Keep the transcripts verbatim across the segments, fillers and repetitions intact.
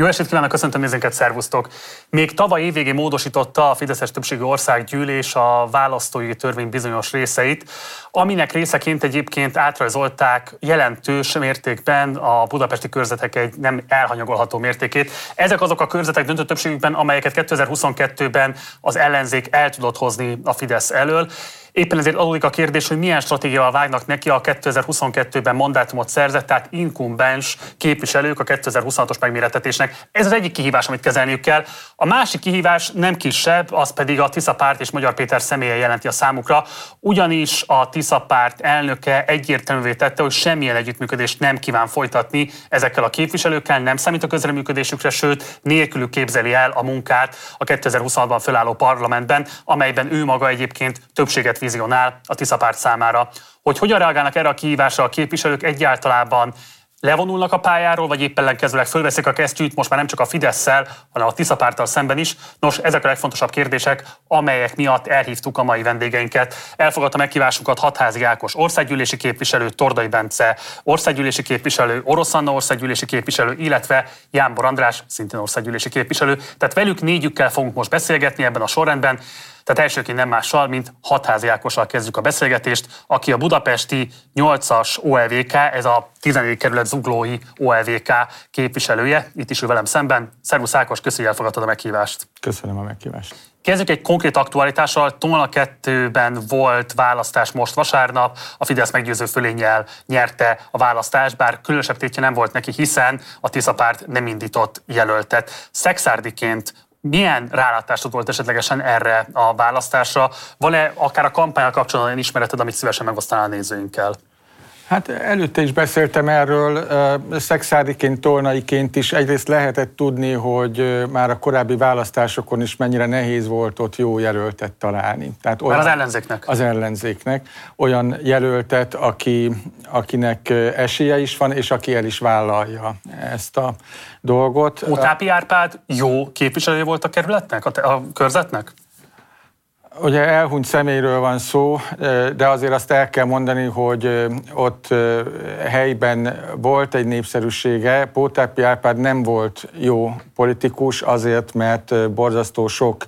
Jó estét kívánok, köszöntöm nézőinket, szervusztok! Még tavaly évvégén módosította a fideszes többségű országgyűlés a választói törvény bizonyos részeit, aminek részeként egyébként átrajzolták jelentős mértékben a budapesti körzetek egy nem elhanyagolható mértékét. Ezek azok a körzetek döntő többségükben, amelyeket kétezer-huszonkettőben az ellenzék el tudott hozni a Fidesz elől. Éppen ezért adódik a kérdés, hogy milyen stratégiával vágnak neki a kétezer-huszonkettőben mandátumot szerzett, tehát inkumbens képviselők a kétezer-huszonhatos megmérettetésnek. Ez az egyik kihívás, amit kezelniük kell. A másik kihívás nem kisebb, az pedig a Tisza párt és Magyar Péter személye jelenti a számukra, ugyanis a Tisza párt elnöke egyértelművé tette, hogy semmilyen együttműködést nem kíván folytatni ezekkel a képviselőkkel, nem számít a közreműködésükre, sőt, nélkülük képzeli el a munkát a kétezer-huszonhatban fölálló parlamentben, amelyben ő maga egyébként többséget vizionál a Tisza párt számára. Hogy hogyan reagálnak erre a kihívásra a képviselők, egyáltalában levonulnak a pályáról, vagy éppen ellenkezőleg fölveszik a kesztyűt, most már nem csak a Fidesszel, hanem a Tisza párttal szemben is. Nos, ezek a legfontosabb kérdések, amelyek miatt elhívtuk a mai vendégeinket. Elfogadta meghívásunkat Hatházi Ákos országgyűlési képviselő, Tordai Bence országgyűlési képviselő, Orosz Anna országgyűlési képviselő, illetve Jámbor András, szintén országgyűlési képviselő. Tehát velük négyükkel fogunk most beszélgetni ebben a sorrendben. Tehát elsőként nem mással, mint Hatházi Ákossal kezdjük a beszélgetést, aki a budapesti nyolcas o e vé ká, ez a tizenedik kerület zuglói o e vé ká képviselője. Itt is ő velem szemben. Szervusz Ákos, köszönjük, hogy elfogadtad a meghívást. Köszönöm a meghívást. Kezdjük egy konkrét aktualitással. Tomla kettőben volt választás most vasárnap, a Fidesz meggyőző fölénnyel nyerte a választást, bár különösebb tétje nem volt neki, hiszen a Tisza párt nem indított jelöltet. Szekszárdiként milyen rálátásod volt esetlegesen erre a választásra? Van-e akár a kampánnyal kapcsolatban ismereted, amit szívesen megosztanál a nézőinkkel? Hát előtte is beszéltem erről, szekszárdiként, tolnaiként is. Egyrészt lehetett tudni, hogy már a korábbi választásokon is mennyire nehéz volt ott jó jelöltet találni. Tehát olyan, az ellenzéknek? Az ellenzéknek. Olyan jelöltet, aki, akinek esélye is van, és aki el is vállalja ezt a dolgot. Pótápi Árpád jó képviselője volt a kerületnek, a, a körzetnek? Ugye elhunyt személyről van szó, de azért azt el kell mondani, hogy ott helyben volt egy népszerűsége. Pótápi Árpád nem volt jó politikus azért, mert borzasztó sok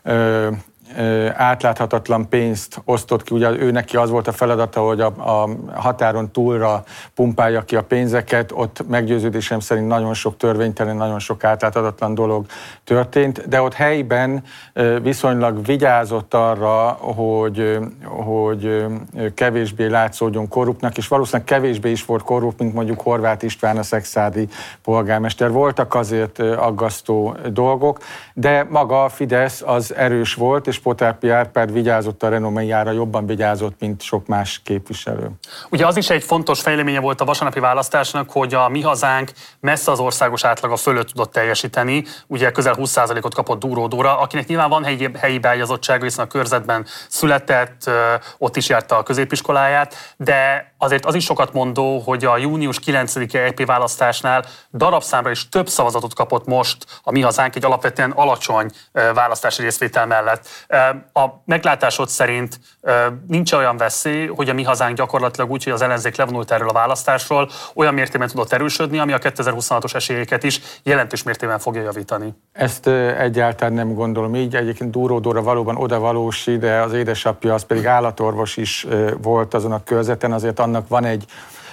átláthatatlan pénzt osztott ki. Ugye ő neki az volt a feladata, hogy a, a határon túlra pumpálja ki a pénzeket, ott meggyőződésem szerint nagyon sok törvénytelen, nagyon sok átláthatatlan dolog történt, de ott helyben viszonylag vigyázott arra, hogy, hogy kevésbé látszódjon korruptnak, és valószínűleg kevésbé is volt korrupt, mint mondjuk Horváth István, a szekszárdi polgármester. Voltak azért aggasztó dolgok, de maga a Fidesz az erős volt, és Pótápi Árpád vigyázott a renoméjára, jobban vigyázott, mint sok más képviselő. Ugye az is egy fontos fejleménye volt a vasárnapi választásnak, hogy a Mi Hazánk messze az országos átlaga fölött tudott teljesíteni. Ugye közel húsz százalékot kapott Dúró Dóra, akinek nyilván van helyi, helyi beágyazottsága, hiszen a körzetben született, ott is járta a középiskoláját, de azért az is sokat mondó, hogy a június kilencedike é pé választásnál darabszámra is több szavazatot kapott most a Mi Hazánk egy alapvetően alacsony választási részvétel mellett. A meglátásod szerint nincs olyan veszély, hogy a Mi Hazánk gyakorlatilag úgy, hogy az ellenzék levonult erről a választásról, olyan mértékben tudott erősödni, ami a kétezer-huszonhatos esélyeket is jelentős mértékben fogja javítani? Ezt egyáltalán nem gondolom így. Egyébként Dúró Dóra valóban odavalósi, de az édesapja az pedig állatorvos is volt azon a körzeten, azért annak van egy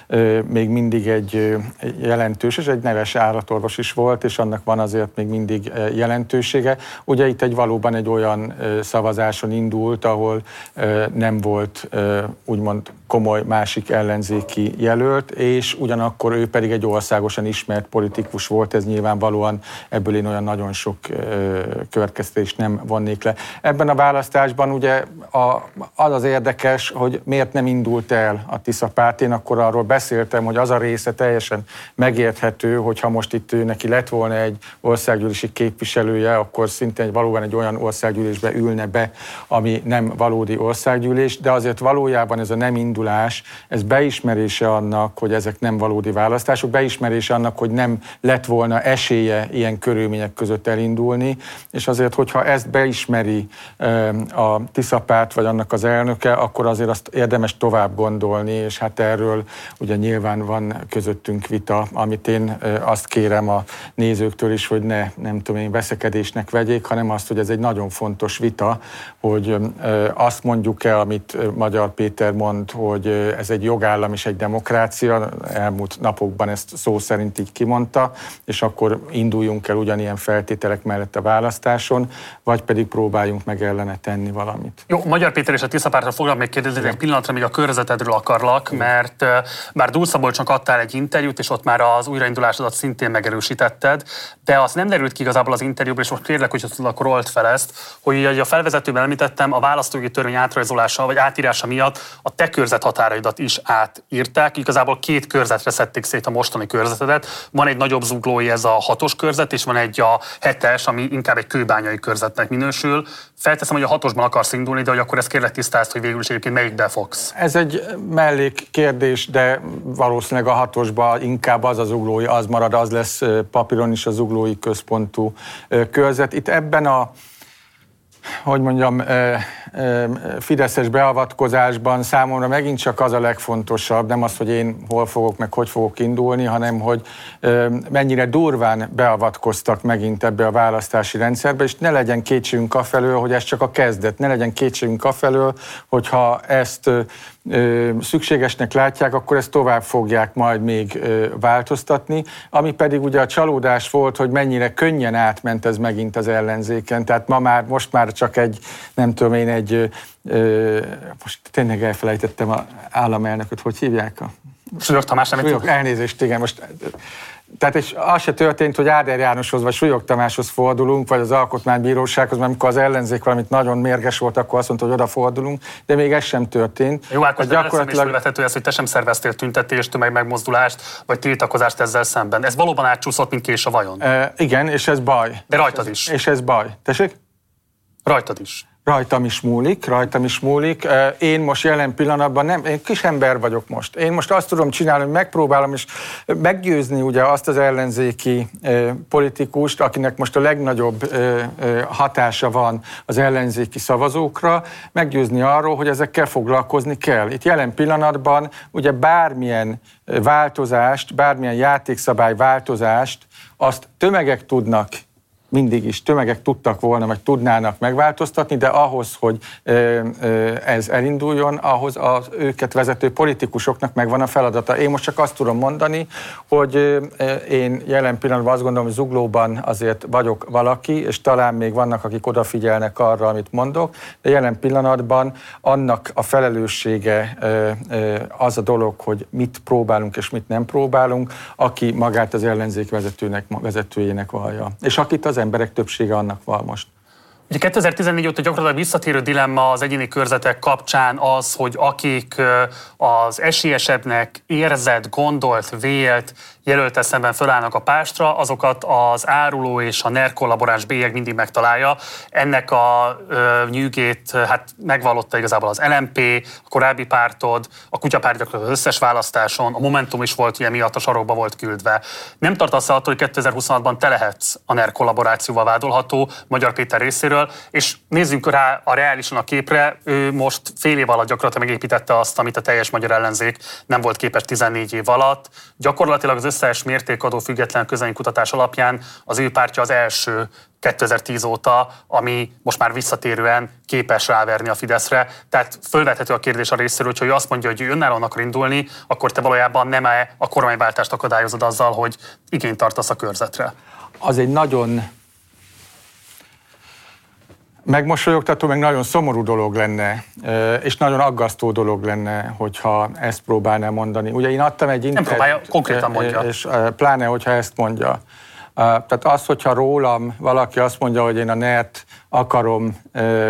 még mindig egy jelentős, és egy neves állatorvos is volt, és annak van azért még mindig jelentősége. Ugye itt egy valóban egy olyan szavazáson indult, ahol nem volt úgymond komoly másik ellenzéki jelölt, és ugyanakkor ő pedig egy országosan ismert politikus volt, ez nyilvánvalóan ebből én olyan nagyon sok következtetést nem vonnék le. Ebben a választásban ugye az az érdekes, hogy miért nem indult el a Tisza párt. Én akkor arról beszéltem, hogy az a része teljesen megérthető, hogyha most itt ő neki lett volna egy országgyűlési képviselője, akkor szintén valóban egy olyan országgyűlésbe ülne be, ami nem valódi országgyűlés, de azért valójában ez a nem indulás, ez beismerése annak, hogy ezek nem valódi választások, beismerése annak, hogy nem lett volna esélye ilyen körülmények között elindulni, és azért, hogyha ezt beismeri a Tisza párt vagy annak az elnöke, akkor azért azt érdemes tovább gondolni, és hát erről ugye ugye nyilván van közöttünk vita, amit én azt kérem a nézőktől is, hogy ne, nem tudom én, veszekedésnek vegyék, hanem azt, hogy ez egy nagyon fontos vita, hogy azt mondjuk el, amit Magyar Péter mond, hogy ez egy jogállam és egy demokrácia, elmúlt napokban ezt szó szerint így kimondta, és akkor induljunk el ugyanilyen feltételek mellett a választáson, vagy pedig próbáljunk meg ellene tenni valamit. Jó, Magyar Péter és a Tisza Pártra foglak még kérdezni egy pillanatra, még a körzetedről akarlak, mert bár Dúl-Szabolcsnak adtál egy interjút, és ott már az újraindulásodat szintén megerősítetted, de az nem derült ki igazából az interjúból, és most kérlek, hogy tudod, akkor rold fel ezt, hogy a felvezetőben említettem, a választójogi törvény átrajzolása vagy átírása miatt a te körzet határaidat is átírták. Igazából két körzetre szedték szét a mostani körzetedet. Van egy nagyobb zuglói, ez a hatos körzet, és van egy a hetes, ami inkább egy kőbányai körzetnek minősül. Felteszem, hogy a hatosban akarsz indulni, de hogy akkor ezt kérlek tisztázd, hogy végül is egyébként melyikbe fogsz. Ez egy mellék kérdés, de valószínűleg a hatosban inkább az az zuglói, az marad, az lesz papíron is a zuglói központú körzet. Itt ebben a, hogy mondjam, fideszes beavatkozásban számomra megint csak az a legfontosabb, nem az, hogy én hol fogok, meg hogy fogok indulni, hanem hogy mennyire durván beavatkoztak megint ebbe a választási rendszerbe, és ne legyen kétségünk afelől, hogy ez csak a kezdet, ne legyen kétségünk afelől, hogyha ezt szükségesnek látják, akkor ezt tovább fogják majd még változtatni, ami pedig ugye a csalódás volt, hogy mennyire könnyen átment ez megint az ellenzéken, tehát ma már, most már csak egy, nem tudom én, egy, most tényleg elfelejtettem az államelnököt, hogy hívják? Súlyog Tamás, nem Súlyog, elnézést, igen, most... Tehát és az se történt, hogy Áder Jánoshoz vagy Súlyog Tamáshoz fordulunk, vagy az Alkotmánybírósághoz, mert amikor az ellenzék valamit nagyon mérges volt, akkor azt mondta, hogy odafordulunk, de még ez sem történt. Jó, Ákos, de gyakorlatilag... is ez, hogy te sem szerveztél tüntetést, tömeg megmozdulást, vagy tiltakozást ezzel szemben. Ez valóban átcsúszott, mint kés a vajon. E, igen, és ez baj. De rajtad is. És ez baj. Tessék? Rajtad is. Rajtam is múlik, rajtam is múlik. Én most jelen pillanatban nem, én kis ember vagyok most. Én most azt tudom csinálni, hogy megpróbálom is meggyőzni ugye azt az ellenzéki politikust, akinek most a legnagyobb hatása van az ellenzéki szavazókra, meggyőzni arról, hogy ezekkel foglalkozni kell. Itt jelen pillanatban ugye bármilyen változást, bármilyen játékszabály változást, azt tömegek tudnak, mindig is tömegek tudtak volna, vagy tudnának megváltoztatni, de ahhoz, hogy ez elinduljon, ahhoz az őket vezető politikusoknak megvan a feladata. Én most csak azt tudom mondani, hogy én jelen pillanatban azt gondolom, hogy Zuglóban azért vagyok valaki, és talán még vannak, akik odafigyelnek arra, amit mondok, de jelen pillanatban annak a felelőssége az a dolog, hogy mit próbálunk és mit nem próbálunk, aki magát az ellenzék vezetőnek, vezetőjének vallja. És akit az emberek többsége annak val most. Ugye kétezer-tizennégy óta gyakorlatilag visszatérő dilemma az egyéni körzetek kapcsán az, hogy akik az esélyesebbnek érzett, gondolt, vélt jelöltel szemben fölállnak a pástra, azokat az áruló és a NER kollaboráns bélyeg mindig megtalálja. Ennek a ö, nyűgét hát megvallotta igazából az el em pé, a korábbi pártod, a kutyapárt gyakorlatilag az összes választáson, a Momentum is volt, ugye miatt a sarokba volt küldve. Nem tartasz attól, hogy kétezer-huszonhatban te lehetsz a NER kollaborációval vádolható Magyar Péter részéről, és nézzünk rá a reálisan a képre, ő most fél év alatt gyakorlatilag megépítette azt, amit a teljes magyar ellenzék nem volt képes tizennégy év alatt. Gyakorlatilag az összes mértékadó független közvéleménykutatás alapján az ő pártja az első kétezer-tíz óta, ami most már visszatérően képes ráverni a Fideszre. Tehát fölvethető a kérdés a részéről, hogy ő azt mondja, hogy ő önállóan akar indulni, akkor te valójában nem a kormányváltást akadályozod azzal, hogy igényt tartasz a körzetre. Az egy nagyon megmosolyogtató, meg nagyon szomorú dolog lenne, és nagyon aggasztó dolog lenne, hogyha ezt próbálná mondani. Ugye én adtam egy interjút, nem próbálja, konkrétan mondja. És pláne, hogyha ezt mondja. Tehát az, hogyha rólam valaki azt mondja, hogy én a nert akarom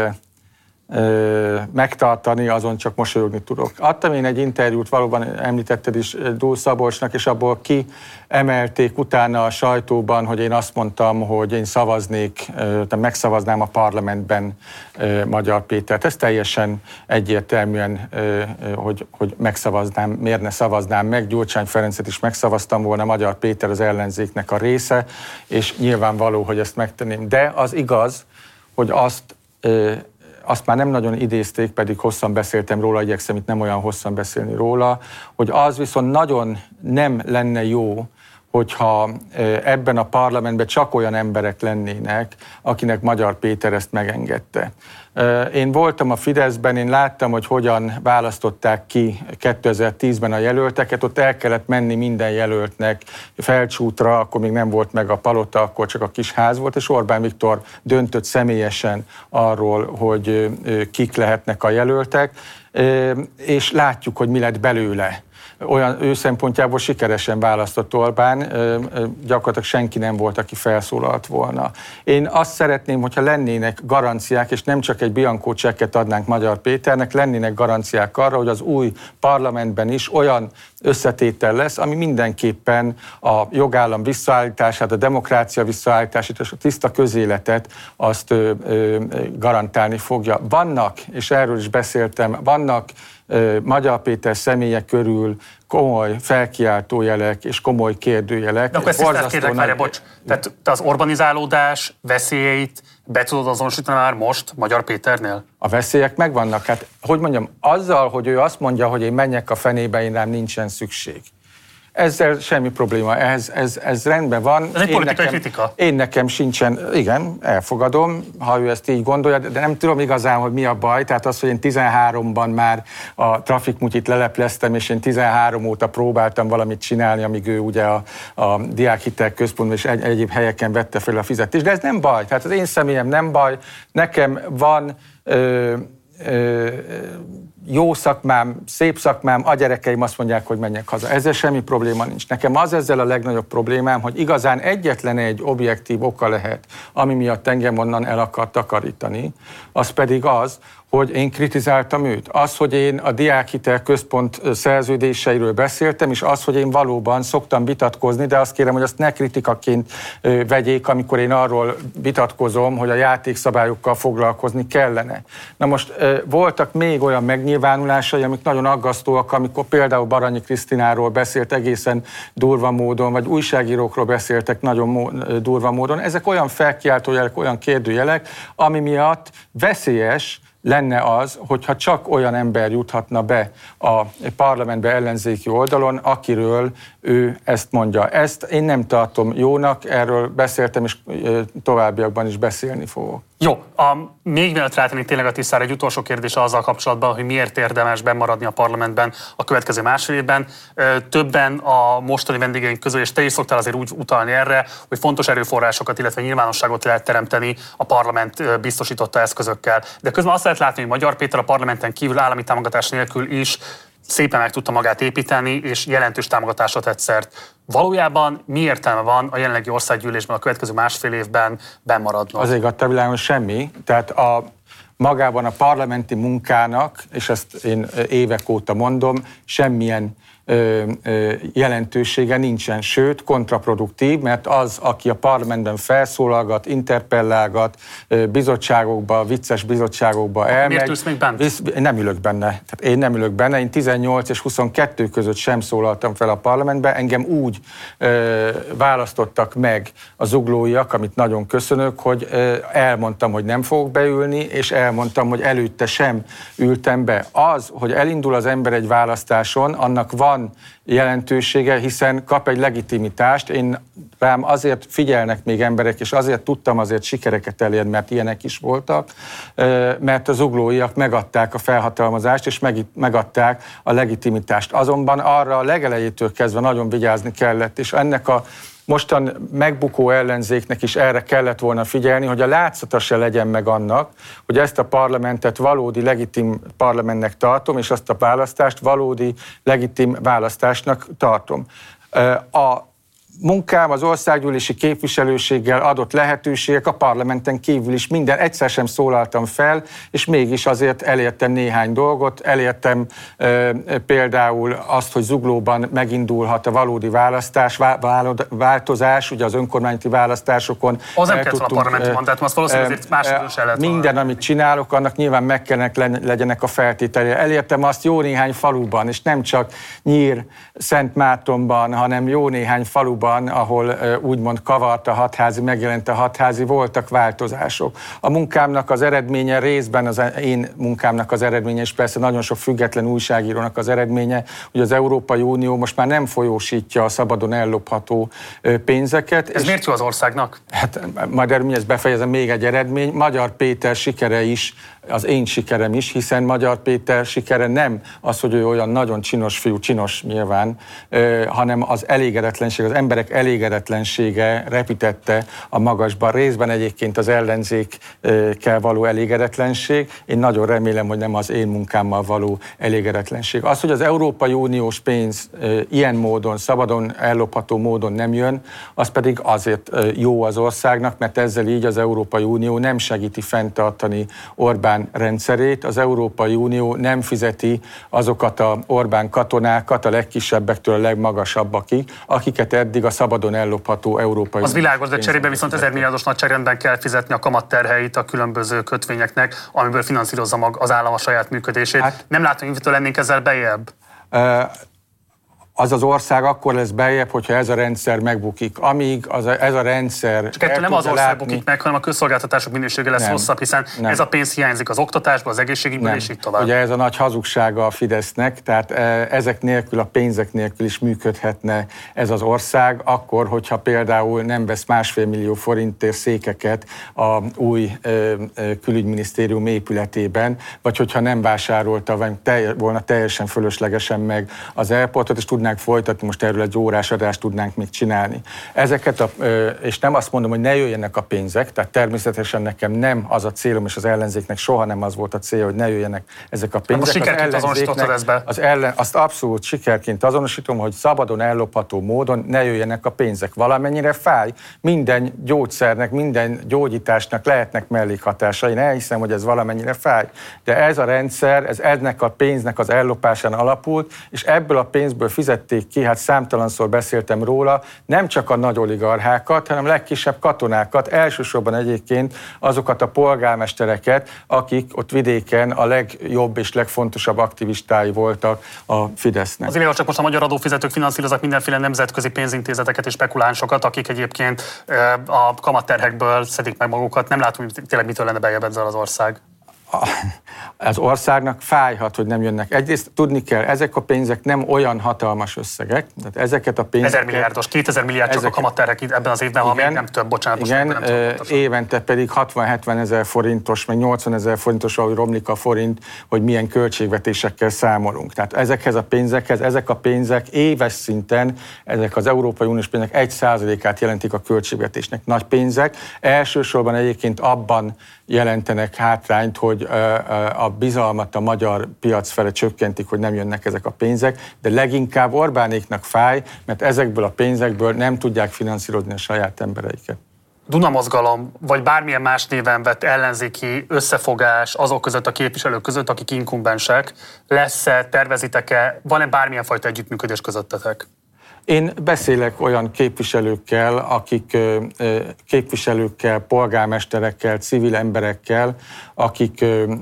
megtartani, azon csak mosolyogni tudok. Adtam én egy interjút, valóban említetted is Dúl-Szabolcsnak, és abból kiemelték utána a sajtóban, hogy én azt mondtam, hogy én szavaznék, tehát megszavaznám a parlamentben Magyar Pétert. Ez teljesen egyértelműen, hogy, hogy megszavaznám, miért ne szavaznám meg. Gyurcsány Ferencet is megszavaztam volna, Magyar Péter az ellenzéknek a része, és nyilvánvaló, hogy ezt megtenném. De az igaz, hogy azt azt már nem nagyon idézték, pedig hosszan beszéltem róla, igyekszem itt nem olyan hosszan beszélni róla, hogy az viszont nagyon nem lenne jó, hogyha ebben a parlamentben csak olyan emberek lennének, akinek Magyar Péter ezt megengedte. Én voltam a Fideszben, én láttam, hogy hogyan választották ki kétezer-tízben a jelölteket, ott el kellett menni minden jelöltnek Felcsútra, akkor még nem volt meg a palota, akkor csak a kis ház volt, és Orbán Viktor döntött személyesen arról, hogy kik lehetnek a jelöltek, és látjuk, hogy mi lett belőle. Olyan ő szempontjából sikeresen választott Orbán, gyakorlatilag senki nem volt, aki felszólalt volna. Én azt szeretném, hogyha lennének garanciák, és nem csak egy bianco csekket adnánk Magyar Péternek, lennének garanciák arra, hogy az új parlamentben is olyan összetétel lesz, ami mindenképpen a jogállam visszaállítását, a demokrácia visszaállítását és a tiszta közéletet azt ö, ö, garantálni fogja. Vannak, és erről is beszéltem, vannak ö, Magyar Péter személye körül komoly felkiáltójelek és komoly kérdőjelek. De akkor ezt tisztelt kérlek, várja, bocs. Tehát te az urbanizálódás veszélyeit be tudod azonosítani már most Magyar Péternél? A veszélyek megvannak. Hát, hogy mondjam, azzal, hogy ő azt mondja, hogy én menjek a fenébe, én rám nincsen szükség. Ezzel semmi probléma, ez, ez, ez rendben van. Ez egy én politikai nekem, kritika. Én nekem sincsen, igen, elfogadom, ha ő ezt így gondolja, de nem tudom igazán, hogy mi a baj. Tehát az, hogy én tizenháromban már a trafikmutyit lelepleztem, és én tizenhárom óta próbáltam valamit csinálni, amíg ő ugye a, a Diákhitel Központban és egy, egyéb helyeken vette fel a fizetést. De ez nem baj, tehát az én személyem nem baj. Nekem van ö, ö, jó szakmám, szép szakmám, a gyerekeim azt mondják, hogy menjek haza. Ezzel semmi probléma nincs. Nekem az ezzel a legnagyobb problémám, hogy igazán egyetlen egy objektív oka lehet, ami miatt engem onnan el akar takarítani, az pedig az, hogy én kritizáltam őt. Az, hogy én a Diákhitel Központ szerződéseiről beszéltem, és az, hogy én valóban szoktam vitatkozni, de azt kérem, hogy azt ne kritikaként vegyék, amikor én arról vitatkozom, hogy a játékszabályokkal foglalkozni kellene. Na most voltak még olyan megnyilvánulásai, amik nagyon aggasztóak, amikor például Baranyi Krisztináról beszélt egészen durva módon, vagy újságírókról beszéltek nagyon durva módon. Ezek olyan felkiáltójelek, olyan kérdőjelek, ami miatt veszélyes lenne az, hogyha csak olyan ember juthatna be a parlamentbe ellenzéki oldalon, akiről ő ezt mondja. Ezt én nem tartom jónak, erről beszéltem, és továbbiakban is beszélni fogok. Jó, a, még mielőtt rátennék tényleg a tisztára, egy utolsó kérdés azzal kapcsolatban, hogy miért érdemes bennmaradni a parlamentben a következő másfél évben. Többen a mostani vendégeink közül, és te is szoktál azért úgy utalni erre, hogy fontos erőforrásokat, illetve nyilvánosságot lehet teremteni a parlament biztosította eszközökkel. De közben azt lehet látni, hogy Magyar Péter a parlamenten kívül állami támogatás nélkül is szépen meg tudta magát építeni, és jelentős támogatásra tett szert. Valójában mi értelme van a jelenlegi országgyűlésben a következő másfél évben bennmaradnak? Az ég a világon semmi. Tehát a, magában a parlamenti munkának, és ezt én évek óta mondom, semmilyen ö, ö, jelentősége nincsen, sőt, kontraproduktív, mert az, aki a parlamentben felszólalgat, interpellálgat, bizottságokba, vicces bizottságokba elmegy. Miért ülsz még bent? Visz, nem ülök benne. Tehát én nem ülök benne. Én tizennyolc és huszonkettő között sem szólaltam fel a parlamentbe. Engem úgy ö, választottak meg a zuglóiak, amit nagyon köszönök, hogy ö, elmondtam, hogy nem fogok beülni, és elmondtam, hogy előtte sem ültem be. Az, hogy elindul az ember egy választáson, annak van jelentősége, hiszen kap egy legitimitást. Én rám azért figyelnek még emberek, és azért tudtam azért sikereket elérni, mert ilyenek is voltak, mert az zuglóiak megadták a felhatalmazást, és megadták a legitimitást. Azonban arra a legelejétől kezdve nagyon vigyázni kellett, és ennek a mostan megbukó ellenzéknek is erre kellett volna figyelni, hogy a látszata se legyen meg annak, hogy ezt a parlamentet valódi legitim parlamentnek tartom, és azt a választást valódi legitim választásnak tartom. A munkám az országgyűlési képviselőséggel adott lehetőségek a parlamenten kívül is minden, egyszer sem szólaltam fel, és mégis azért elértem néhány dolgot, elértem e, például azt, hogy Zuglóban megindulhat a valódi választás, változás, ugye az önkormányzati választásokon. Az nem kellett a parlamenti mandátum, azt valószínűleg azért másodszor el lehet. Minden, amit csinálok, annak nyilván meg kellene legyenek a feltételei. Elértem azt jó néhány faluban, és nem csak Nyír, Szentmártonban, hanem jó néhány faluban, valóban, ahol úgymond kavart a hatházi, megjelent a hatházi, voltak változások. A munkámnak az eredménye részben, az én munkámnak az eredménye, és persze nagyon sok független újságírónak az eredménye, hogy az Európai Unió most már nem folyósítja a szabadon ellopható pénzeket. Ez miért jó az országnak? Hát majd ezt befejezem, még egy eredmény. Magyar Péter sikere is, az én sikerem is, hiszen Magyar Péter sikere nem az, hogy ő olyan nagyon csinos fiú, csinos nyilván, hanem az elégedetlenség, az emberek elégedetlensége repítette a magasba. Részben egyébként az ellenzékkel való elégedetlenség. Én nagyon remélem, hogy nem az én munkámmal való elégedetlenség. Az, hogy az Európai Uniós pénz ilyen módon, szabadon ellopható módon nem jön, az pedig azért jó az országnak, mert ezzel így az Európai Unió nem segíti fenntartani Orbán rendszerét. Az Európai Unió nem fizeti azokat a Orbán katonákat, a legkisebbektől a legmagasabbakig, akiket eddig a szabadon ellopható európai... Az világos, de cserébe viszont ezer milliárdos nagyságrendben kell fizetni a kamatterheit a különböző kötvényeknek, amiből finanszírozza mag az állam a saját működését. Hát, nem látom, hogy lennénk ezzel bejebb. Uh, az az ország akkor lesz beljebb, hogyha ez a rendszer megbukik. Amíg az a, ez a rendszer... Csak ettől nem az ország látni, bukik meg, hanem a közszolgáltatások minősége lesz nem, rosszabb, hiszen nem. ez a pénz hiányzik az oktatásból, az egészségügyből, és így tovább. Ugye ez a nagy hazugsága a Fidesznek, tehát ezek nélkül, a pénzek nélkül is működhetne ez az ország, akkor, hogyha például nem vesz másfél millió forintért székeket a új külügyminisztérium épületében, vagy hogyha nem vásárolta volna teljesen fölöslegesen meg az airportot, és tudná folytatni, most erről egy órás adást tudnánk még csinálni. Ezeket, a, és nem azt mondom, hogy ne jöjjenek a pénzek, tehát természetesen nekem nem az a célom, és az ellenzéknek soha nem az volt a célja, hogy ne jöjjenek ezek a pénzek. Most sikerként azonosítottad ezt be? Az ellen, azt abszolút sikerként azonosítom, hogy szabadon ellopható módon ne jöjjenek a pénzek. Valamennyire fáj, minden gyógyszernek, minden gyógyításnak lehetnek mellékhatásai. Én elhiszem, hogy ez valamennyire fáj. De ez a rendszer, ez ennek a pénznek az ellopásán alapult, és ebből a pénzből fizették ki, hát számtalanszor beszéltem róla, nem csak a nagy oligarchákat, hanem a legkisebb katonákat, elsősorban egyébként azokat a polgármestereket, akik ott vidéken a legjobb és legfontosabb aktivistái voltak a Fidesznek. Az illetve csak most a magyar adófizetők finanszíroznak mindenféle nemzetközi pénzintézeteket és spekulánsokat, akik egyébként a kamatterhekből szedik meg magukat. Nem látom, hogy tényleg mitől lenne bejebb ezzel az ország. Az országnak fájhat, hogy nem jönnek. Egyrészt tudni kell, ezek a pénzek nem olyan hatalmas összegek, tehát ezeket a pénzeket... Ezer milliárdos, kétezer milliárd csak ezek, a kamatterhek ebben az évben, igen, ha még nem több, bocsánat. Igen, nem tudom, évente pedig hatvan-hetven ezer forintos, meg nyolcvan ezer forintos, ahogy romlik a forint, hogy milyen költségvetésekkel számolunk. Tehát ezekhez a pénzekhez, ezek a pénzek éves szinten, ezek az Európai Uniós pénzek egy százalékát jelentik a költségvetésnek. Nagy pénzek. Elsősorban egyébként abban jelentenek hátrányt, hogy a bizalmat a magyar piac fele csökkentik, hogy nem jönnek ezek a pénzek, de leginkább Orbánéknak fáj, mert ezekből a pénzekből nem tudják finanszírozni a saját embereiket. Dunamozgalom, vagy bármilyen más néven vett ellenzéki összefogás azok között, a képviselők között, akik inkumbensek, lesz-e, tervezitek-e, van-e bármilyen fajta együttműködés közöttetek? Én beszélek olyan képviselőkkel, akik képviselőkkel, polgármesterekkel, civil emberekkel, akik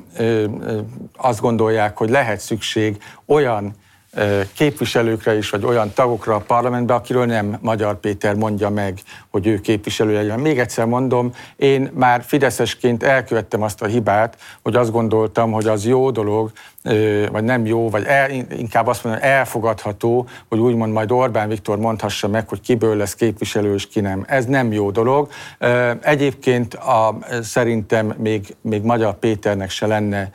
azt gondolják, hogy lehet szükség olyan képviselőkre is, vagy olyan tagokra a parlamentben, akiről nem Magyar Péter mondja meg, hogy ő képviselő legyen. Még egyszer mondom, én már fideszesként elkövettem azt a hibát, hogy azt gondoltam, hogy az jó dolog, vagy nem jó, vagy el, inkább azt mondom, elfogadható, hogy úgymond majd Orbán Viktor mondhassa meg, hogy kiből lesz képviselő és ki nem. Ez nem jó dolog. Egyébként a, szerintem még, még Magyar Péternek se lenne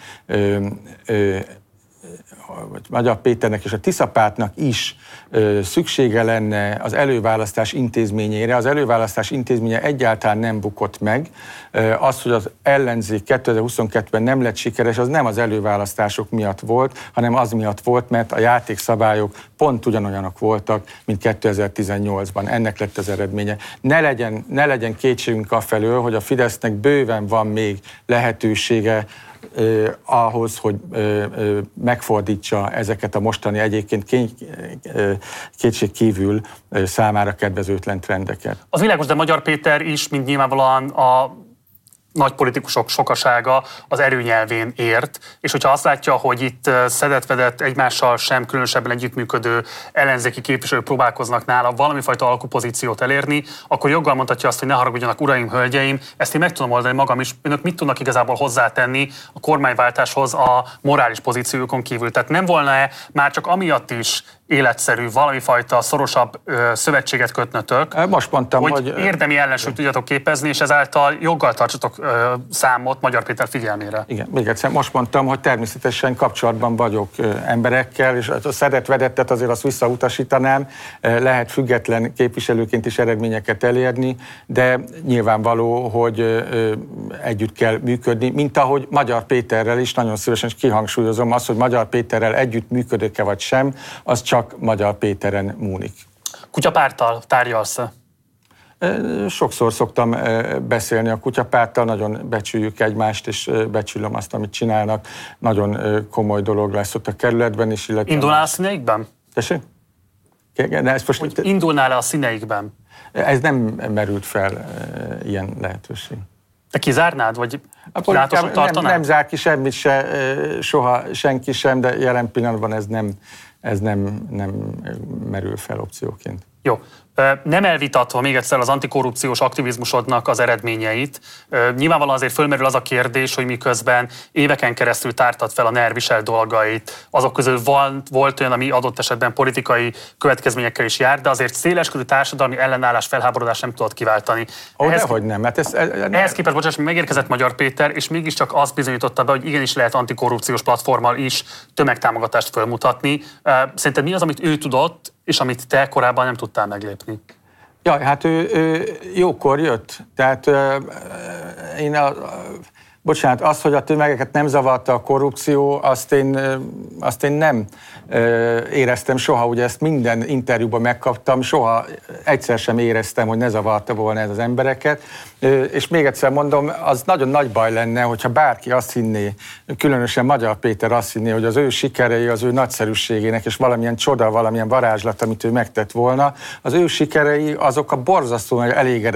vagy Magyar Péternek és a Tisza Pártnak is ö, szüksége lenne az előválasztás intézményére. Az előválasztás intézménye egyáltalán nem bukott meg. Ö, az, hogy az ellenzék kétezer-huszonkettőben nem lett sikeres, az nem az előválasztások miatt volt, hanem az miatt volt, mert a játékszabályok pont ugyanolyanok voltak, mint kétezer-tizennyolcban. Ennek lett az eredménye. Ne legyen, ne legyen kétségünk afelől, hogy a Fidesznek bőven van még lehetősége Eh, ahhoz, hogy eh, eh, megfordítsa ezeket a mostani egyébként kény, eh, kétség kívül eh, számára kedvezőtlen trendeket. Az világos, de Magyar Péter is, mint nyilvánvalóan a nagy politikusok sokasága az erőnyelvén ért, és hogyha azt látja, hogy itt szedett-vedett, egymással sem különösebben együttműködő ellenzéki képviselők próbálkoznak nála valamifajta alkupozíciót elérni, akkor joggal mondhatja azt, hogy ne haragudjanak, uraim, hölgyeim, ezt én meg tudom oldani magam is. Önök mit tudnak igazából hozzátenni a kormányváltáshoz a morális pozíciókon kívül? Tehát nem volna-e már csak amiatt is életszerű, valamifajta szorosabb ö, szövetséget kötnötök, most mondtam, hogy, hogy érdemi ellensúlyt tudjatok képezni, és ezáltal joggal tartsatok ö, számot Magyar Péter figyelmére. Igen, még egyszer, most mondtam, hogy természetesen kapcsolatban vagyok ö, emberekkel, és a szedett-vedettet azért azt visszautasítanám, lehet független képviselőként is eredményeket elérni, de nyilvánvaló, hogy ö, együtt kell működni, mint ahogy Magyar Péterrel is, nagyon szívesen kihangsúlyozom azt, hogy Magyar Péterrel együtt működök-e vagy sem, az csak Magyar Péteren múlik. Kutyapárttal tárgyalsz-e? Sokszor szoktam beszélni a kutyapárttal, nagyon becsüljük egymást, és becsülöm azt, amit csinálnak. Nagyon komoly dolog lesz ott a kerületben is. Illetve... Indulnál a színeikben? Tessék? Ez most... Hogy indulnál-e a színeikben? Ez nem merült fel ilyen lehetőség. Te kizárnád, vagy látosat tartanád? Nem, nem zár ki semmit se, soha senki sem, de jelen pillanatban ez nem, ez nem, nem merül fel opcióként. Jó. Nem elvitatva még egyszer az antikorrupciós aktivizmusodnak az eredményeit, nyilvánvalóan azért fölmerül az a kérdés, hogy miközben éveken keresztül tártad fel a NER Visel dolgait, azok közül van, volt olyan, ami adott esetben politikai következményekkel is jár, de azért széleskörű társadalmi ellenállás, felháborodás nem tudod kiváltani. Ó, ehhez, dehogy nem. Hát ez, ez, ehhez képest, bocsáss, megérkezett Magyar Péter, és mégiscsak azt bizonyította be, hogy igenis lehet antikorrupciós platformmal is tömegtámogatást fölmutatni. Szerinted mi az, amit ő tudott, és amit te korábban nem tudtál meglépni? Ja, hát ő, ő jókor jött. Tehát ö, én a, bocsánat, az, hogy a tömegeket nem zavarta a korrupció, azt én, azt én nem éreztem soha, ugye ezt minden interjúban megkaptam, soha egyszer sem éreztem, hogy ne zavarta volna ez az embereket. És még egyszer mondom, az nagyon nagy baj lenne, hogyha bárki azt hinné, különösen Magyar Péter azt hinné, hogy az ő sikerei, az ő nagyszerűségének, és valamilyen csoda, valamilyen varázslat, amit ő megtett volna, az ő sikerei azok a borzasztó nagy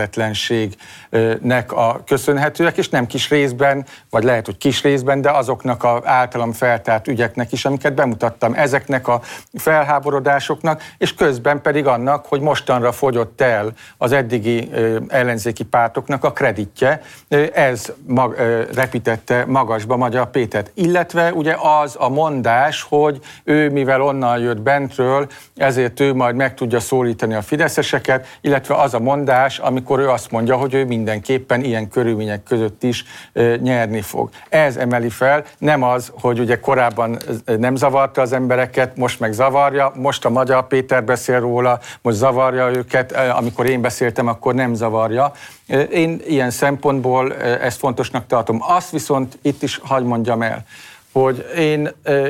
elégedetlenségnek a köszönhetőek, és nem kis részben, vagy lehet, hogy kis részben, de azoknak az általam feltárt ügyeknek is, amiket bemutattam, ezeknek a felháborodásoknak, és közben pedig annak, hogy mostanra fogyott el az eddigi ellenzéki pártoknak a kreditje, ez mag, repítette magasba Magyar Pétert. Illetve ugye az a mondás, hogy ő mivel onnan jött bentről, ezért ő majd meg tudja szólítani a fideszeseket, illetve az a mondás, amikor ő azt mondja, hogy ő mindenképpen ilyen körülmények között is nyerni fog. Ez emeli fel, nem az, hogy ugye korábban nem zavarta az embereket, most meg zavarja, most a Magyar Péter beszél róla, most zavarja őket, amikor én beszéltem, akkor nem zavarja. Én ilyen szempontból ezt fontosnak tartom. Azt viszont itt is hadd mondjam el, hogy én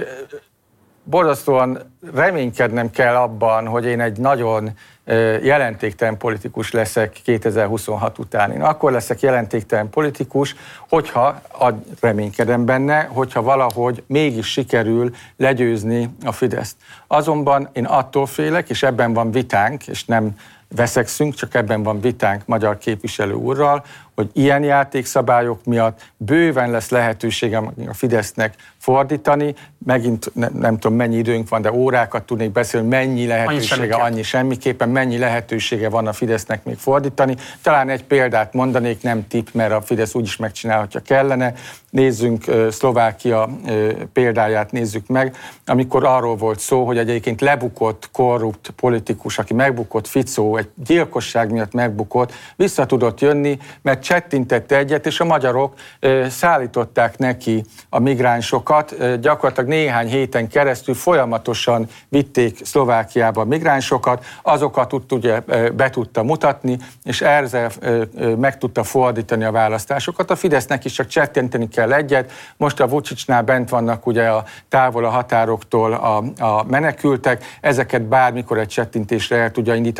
borzasztóan reménykednem kell abban, hogy én egy nagyon jelentéktelen politikus leszek kétezer-huszonhat után. Én akkor leszek jelentéktelen politikus, hogyha, reménykedem benne, hogyha valahogy mégis sikerül legyőzni a Fideszt. Azonban én attól félek, és ebben van vitánk, és nem veszekszünk, csak ebben van vitánk magyar képviselő úrral, hogy ilyen játékszabályok miatt bőven lesz lehetősége a Fidesznek fordítani, megint ne, nem tudom mennyi időnk van, de órákat tudnék beszélni, mennyi lehetősége, annyi, annyi semmiképpen, mennyi lehetősége van a Fidesznek még fordítani. Talán egy példát mondanék, nem tipp, mert a Fidesz úgyis megcsinálhatja kellene. Nézzünk Szlovákia példáját, nézzük meg, amikor arról volt szó, hogy egyébként lebukott, korrupt politikus, aki megbukott, Ficó, egy gyilkosság miatt megbukott, vissza tudott jönni, mert csettintette egyet, és a magyarok szállították neki a migránsokat, gyakorlatilag néhány héten keresztül folyamatosan vitték Szlovákiába a migránsokat, azokat ugye be tudta mutatni, és ezzel meg tudta fordítani a választásokat. A Fidesznek is csak csettinteni kell egyet, most a Vučićnál bent vannak ugye a távol a határoktól a, a menekültek, ezeket bármikor egy csettintésre el tudja indítani, és még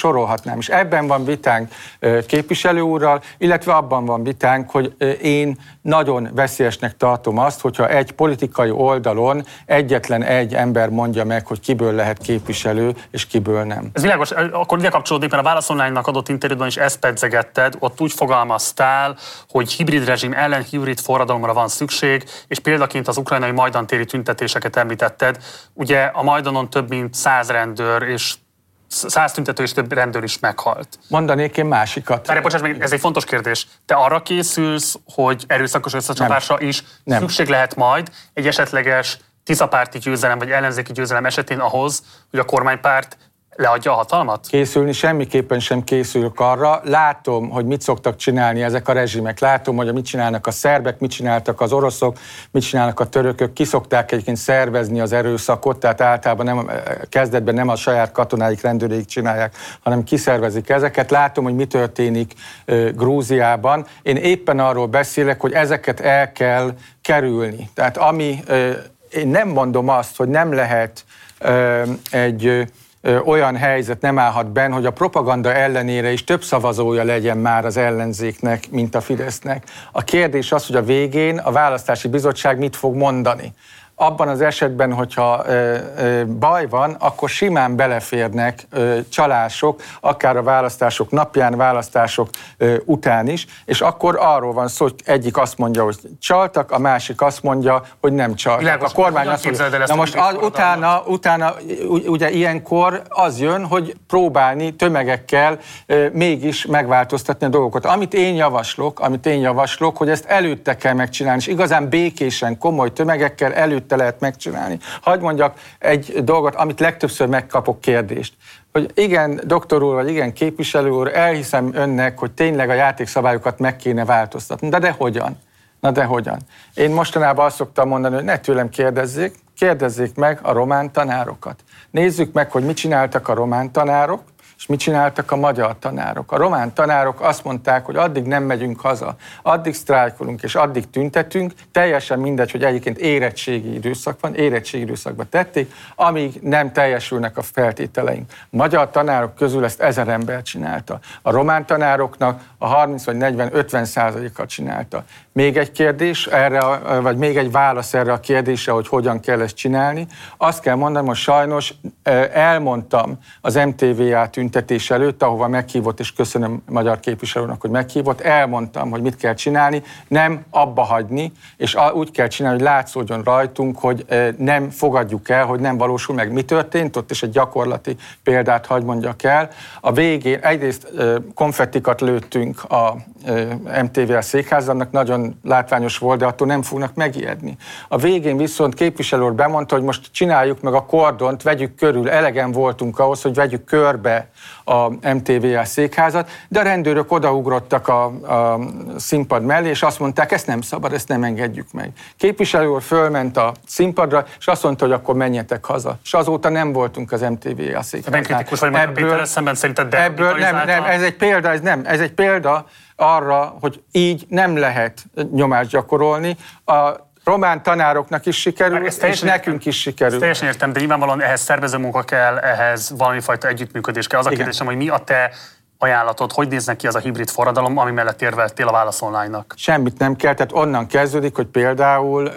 sorolhatnám. És ebben van vitánk képviselő úrral, illetve abban van vitánk, hogy én nagyon veszélyesnek tartom azt, hogyha egy politikai oldalon egyetlen egy ember mondja meg, hogy kiből lehet képviselő, és kiből nem. Ez világos, akkor ide kapcsolódik, mert a Válasz Online-nak adott interjúban is ezt pedzegetted, ott úgy fogalmaztál, hogy hibrid rezsim ellen hibrid forradalomra van szükség, és példaként az ukrajnai Majdan téri tüntetéseket említetted. Ugye a Majdanon több mint száz rendőr és száz tüntető és több rendőr is meghalt. Mondanék én másikat. Várj, bocsáss meg, ez egy fontos kérdés. Te arra készülsz, hogy erőszakos összecsapásra is nem. szükség lehet majd egy esetleges tiszapárti győzelem vagy ellenzéki győzelem esetén ahhoz, hogy a kormánypárt leadja a hatalmat? Készülni semmiképpen sem készülök arra. Látom, hogy mit szoktak csinálni ezek a rezsimek. Látom, hogy mit csinálnak a szerbek, mit csináltak az oroszok, mit csinálnak a törökök. Ki szokták egyébként szervezni az erőszakot, tehát általában nem, kezdetben nem a saját katonáik, rendőreik csinálják, hanem kiszervezik ezeket. Látom, hogy mi történik uh, Grúziában. Én éppen arról beszélek, hogy ezeket el kell kerülni. Tehát ami, uh, én nem mondom azt, hogy nem lehet uh, egy uh, olyan helyzet nem állhat benn, hogy a propaganda ellenére is több szavazója legyen már az ellenzéknek, mint a Fidesznek. A kérdés az, hogy a végén a választási bizottság mit fog mondani. Abban az esetben, hogyha ö, ö, baj van, akkor simán beleférnek ö, csalások, akár a választások napján, választások ö, után is, és akkor arról van szó, hogy egyik azt mondja, hogy csaltak, a másik azt mondja, hogy nem csaltak. Világos, a kormány azt mondja, na most az, utána, utána ugye ilyenkor az jön, hogy próbálni tömegekkel ö, mégis megváltoztatni a dolgokat. Amit én javaslok, amit én javaslok, hogy ezt előtte kell megcsinálni, és igazán békésen, komoly tömegekkel előtte lehet megcsinálni. Hadd mondjak egy dolgot, amit legtöbbször megkapok kérdést, hogy igen, doktor úr, vagy igen, képviselő úr, elhiszem önnek, hogy tényleg a játékszabályokat meg kéne változtatni. De de hogyan? Na de hogyan? Én mostanában azt szoktam mondani, hogy ne tőlem kérdezzék, kérdezzék meg a román tanárokat. Nézzük meg, hogy mit csináltak a román tanárok, és mit csináltak a magyar tanárok. A román tanárok azt mondták, hogy addig nem megyünk haza, addig sztrájkolunk és addig tüntetünk, teljesen mindegy, hogy egyébként érettségi időszak van, érettségi időszakba tették, amíg nem teljesülnek a feltételeink. A magyar tanárok közül ezt ezer ember csinálta. A román tanároknak a harminc vagy negyven ötven százaléka csinálta. Még egy kérdés, erre, vagy még egy válasz erre a kérdésre, hogy hogyan kell ezt csinálni. Azt kell mondanom, hogy sajnos elmondtam az em té vé á tüntetés előtt, ahova meghívott, és köszönöm a magyar képviselőnek, hogy meghívott, elmondtam, hogy mit kell csinálni, nem abba hagyni, és úgy kell csinálni, hogy látszódjon rajtunk, hogy nem fogadjuk el, hogy nem valósul meg. Mi történt ott, és egy gyakorlati példát hagy mondjak el. A végén egyrészt konfettikat lőttünk a em té vé á székházannak, nagyon látványos volt, de attól nem fognak megijedni. A végén viszont képviselő úr bemondta, hogy most csináljuk meg a kordont, vegyük körül, elegen voltunk ahhoz, hogy vegyük körbe a em té vé á székházat, de a rendőrök odaugrottak a, a színpad mellé, és azt mondták, ezt nem szabad, ezt nem engedjük meg. Képviselő úr fölment a színpadra, és azt mondta, hogy akkor menjetek haza. És azóta nem voltunk az em té vé á székházán. Nem kritikus vagy Magyar Péterrel szemben szerinted ebből nem, nem, ez egy példa, ez nem, ez egy példa arra, hogy így nem lehet nyomást gyakorolni. A román tanároknak is sikerül, és nekünk értem. is sikerül. Ezt teljesen értem, de nyilvánvalóan ehhez szervező munka kell, ehhez valamifajta együttműködés kell. Az a Igen. kérdésem, hogy mi a te ajánlatod, hogy néznek ki az a hibrid forradalom, ami mellett érveltél a Válasz Online-nak? Semmit nem kell, tehát onnan kezdődik, hogy például,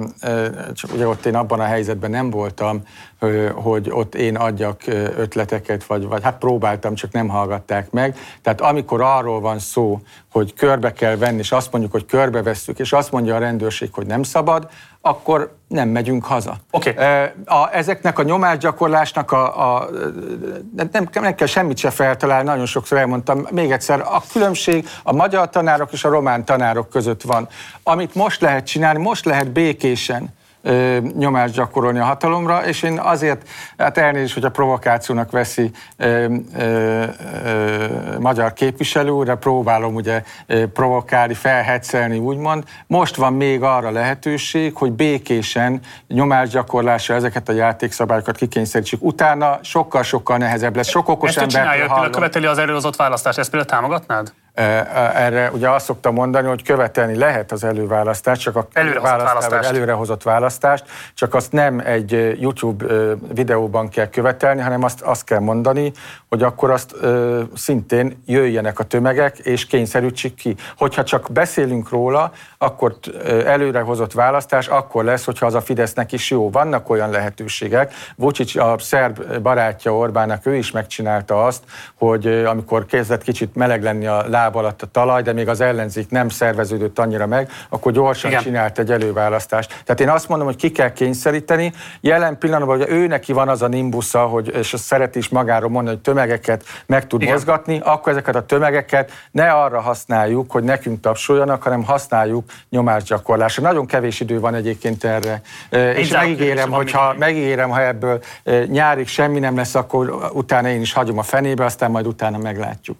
csak ugye ott én abban a helyzetben nem voltam, hogy ott én adjak ötleteket, vagy, vagy hát próbáltam, csak nem hallgatták meg. Tehát amikor arról van szó, hogy körbe kell venni, és azt mondjuk, hogy körbevesszük, és azt mondja a rendőrség, hogy nem szabad, akkor nem megyünk haza. Okay. A, ezeknek a nyomásgyakorlásnak a, a, nem, nem kell semmit se feltalálni, nagyon sokszor elmondtam, még egyszer, a különbség a magyar tanárok és a román tanárok között van. Amit most lehet csinálni, most lehet békésen Ö, nyomást gyakorolni a hatalomra, és én azért, hát elnézést, hogy a provokációnak veszi ö, ö, ö, magyar képviselő úr, de próbálom ugye ö, provokálni, felhetszelni, úgymond. Most van még arra lehetőség, hogy békésen nyomásgyakorlással ezeket a játékszabályokat kikényszerítsük. Utána sokkal-sokkal nehezebb lesz. Sok okos embert hallom. Ezt csinálja, hallom. követeli az erőhozott választást, ezt például támogatnád? Erre ugye azt szoktam mondani, hogy követelni lehet az előválasztást, csak a előrehozott választást. előrehozott választást, csak azt nem egy YouTube videóban kell követelni, hanem azt, azt kell mondani, hogy akkor azt ö, szintén jöjjenek a tömegek, és kényszerítsék ki. Hogyha csak beszélünk róla, akkor előrehozott választás akkor lesz, hogyha az a Fidesznek is jó. Vannak olyan lehetőségek. Vučić, a szerb barátja Orbánnak, ő is megcsinálta azt, hogy amikor kezdett kicsit meleg lenni a láb alatt a talaj, de még az ellenzék nem szerveződött annyira meg, akkor gyorsan Igen. csinált egy előválasztást. Tehát én azt mondom, hogy ki kell kényszeríteni. Jelen pillanatban, hogy ő neki van az a nimbusza, hogy, és azt szereti is magáról mondani, hogy tömegeket meg tud Igen. mozgatni, akkor ezeket a tömegeket ne arra használjuk, hogy nekünk tapsoljanak, hanem használjuk nyomásgyakorlásra. Nagyon kevés idő van egyébként erre. Én és megígérem, hogyha, megígérem, ha ebből nyárig semmi nem lesz, akkor utána én is hagyom a fenébe, aztán majd utána meglátjuk.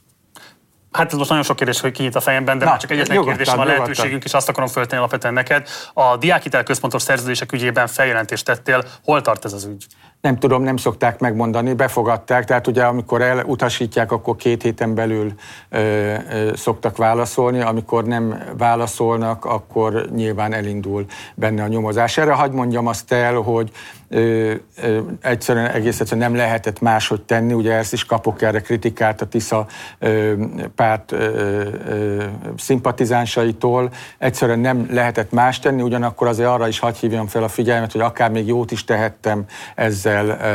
Hát ez most nagyon sok kérdés, hogy kinyit a fejemben, de Na, már csak egyetlen kérdésem van lehetőségünk, és azt akarom föltenni alapvetően neked. A diákhitel központos szerződések ügyében feljelentést tettél. Hol tart ez az ügy? Nem tudom, nem szokták megmondani, befogadták, tehát ugye amikor elutasítják, akkor két héten belül ö, ö, szoktak válaszolni, amikor nem válaszolnak, akkor nyilván elindul benne a nyomozás. Erre hadd mondjam azt el, hogy ö, ö, egyszerűen egész egyszerűen nem lehetett máshogy tenni, ugye ezt is kapok erre kritikát a Tisza ö, párt ö, ö, szimpatizánsaitól, egyszerűen nem lehetett más tenni, ugyanakkor azért arra is hadd hívjam fel a figyelmet, hogy akár még jót is tehettem ezzel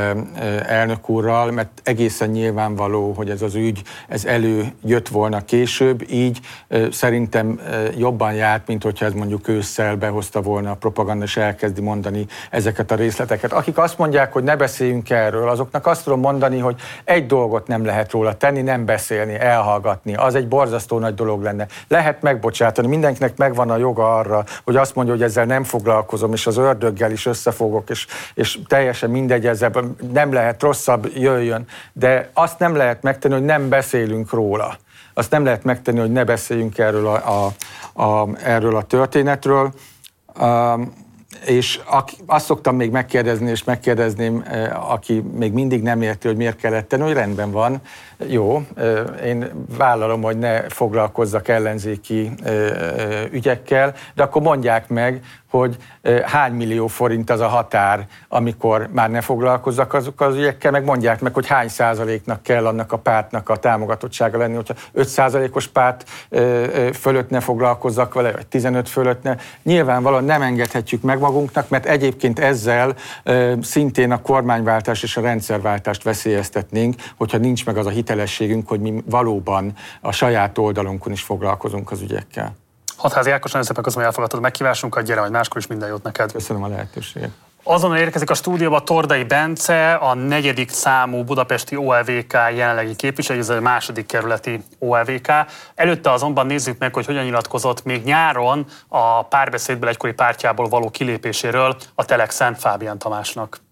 elnök úrral, mert egészen nyilvánvaló, hogy ez az ügy, ez előjött volna később, így szerintem jobban járt, mint hogyha ez mondjuk ősszel behozta volna a propaganda, és elkezdi mondani ezeket a részleteket. Akik azt mondják, hogy ne beszéljünk erről, azoknak azt tudom mondani, hogy egy dolgot nem lehet róla tenni, nem beszélni, elhallgatni. Az egy borzasztó nagy dolog lenne. Lehet megbocsátani, mindenkinek megvan a joga arra, hogy azt mondja, hogy ezzel nem foglalkozom, és az ördöggel is összefogok, és, és teljesen mindegy, ezzel nem lehet rosszabb, jöjjön. De azt nem lehet megtenni, hogy nem beszélünk róla. Azt nem lehet megtenni, hogy ne beszéljünk erről a, a, a, erről a történetről. Um, és aki, azt szoktam még megkérdezni, és megkérdezném, aki még mindig nem érti, hogy miért kellett tenni, hogy rendben van, jó, én vállalom, hogy ne foglalkozzak ellenzéki ügyekkel, de akkor mondják meg, hogy hány millió forint az a határ, amikor már ne foglalkozzak azok az ügyekkel, meg mondják meg, hogy hány százaléknak kell annak a pártnak a támogatottsága lenni, hogyha öt százalékos párt fölött ne foglalkozzak vele, vagy tizenöt fölött ne. Nyilvánvalóan nem engedhetjük meg magunknak, mert egyébként ezzel szintén a kormányváltást és a rendszerváltást veszélyeztetnénk, hogyha nincs meg az a hitelességünk, hogy mi valóban a saját oldalunkon is foglalkozunk az ügyekkel. Hatházi Ákos, nagyon szépen köszönöm, hogy elfogadtad a meghívásunkat, gyere majd máskor is, minden jót neked. Köszönöm a lehetőséget. Azonnal érkezik a stúdióba Tordai Bence, a negyedik számú budapesti o el vé ká jelenlegi képviselő, ez a második kerületi o el vé ká. Előtte azonban nézzük meg, hogy hogyan nyilatkozott még nyáron a Párbeszédből egykori pártjából való kilépéséről a Telexen Fábián Tamásnak.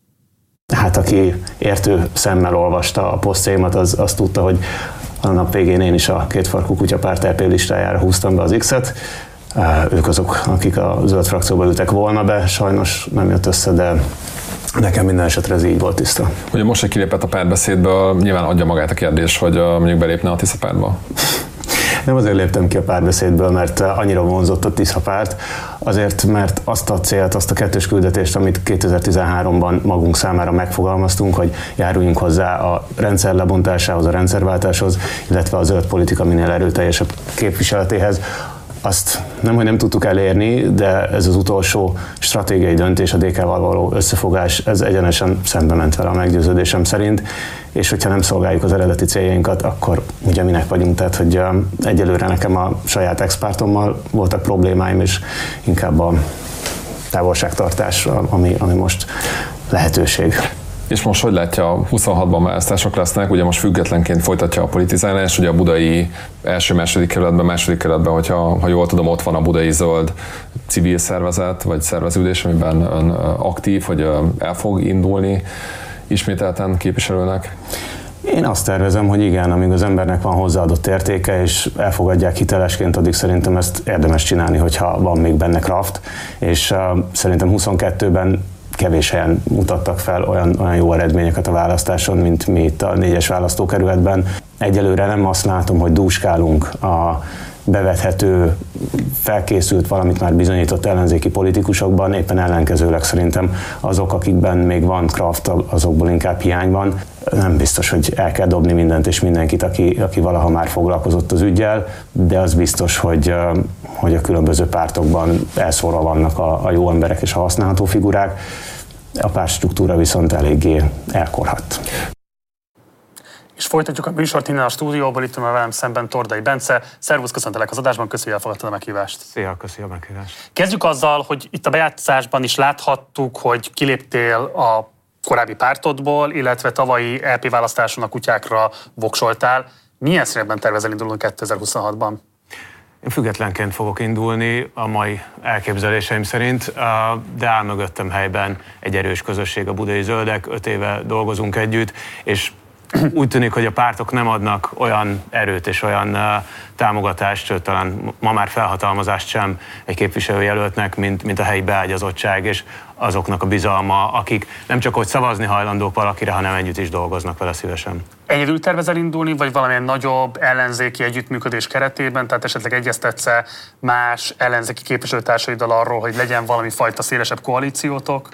Hát aki értő szemmel olvasta a posztjaimat, az, az tudta, hogy a nap végén én is a Kétfarkú Kutyapárt é pé listájára húztam be az X-et. Ők azok, akik a zöld frakcióba ültek volna be, sajnos nem jött össze, de nekem minden esetre ez így volt tiszta. Ugye most, hogy kilépett a Párbeszédből, nyilván adja magát a kérdés, hogy mondjuk belépne a Tisza pártba. Nem azért léptem ki a Párbeszédből, mert annyira vonzott a Tisza párt, azért, mert azt a célt, azt a kettős küldetést, amit kétezer-tizenháromban magunk számára megfogalmaztunk, hogy járuljunk hozzá a rendszer lebontásához, a rendszerváltáshoz, illetve a zöld politika minél erőteljesebb képviseletéhez, azt nem, hogy nem tudtuk elérni, de ez az utolsó stratégiai döntés, a dé ká-val való összefogás, ez egyenesen szembe ment vele a meggyőződésem szerint, és hogyha nem szolgáljuk az eredeti céljainkat, akkor ugye minek vagyunk, tehát hogy egyelőre nekem a saját expártommal voltak problémáim, és inkább a távolságtartás, ami, ami most lehetőség. És most hogy látja, huszonhatban választások lesznek, ugye most függetlenként folytatja a politizálás, ugye a budai első-második kerületben, második kerületben, hogyha ha jól tudom, ott van a budai zöld civil szervezet, vagy szerveződés, amiben ön aktív, hogy el fog indulni ismételten képviselőnek? Én azt tervezem, hogy igen, amíg az embernek van hozzáadott értéke, és elfogadják hitelesként, addig szerintem ezt érdemes csinálni, hogyha van még benne kraft, és uh, szerintem huszonkettőben kevés helyen mutattak fel olyan, olyan jó eredményeket a választáson, mint mi itt a négyes választókerületben. Egyelőre nem azt látom, hogy dúskálunk a bevethető, felkészült, valamit már bizonyított ellenzéki politikusokban, éppen ellenkezőleg szerintem azok, akikben még van kraft, azokból inkább hiány van. Nem biztos, hogy el kell dobni mindent és mindenkit, aki, aki valaha már foglalkozott az üggyel, de az biztos, hogy, hogy a különböző pártokban elszórva vannak a, a jó emberek és a használható figurák. A pártstruktúra viszont eléggé elkorhadt. És folytatjuk a műsort innen a stúdióból, itt van velem szemben Tordai Bence. Szervusz, köszöntelek az adásban, köszönjük, hogy elfogadtad a meghívást. Szia, köszönjük a meghívást. Kezdjük azzal, hogy itt a bejátszásban is láthattuk, hogy kiléptél a korábbi pártodból, illetve tavalyi é pé választáson a kutyákra voksoltál. Milyen szerepben tervezel indulni kétezer-huszonhatban? Én függetlenként fogok indulni a mai elképzeléseim szerint, de áll mögöttem helyben egy erős közösség, a Budai Zöldek, öt éve dolgozunk együtt, és úgy tűnik, hogy a pártok nem adnak olyan erőt és olyan uh, támogatást, sőt, talán ma már felhatalmazást sem egy képviselőjelöltnek, mint, mint a helyi beágyazottság és azoknak a bizalma, akik nem csak hogy szavazni hajlandók valakire, hanem együtt is dolgoznak vele szívesen. Egyedül tervezel indulni, vagy valamilyen nagyobb ellenzéki együttműködés keretében, tehát esetleg egyeztetsz-e más ellenzéki képviselőtársaiddal arról, hogy legyen valami fajta szélesebb koalíciótok?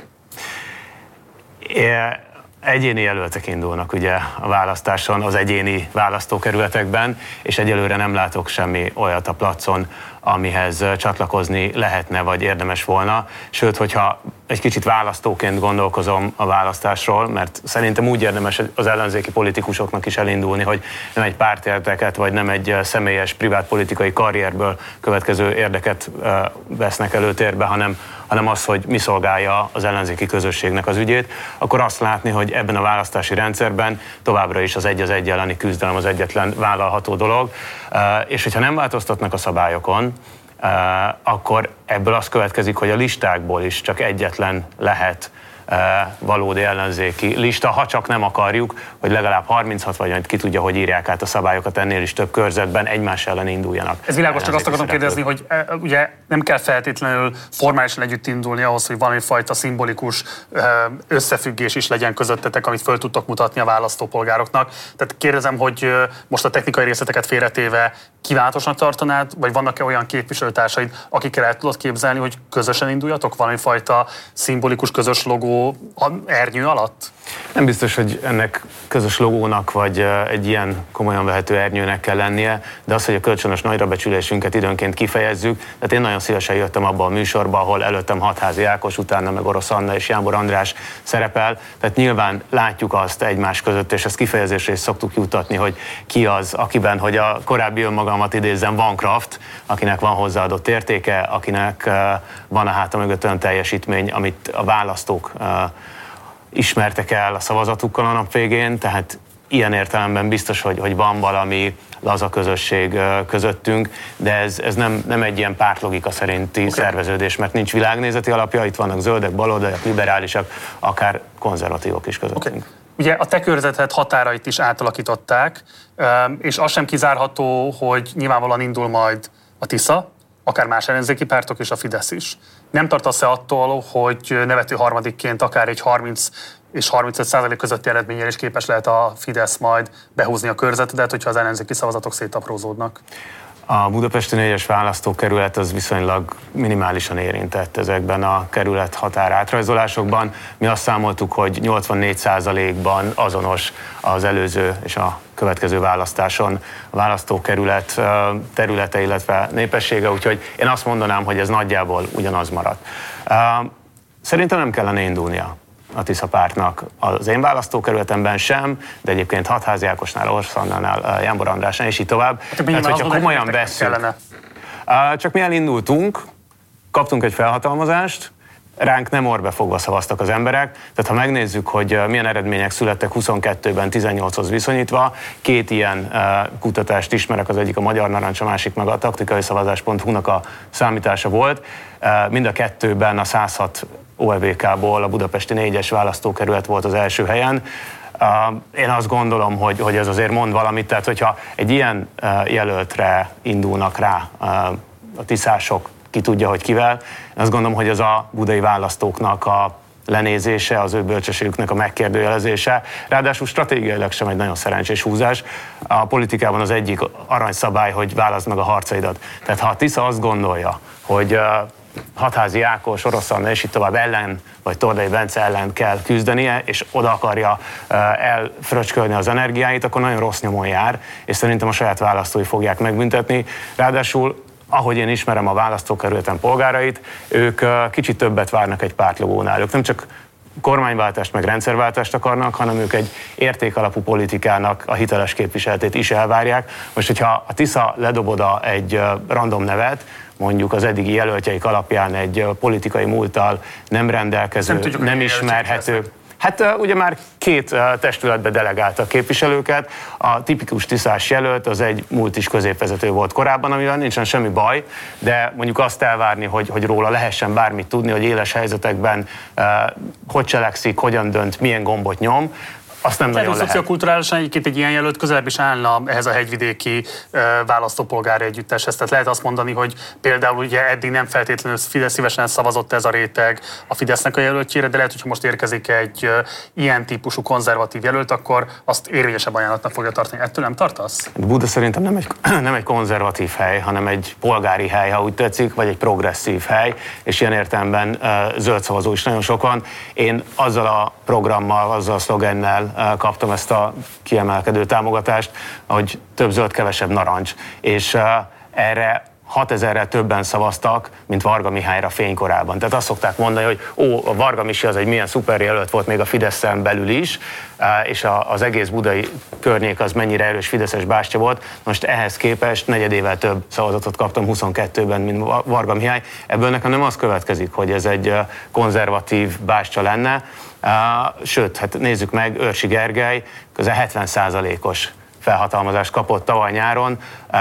É- Egyéni jelöltek indulnak ugye a választáson, az egyéni választókerületekben, és egyelőre nem látok semmi olyat a placon, amihez csatlakozni lehetne, vagy érdemes volna. Sőt, hogyha egy kicsit választóként gondolkozom a választásról, mert szerintem úgy érdemes az ellenzéki politikusoknak is elindulni, hogy nem egy pártérdeket, vagy nem egy személyes, privát politikai karrierből következő érdeket vesznek előtérbe, hanem, hanem az, hogy mi szolgálja az ellenzéki közösségnek az ügyét, akkor azt látni, hogy ebben a választási rendszerben továbbra is az egy az egy elleni küzdelem az egyetlen vállalható dolog, és hogyha nem változtatnak a szabályokon, Uh, akkor ebből az következik, hogy a listákból is csak egyetlen lehet uh, valódi ellenzéki lista, ha csak nem akarjuk, hogy legalább harminchat vagy majd ki tudja, hogy írják át a szabályokat, ennél is több körzetben egymás ellen induljanak. Ez világos, csak azt akarom kérdezni, hogy uh, ugye nem kell feltétlenül formálisan együtt indulni ahhoz, hogy valami fajta szimbolikus uh, összefüggés is legyen közöttetek, amit föl tudtok mutatni a választópolgároknak. Tehát kérdezem, hogy uh, most a technikai részleteket félretéve kívánatosnak tartanád, vagy vannak-e olyan képviselőtársaid, akikkel el tudod képzelni, hogy közösen induljatok valami fajta szimbolikus közös logó ernyő alatt? Nem biztos, hogy ennek közös logónak, vagy egy ilyen komolyan vehető ernyőnek kell lennie, de az, hogy a kölcsönös nagyrabecsülésünket időnként kifejezzük. Tehát én nagyon szívesen jöttem abba a műsorba, ahol előttem Hatházi Ákos, utána meg Orosz Anna és Jámbor András szerepel. Tehát nyilván látjuk azt egymás között, és ezt kifejezésre is szoktuk juttatni, hogy ki az, akiben, hogy a korábbi önmagamat idézzem, van kraft, akinek van hozzáadott értéke, akinek van a háta mögött olyan teljesítmény, amit a választók ismertek el a szavazatukkal a nap végén, tehát ilyen értelemben biztos, hogy, hogy van valami laza közösség közöttünk, de ez, ez nem, nem egy ilyen pártlogika szerinti okay. szerveződés, mert nincs világnézeti alapja, itt vannak zöldek, baloldaliak, liberálisak, akár konzervatívok is közöttünk. Okay. Ugye a te körzeted határait is átalakították, és az sem kizárható, hogy nyilvánvalóan indul majd a Tisza, akár más ellenzéki pártok és a Fidesz is. Nem tartasz-e attól, hogy nevető harmadikként akár egy harminc és harmincöt százalék közötti eredménnyel is képes lehet a Fidesz majd behúzni a körzetedet, hogyha az ellenzéki szavazatok szétaprózódnak? A budapesti négyes választókerület az viszonylag minimálisan érintett ezekben a kerület határátrajzolásokban. Mi azt számoltuk, hogy nyolcvannégy százalékban azonos az előző és a következő választáson a választókerület területe, illetve népessége, úgyhogy én azt mondanám, hogy ez nagyjából ugyanaz maradt. Szerintem nem kellene indulnia a Tisza pártnak az én választókerületemben sem, de egyébként Hatházi Ákosnál, Orosz Annánál, Jámbor Andrásnál, és így tovább. Hát, tehát, hogyha komolyan vesszük. Csak mi elindultunk, kaptunk egy felhatalmazást, ránk nem orbefogva szavaztak az emberek, tehát ha megnézzük, hogy milyen eredmények születtek huszonkettőben tizennyolchoz viszonyítva, két ilyen kutatást ismerek, az egyik a Magyar Narancs, a másik meg a taktikai szavazás pont hu-nak a számítása volt. Mind a kettőben a száz hat o e vé ká-ból a budapesti négyes választókerület volt az első helyen. Én azt gondolom, hogy, hogy ez azért mond valamit, tehát hogyha egy ilyen jelöltre indulnak rá a tiszások, ki tudja, hogy kivel, én azt gondolom, hogy az a budai választóknak a lenézése, az ő bölcsességüknek a megkérdőjelezése. Ráadásul stratégiailag sem egy nagyon szerencsés húzás. A politikában az egyik aranyszabály, hogy válaszd meg a harcaidat. Tehát ha a Tisza azt gondolja, hogy Hatházi Ákos, Orosz Anna és így tovább ellen, vagy Tordai Bence ellen kell küzdenie, és oda akarja elfröcskölni az energiáit, akkor nagyon rossz nyomon jár, és szerintem a saját választói fogják megbüntetni. Ráadásul, ahogy én ismerem a választókerületen polgárait, ők kicsit többet várnak egy pártlogónál. Ők nem csak kormányváltást meg rendszerváltást akarnak, hanem ők egy értékalapú politikának a hiteles képviseletét is elvárják. Most, hogyha a Tisza ledob oda egy random nevet, mondjuk az eddigi jelöltjeik alapján egy politikai múlttal nem rendelkező, nem, tudjuk, nem ismerhető. Hát ugye már két testületbe delegáltak képviselőket, a tipikus tiszás jelölt az egy multis középvezető volt korábban, amivel nincsen semmi baj, de mondjuk azt elvárni, hogy, hogy róla lehessen bármit tudni, hogy éles helyzetekben uh, hogy cselekszik, hogyan dönt, milyen gombot nyom, azt nem nagyon lehet. Szociokulturálisan egyébként egy ilyen jelölt közelebb is állna ehhez a hegyvidéki uh, választópolgári együtteshez. Tehát lehet azt mondani, hogy például ugye eddig nem feltétlenül szívesen szavazott ez a réteg a Fidesznek a jelöltjére, de lehet, hogyha most érkezik egy uh, ilyen típusú konzervatív jelölt, akkor azt érvényesebb ajánlatnak fogja tartani. Ettől nem tartasz? Buda szerintem nem egy, nem egy konzervatív hely, hanem egy polgári hely, ha úgy tetszik, vagy egy progresszív hely, és ilyen értelemben uh, zöld szavazó is nagyon sokan. Én azzal a programmal, azzal a szlogennel kaptam ezt a kiemelkedő támogatást, hogy több zöld, kevesebb narancs. És uh, erre hatezerrel többen szavaztak, mint Varga Mihályra fénykorában. Tehát azt szokták mondani, hogy ó, a Varga Misi az egy milyen szuper jelölt volt még a Fideszen belül is, és az egész budai környék az mennyire erős fideszes bástya volt. Most ehhez képest negyedével több szavazatot kaptam huszonkettőben, mint Varga Mihály. Ebből nekem nem az következik, hogy ez egy konzervatív bástya lenne. Sőt, hát nézzük meg, Őrsi Gergely közel hetven százalékos felhatalmazást kapott tavaly nyáron,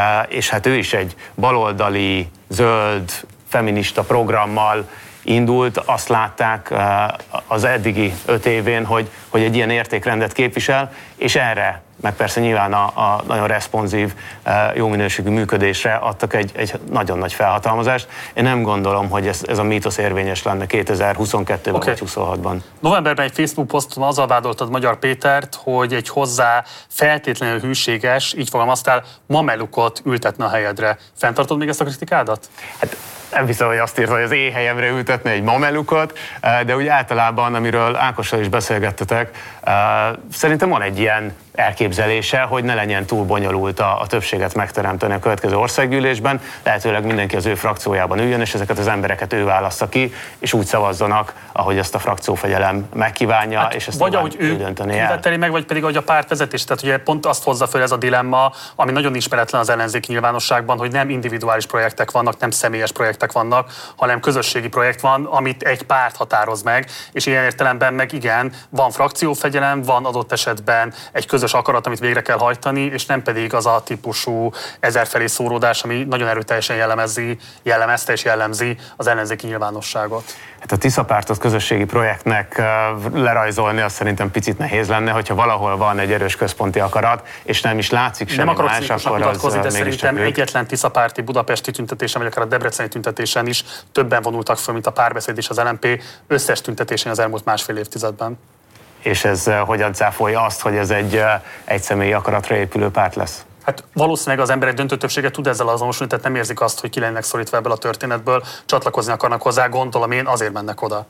és hát ő is egy baloldali, zöld, feminista programmal indult. Azt látták az eddigi öt évén, hogy, hogy egy ilyen értékrendet képvisel, és erre, meg persze nyilván a, a nagyon responsív, jó minőségű működésre adtak egy, egy nagyon nagy felhatalmazást. Én nem gondolom, hogy ez, ez a mítosz érvényes lenne kétezer-huszonkettőben okay. vagy huszonhatban. Novemberben egy Facebook poszton azzal vádoltad Magyar Pétert, hogy egy hozzá feltétlenül hűséges, így fogalmaztál, mamelukot ültetne a helyedre. Fenntartod még ezt a kritikádat? Hát nem hiszem, hogy azt írta, hogy az én helyemre ültetne egy mamelukot, de úgy általában, amiről Ákossal is beszélgettetek, szerintem van egy ilyen elképzelése, hogy ne legyen túl bonyolult a, a többséget megteremteni a következő országgyűlésben, lehetőleg mindenki az ő frakciójában üljön, és ezeket az embereket ő válassza ki, és úgy szavazzanak, ahogy ezt a frakciófegyelem megkívánja, hát, és ezt vagy ahogy ő kiveteli meg, vagy pedig ahogy a párt vezetés. Tehát ugye pont azt hozza föl ez a dilemma, ami nagyon ismeretlen az ellenzéki nyilvánosságban, hogy nem individuális projektek vannak, nem személyes projektek vannak, hanem közösségi projekt van, amit egy párt határoz meg, és ilyen értelemben meg igen, van frakciófegyelem, van adott esetben egy közös akarat, amit végre kell hajtani, és nem pedig az a típusú ezerfelé szóródás, ami nagyon erőteljesen jellemezi, jellemezte és jellemzi az ellenzéki nyilvánosságot. Hát a Tisza pártot közösségi projektnek lerajzolni az szerintem picit nehéz lenne, hogyha valahol van egy erős központi akarat, és nem is látszik semmi nem más, akkor az de szerintem ők. egyetlen Tisza párti budapesti tüntetésen, vagy akár a debreceni tüntetésen is többen vonultak föl, mint a Párbeszéd és az el em pé összes tüntetésén az elmúlt másfél évtizedben. És ez hogyan cáfolja azt, hogy ez egy egyszemélyi akaratra épülő párt lesz? Hát valószínűleg az emberek döntő többsége tud ezzel azonosulni, tehát nem érzik azt, hogy ki lennek szorítva ebből a történetből, csatlakozni akarnak hozzá, gondolom én, azért mennek oda.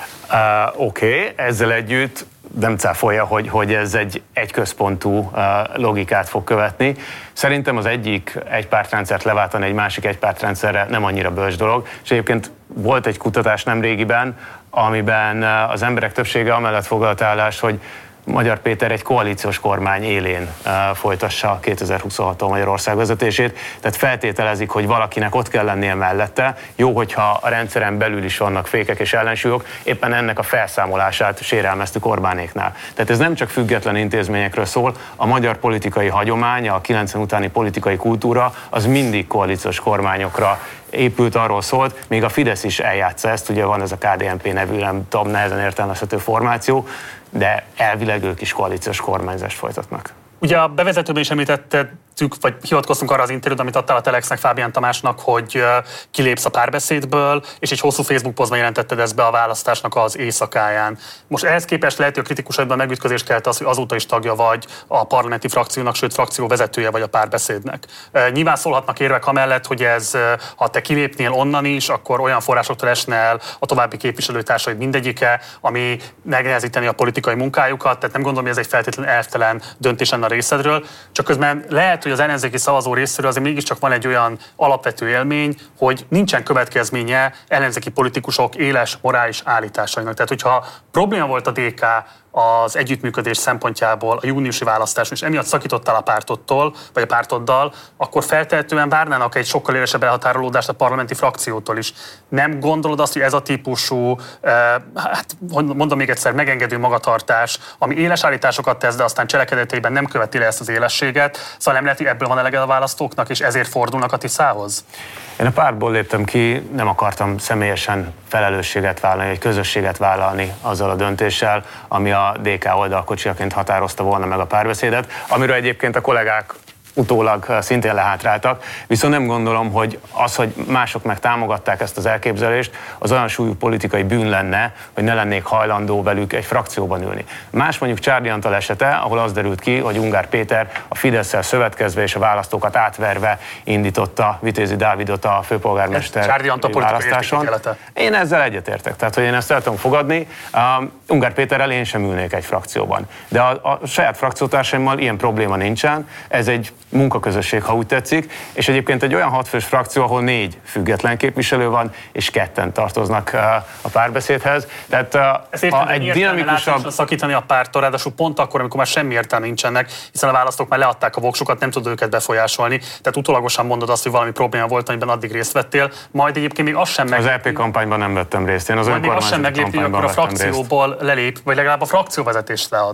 Uh, Oké, okay. Ezzel együtt nem cáfolja, hogy, hogy ez egy egyközpontú uh, logikát fog követni. Szerintem az egyik egypártrendszert leváltani egy másik egypártrendszerre nem annyira bölcs dolog, és egyébként volt egy kutatás nemrégiben, amiben az emberek többsége amellett foglalt állást, hogy Magyar Péter egy koalíciós kormány élén uh, folytassa kétezer-huszonhattól Magyarország vezetését, tehát feltételezik, hogy valakinek ott kell lennie mellette. Jó, hogyha a rendszeren belül is vannak fékek és ellensúlyok, éppen ennek a felszámolását sérelmeztük Orbánéknál. Tehát ez nem csak független intézményekről szól, a magyar politikai hagyomány, a kilencven utáni politikai kultúra az mindig koalíciós kormányokra épült, arról szólt, még a Fidesz is eljátsza ezt, ugye van ez a ká dé en pé nevű, nem tudom, nehezen értelmezhető formáció, de elvileg ők is koalíciós kormányzást folytatnak. Ugye a bevezetőben is említetted vagy hivatkoztunk arra az interjút, amit adtál a Telexnek, Fábián Tamásnak, hogy kilépsz a Párbeszédből, és egy hosszú Facebook posztban jelentetted ezt be a választásnak az éjszakáján. Most ehhez képest lehet, hogy a kritikusaidban megütközést kelt az, hogy azóta is tagja vagy a parlamenti frakciónak, sőt frakció vezetője vagy a Párbeszédnek. Nyilván szólhatnak érvek amellett, hogy ez, ha te kilépnél onnan is, akkor olyan forrásoktól esne el a további képviselőtársaid mindegyike, ami megnehezíteni a politikai munkájukat, tehát nem gondolom, hogy ez egy feltétlenül elvtelen döntés lenne a részedről. Csak közben lehet, hogy az ellenzéki szavazó részéről azért mégiscsak van egy olyan alapvető élmény, hogy nincsen következménye ellenzéki politikusok éles morális állításainak. Tehát, hogyha probléma volt a dé ká az együttműködés szempontjából a júniusi választáson, és emiatt szakítottál a pártottól, vagy a pártoddal, akkor feltehetően várnának egy sokkal élesebb elhatárolódást a parlamenti frakciótól is. Nem gondolod azt, hogy ez a típusú, eh, hát mondom még egyszer, megengedő magatartás, ami éles állításokat tesz, de aztán cselekedeteiben nem követi le ezt az élességet, szóval nem lehet, hogy ebből van elege a választóknak, és ezért fordulnak a Tiszához? Én a pártból léptem ki, nem akartam személyesen felelősséget vállalni, egy közösséget vállalni azzal a döntéssel, ami a dé ká oldalkocsiaként határozta volna meg a Párbeszédet, amiről egyébként a kollégák utólag szintén lehátráltak, viszont nem gondolom, hogy az, hogy mások meg támogatták ezt az elképzelést, az olyan súlyú politikai bűn lenne, hogy ne lennék hajlandó velük egy frakcióban ülni. Más mondjuk Csárdi Antal esete, ahol az derült ki, hogy Ungár Péter a Fidesszel szövetkezve és a választókat átverve indította Vitézi Dávidot a főpolgármester Csárdi Antal választáson. Én ezzel egyetértek, tehát hogy én ezt el tudom fogadni. Um, Ungár Péterrel én sem ülnék egy frakcióban. De a, a saját frakciótársaimmal ilyen probléma nincsen. Ez egy munkaközösség, ha úgy tetszik, és egyébként egy olyan hatfős frakció, ahol négy független képviselő van, és ketten tartoznak a Párbeszédhez. Tehát Ezért a, egy dinamikusabb... szakítani a pártól, ráadásul pont akkor, amikor már semmi értelme nincsenek, hiszen a választók már leadták a voksukat, nem tudod őket befolyásolni. Tehát utólagosan mondod azt, hogy valami probléma volt, amiben addig részt vettél, majd egyébként még azt sem meg... Az é pé kampányban nem vettem részt, én az önkormányzati kampányban akkor a frakcióból lelép, vagy legalább a frakcióvezetést lead.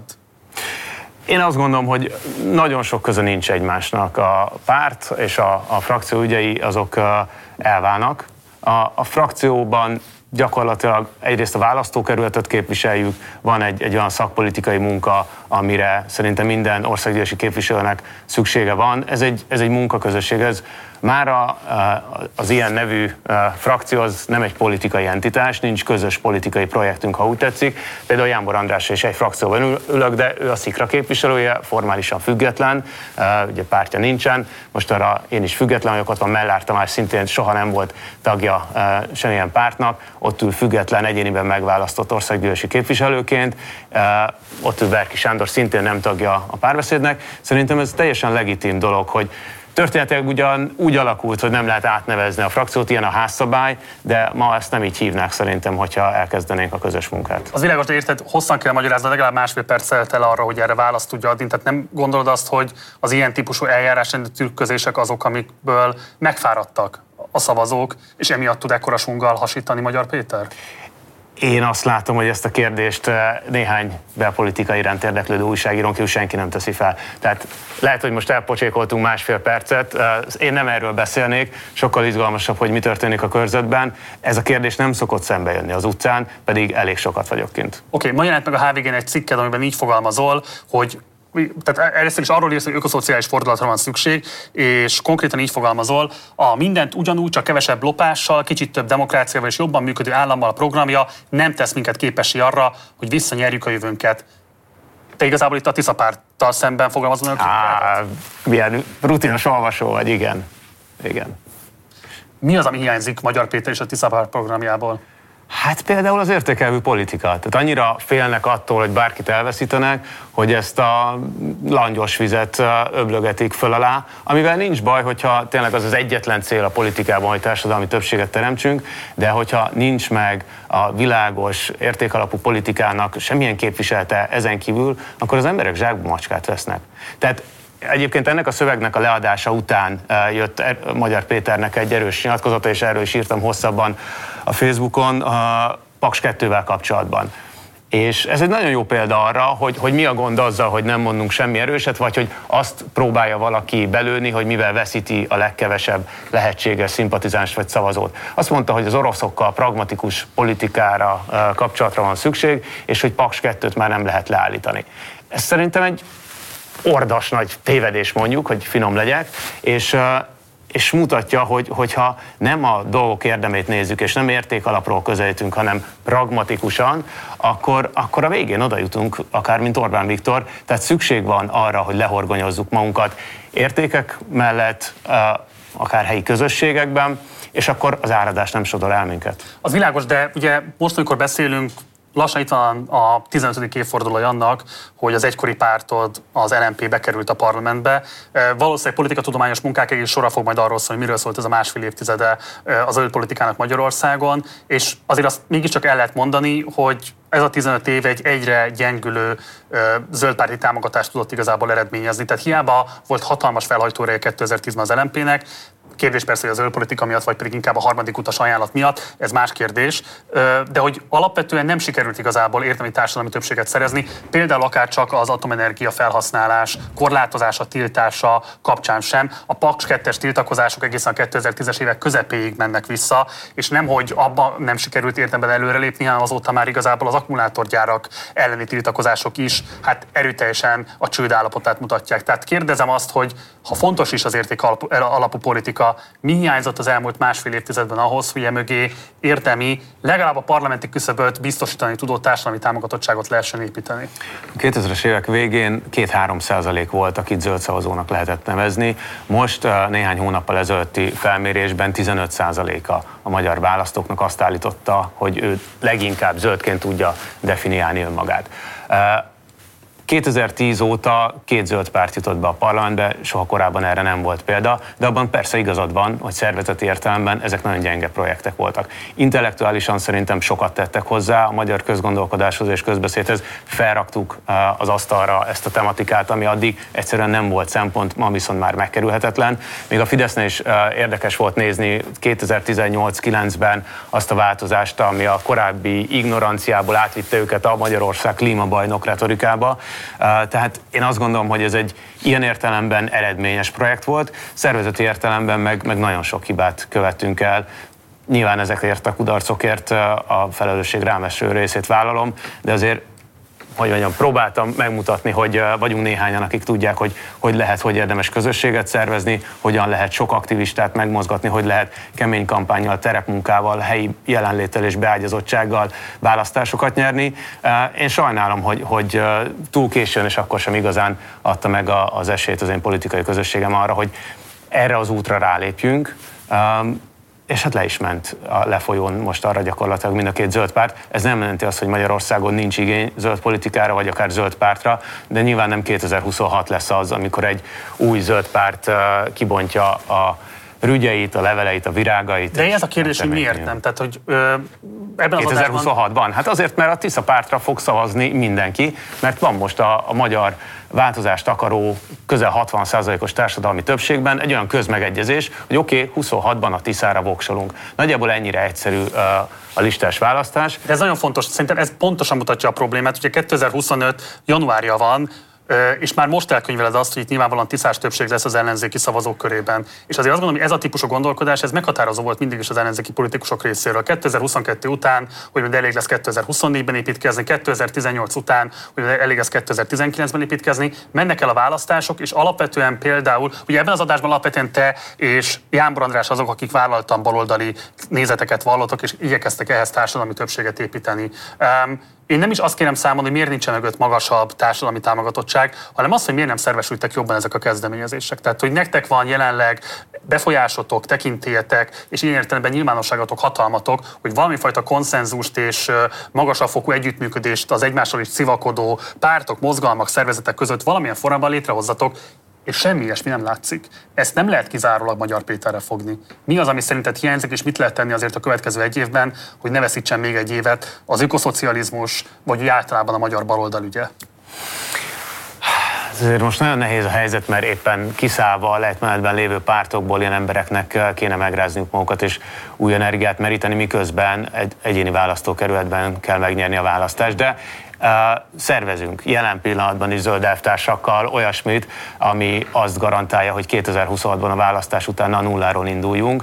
Én azt gondolom, hogy nagyon sok köze nincs egymásnak. A párt és a, a frakció ügyei azok elválnak. A, a frakcióban gyakorlatilag egyrészt a választókerületet képviseljük, van egy, egy olyan szakpolitikai munka, amire szerintem minden országgyűlési képviselőnek szüksége van. Ez egy, ez egy munkaközösség, ez mára az ilyen nevű frakció az nem egy politikai entitás, nincs közös politikai projektünk, ha úgy tetszik. Például Jámbor András is egy frakcióban ülök, de ő a Szikra képviselője, formálisan független, ugye pártja nincsen. Most arra én is független vagyok, ott van Mellár Tamás, szintén soha nem volt tagja semmilyen pártnak, ott ül független, egyéniben megválasztott országgyűlési képviselőként, ott ül Berki Sándor, szintén nem tagja a Párbeszédnek. Szerintem ez teljesen legitim dolog, hogy történetileg ugyan úgy alakult, hogy nem lehet átnevezni a frakciót, ilyen a házszabály, de ma ezt nem így hívnák szerintem, hogyha elkezdenénk a közös munkát. Az világos, de érted, hosszan kell magyarázni, legalább másfél perc szelt el arra, hogy erre választ tudja adni. Tehát nem gondolod azt, hogy az ilyen típusú eljárásrendi trükközések azok, amikből megfáradtak a szavazók, és emiatt tud ekkora sunggal hasítani Magyar Péter? Én azt látom, hogy ezt a kérdést néhány belpolitika iránt érdeklődő újságírónk kívül senki nem teszi fel. Tehát lehet, hogy most elpocsékoltunk másfél percet, én nem erről beszélnék, sokkal izgalmasabb, hogy mi történik a körzetben. Ez a kérdés nem szokott szembe jönni az utcán, pedig elég sokat vagyok kint. Oké, okay, ma jelent meg a há vé gén egy cikked, amiben így fogalmazol, hogy tehát először is arról írsz, hogy ökoszociális fordulatra van szükség, és konkrétan így fogalmazol, a mindent ugyanúgy, csak kevesebb lopással, kicsit több demokráciával és jobban működő állammal a programja nem tesz minket képessé arra, hogy visszanyerjük a jövőnket. Te igazából itt a Tisza párttal szemben fogalmazol? Á, milyen rutinos olvasó vagy, igen. igen. Mi az, ami hiányzik Magyar Péter és a Tisza párt programjából? Hát például az értékelvű politika. Tehát annyira félnek attól, hogy bárkit elveszítenek, hogy ezt a langyos vizet öblögetik föl alá, amivel nincs baj, hogyha tényleg az az egyetlen cél a politikában, hogy társadalmi többséget teremtsünk, de hogyha nincs meg a világos értékalapú politikának semmilyen képviselete ezen kívül, akkor az emberek zsákba macskát vesznek. Tehát egyébként ennek a szövegnek a leadása után jött Magyar Péternek egy erős nyilatkozata, és erről is írtam hosszabban a Facebookon a Paks kettővel kapcsolatban. És ez egy nagyon jó példa arra, hogy, hogy mi a gond azzal, hogy nem mondunk semmi erőset, vagy hogy azt próbálja valaki belőni, hogy mivel veszíti a legkevesebb lehetséges szimpatizáns vagy szavazót. Azt mondta, hogy az oroszokkal pragmatikus politikára, kapcsolatra van szükség, és hogy Paks kettőt már nem lehet leállítani. Ez szerintem egy ordas nagy tévedés mondjuk, hogy finom legyek, és és mutatja, hogy, hogyha nem a dolgok érdemét nézzük, és nem értékalapról közelítünk, hanem pragmatikusan, akkor, akkor a végén oda jutunk, akár mint Orbán Viktor, tehát szükség van arra, hogy lehorgonyozzuk magunkat értékek mellett, akár helyi közösségekben, és akkor az áradás nem sodor el minket. Az világos, de ugye most, amikor beszélünk, lassan itt van a tizenötödik évfordulója annak, hogy az egykori pártod, az el em pé bekerült a parlamentbe. Valószínűleg politikatudományos munkák egész sorra fog majd arról szólni, hogy miről szólt ez a másfél évtizede a zöld politikának Magyarországon, és azért azt mégiscsak el lehet mondani, hogy ez a tizenöt év egy egyre gyengülő zöldpárti támogatást tudott igazából eredményezni. Tehát hiába volt hatalmas felhajtóereje kétezer-tízben az el em pének, kérdés persze, hogy a zöld politika miatt, vagy pedig inkább a harmadik utas ajánlat miatt, ez más kérdés, de hogy alapvetően nem sikerült igazából értelmi társadalmi többséget szerezni, például akár csak az atomenergia felhasználás korlátozása, tiltása kapcsán sem. A Paks kettes tiltakozások egészen a kétezer-tízes évek közepéig mennek vissza, és nemhogy abban nem sikerült értelemben előrelépni, hanem azóta már igazából az akkumulátorgyárak elleni tiltakozások is hát erőteljesen a csőd állapotát mutatják. Tehát kérdezem azt, hogy ha fontos is az érték alapú politika, mi hiányzott az elmúlt másfél évtizedben ahhoz, hogy emögé értelmi, legalább a parlamenti küszöböt biztosítani tudó társadalmi támogatottságot lehessen építeni? A kétezres évek végén két-három százalék volt, akit zöld szavazónak lehetett nevezni. Most néhány hónappal ezelőtti felmérésben tizenöt százaléka a magyar választóknak azt állította, hogy ő leginkább zöldként tudja definiálni önmagát. kétezer-tíz óta két zöld párt jutott be a parlamentbe, soha korábban erre nem volt példa, de abban persze igazad van, hogy szervezeti értelemben ezek nagyon gyenge projektek voltak. Intellektuálisan szerintem sokat tettek hozzá a magyar közgondolkodáshoz és közbeszédhez, felraktuk az asztalra ezt a tematikát, ami addig egyszerűen nem volt szempont, ma viszont már megkerülhetetlen. Még a Fidesznél is érdekes volt nézni kétezer-tizennyolc-kilencben azt a változást, ami a korábbi ignoranciából átvitte őket a Magyarország klímabajnok retorikába. Tehát én azt gondolom, hogy ez egy ilyen értelemben eredményes projekt volt, szervezeti értelemben meg, meg nagyon sok hibát követtünk el. Nyilván ezekért a kudarcokért a felelősség rám eső részét vállalom, de azért, hogy mondjam, próbáltam megmutatni, hogy vagyunk néhányan, akik tudják, hogy hogy lehet, hogy érdemes közösséget szervezni, hogyan lehet sok aktivistát megmozgatni, hogy lehet kemény kampánnyal, terepmunkával, helyi jelenléttel és beágyazottsággal választásokat nyerni. Én sajnálom, hogy, hogy túl későn, és akkor sem igazán adta meg az esélyt az én politikai közösségem arra, hogy erre az útra rálépjünk. És hát le is ment a lefolyón most arra gyakorlatilag mind a két zöld párt. Ez nem jelenti azt, hogy Magyarországon nincs igény zöld politikára, vagy akár zöld pártra, de nyilván nem kétezer-huszonhat lesz az, amikor egy új zöld párt kibontja a rügyeit, a leveleit, a virágait. De ez a kérdés, hogy miért nem? Tehát, hogy ö, ebben kétezer-huszonhatban? Hát azért, mert a Tisza pártra fog szavazni mindenki, mert van most a, a magyar változást akaró közel hatvan százalékos társadalmi többségben egy olyan közmegegyezés, hogy oké, okay, huszonhatban a Tiszára voksolunk. Nagyjából ennyire egyszerű uh, a listás választás. De ez nagyon fontos, szerintem ez pontosan mutatja a problémát. Ugye kétezer-huszonöt januárja van, és már most elkönyveled azt, hogy itt nyilvánvalóan tiszás többség lesz az ellenzéki szavazók körében. És azért azt gondolom, hogy ez a típusú gondolkodás, ez meghatározó volt mindig is az ellenzéki politikusok részéről. kétezer-huszonkettő után, hogy majd elég lesz kétezer-huszonnégyben építkezni, kétezer-tizennyolc után, hogy elég lesz kétezer-tizenkilencben építkezni, mennek el a választások, és alapvetően például, ugye ebben az adásban alapvetően te és Jánbor András azok, akik vállaltan baloldali nézeteket vallottak, és igyekeztek ehhez társadalmi többséget építeni. Um, Én nem is azt kérem számon, hogy miért nincsen mögött magasabb társadalmi támogatottság, hanem azt, hogy miért nem szervesültek jobban ezek a kezdeményezések. Tehát, hogy nektek van jelenleg befolyásotok, tekintélyetek, és ilyen értelemben nyilvánosságotok, hatalmatok, hogy valamifajta konszenzust és magasabb fokú együttműködést az egymással is civakodó pártok, mozgalmak, szervezetek között valamilyen formában létrehozzatok, és semmi ilyesmi nem látszik. Ezt nem lehet kizárólag Magyar Péterre fogni. Mi az, ami szerinted hiányzik, és mit lehet tenni azért a következő egy évben, hogy ne veszítsen még egy évet az ökoszocializmus, vagy általában a magyar baloldal ügye? Ezért most nagyon nehéz a helyzet, mert éppen kiszállva a lejtmenetben lévő pártokból ilyen embereknek kéne megrázniuk magukat és új energiát meríteni, miközben egy egyéni választókerületben kell megnyerni a választást. De Uh, szervezünk jelen pillanatban is zöld elvtársakkal olyasmit, ami azt garantálja, hogy kétezer-huszonhatban a választás után a nulláról induljunk.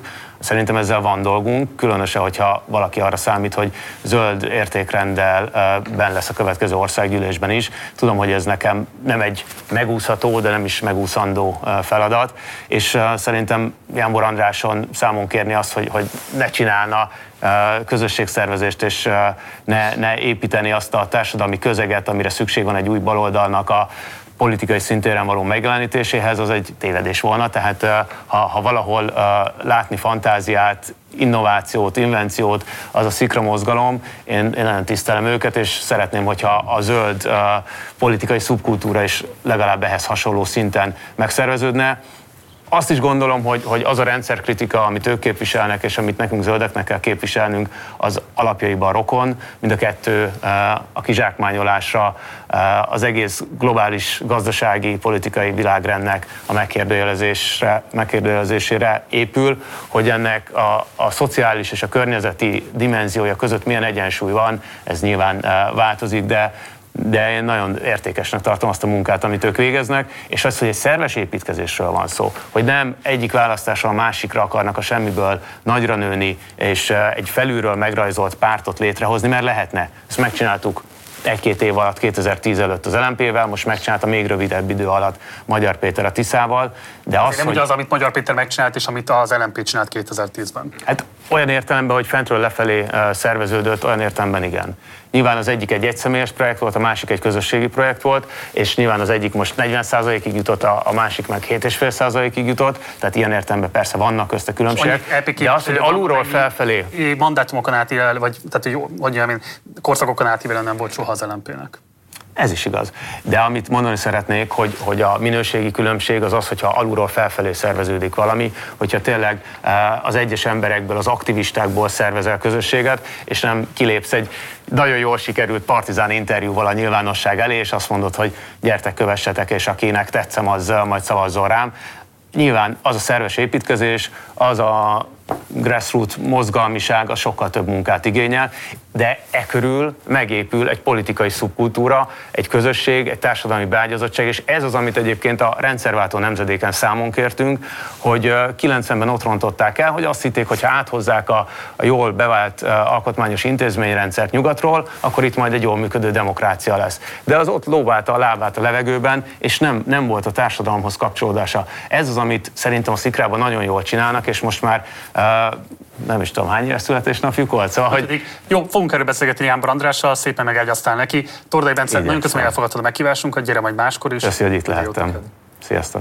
szerintem ezzel van dolgunk, különösen, hogyha valaki arra számít, hogy zöld értékrenddel ben lesz a következő országgyűlésben is. Tudom, hogy ez nekem nem egy megúszható, de nem is megúszandó feladat, és szerintem Jámbor Andráson számon kérni azt, hogy, hogy ne csinálna közösségszervezést, és ne, ne építeni azt a társadalmi közeget, amire szükség van egy új baloldalnak a politikai szintéren való megjelenítéséhez, az egy tévedés volna. Tehát ha, ha valahol látni fantáziát, innovációt, invenciót, az a szikra mozgalom, én, én nagyon tisztelem őket, és szeretném, hogyha a zöld politikai szubkultúra is legalább ehhez hasonló szinten megszerveződne. Azt is gondolom, hogy, hogy az a rendszerkritika, amit ők képviselnek, és amit nekünk zöldeknek kell képviselnünk, az alapjaiban rokon. Mind a kettő a kizsákmányolásra, az egész globális gazdasági, politikai világrendnek a megkérdőjelezésre, megkérdőjelezésére épül, hogy ennek a, a szociális és a környezeti dimenziója között milyen egyensúly van, ez nyilván változik, de de én nagyon értékesnek tartom azt a munkát, amit ők végeznek, és az, hogy egy szerves építkezésről van szó, hogy nem egyik választásra a másikra akarnak a semmiből nagyra nőni, és egy felülről megrajzolt pártot létrehozni, mert lehetne. Ezt megcsináltuk egy-két év alatt, kétezer-tíz előtt az el em pé-vel, most megcsinálta még rövidebb idő alatt Magyar Péter a Tiszával. De az, nem hogy... ugyanaz, amit Magyar Péter megcsinált, és amit az el em pé csinált kétezer-tízben. Hát olyan értelemben, hogy fentről lefelé szerveződött, olyan értelemben igen. Nyilván az egyik egy egyszemélyes projekt volt, a másik egy közösségi projekt volt, és nyilván az egyik most negyven százalékig jutott, a, a másik meg hét egész öt százalékig jutott, tehát ilyen értelemben persze vannak közte különbségek. De az, hogy alulról felfelé... Mandátumokon átívelő, vagy tehát, hogy, hogy én, korszakokon átívelő nem volt soha az el em pé-nek. Ez is igaz. De amit mondani szeretnék, hogy, hogy a minőségi különbség az az, hogyha alulról felfelé szerveződik valami, hogyha tényleg az egyes emberekből, az aktivistákból szervezel közösséget, és nem kilépsz egy nagyon jól sikerült partizán interjúval a nyilvánosság elé, és azt mondod, hogy gyertek, kövessetek, és akinek tetszem, az majd szavazzon rám. Nyilván az a szerves építkezés, az a grassroots mozgalmiság a sokkal több munkát igényel, de e körül megépül egy politikai szubkultúra, egy közösség, egy társadalmi beágyazottság, és ez az, amit egyébként a rendszerváltó nemzedéken számon kértünk, hogy kilencvenben ott rontották el, hogy azt hitték, hogy ha áthozzák a, a jól bevált alkotmányos intézményrendszert nyugatról, akkor itt majd egy jól működő demokrácia lesz. De az ott lóbálta a lábát a levegőben, és nem, nem volt a társadalomhoz kapcsolódása. Ez az, amit szerintem a Szikrában nagyon jól csinálnak, és most már Uh, nem is tudom, hány éves születésnapjuk volt, szóval, hogy... Jó, fogunk erről beszélgetni Jámbor Andrással, szépen megágyaztál neki. Tordai Bence, nagyon köszönöm, hogy elfogadtad a meghívásunkat, gyere majd máskor is. Köszi, hogy itt lehettem. Sziasztok!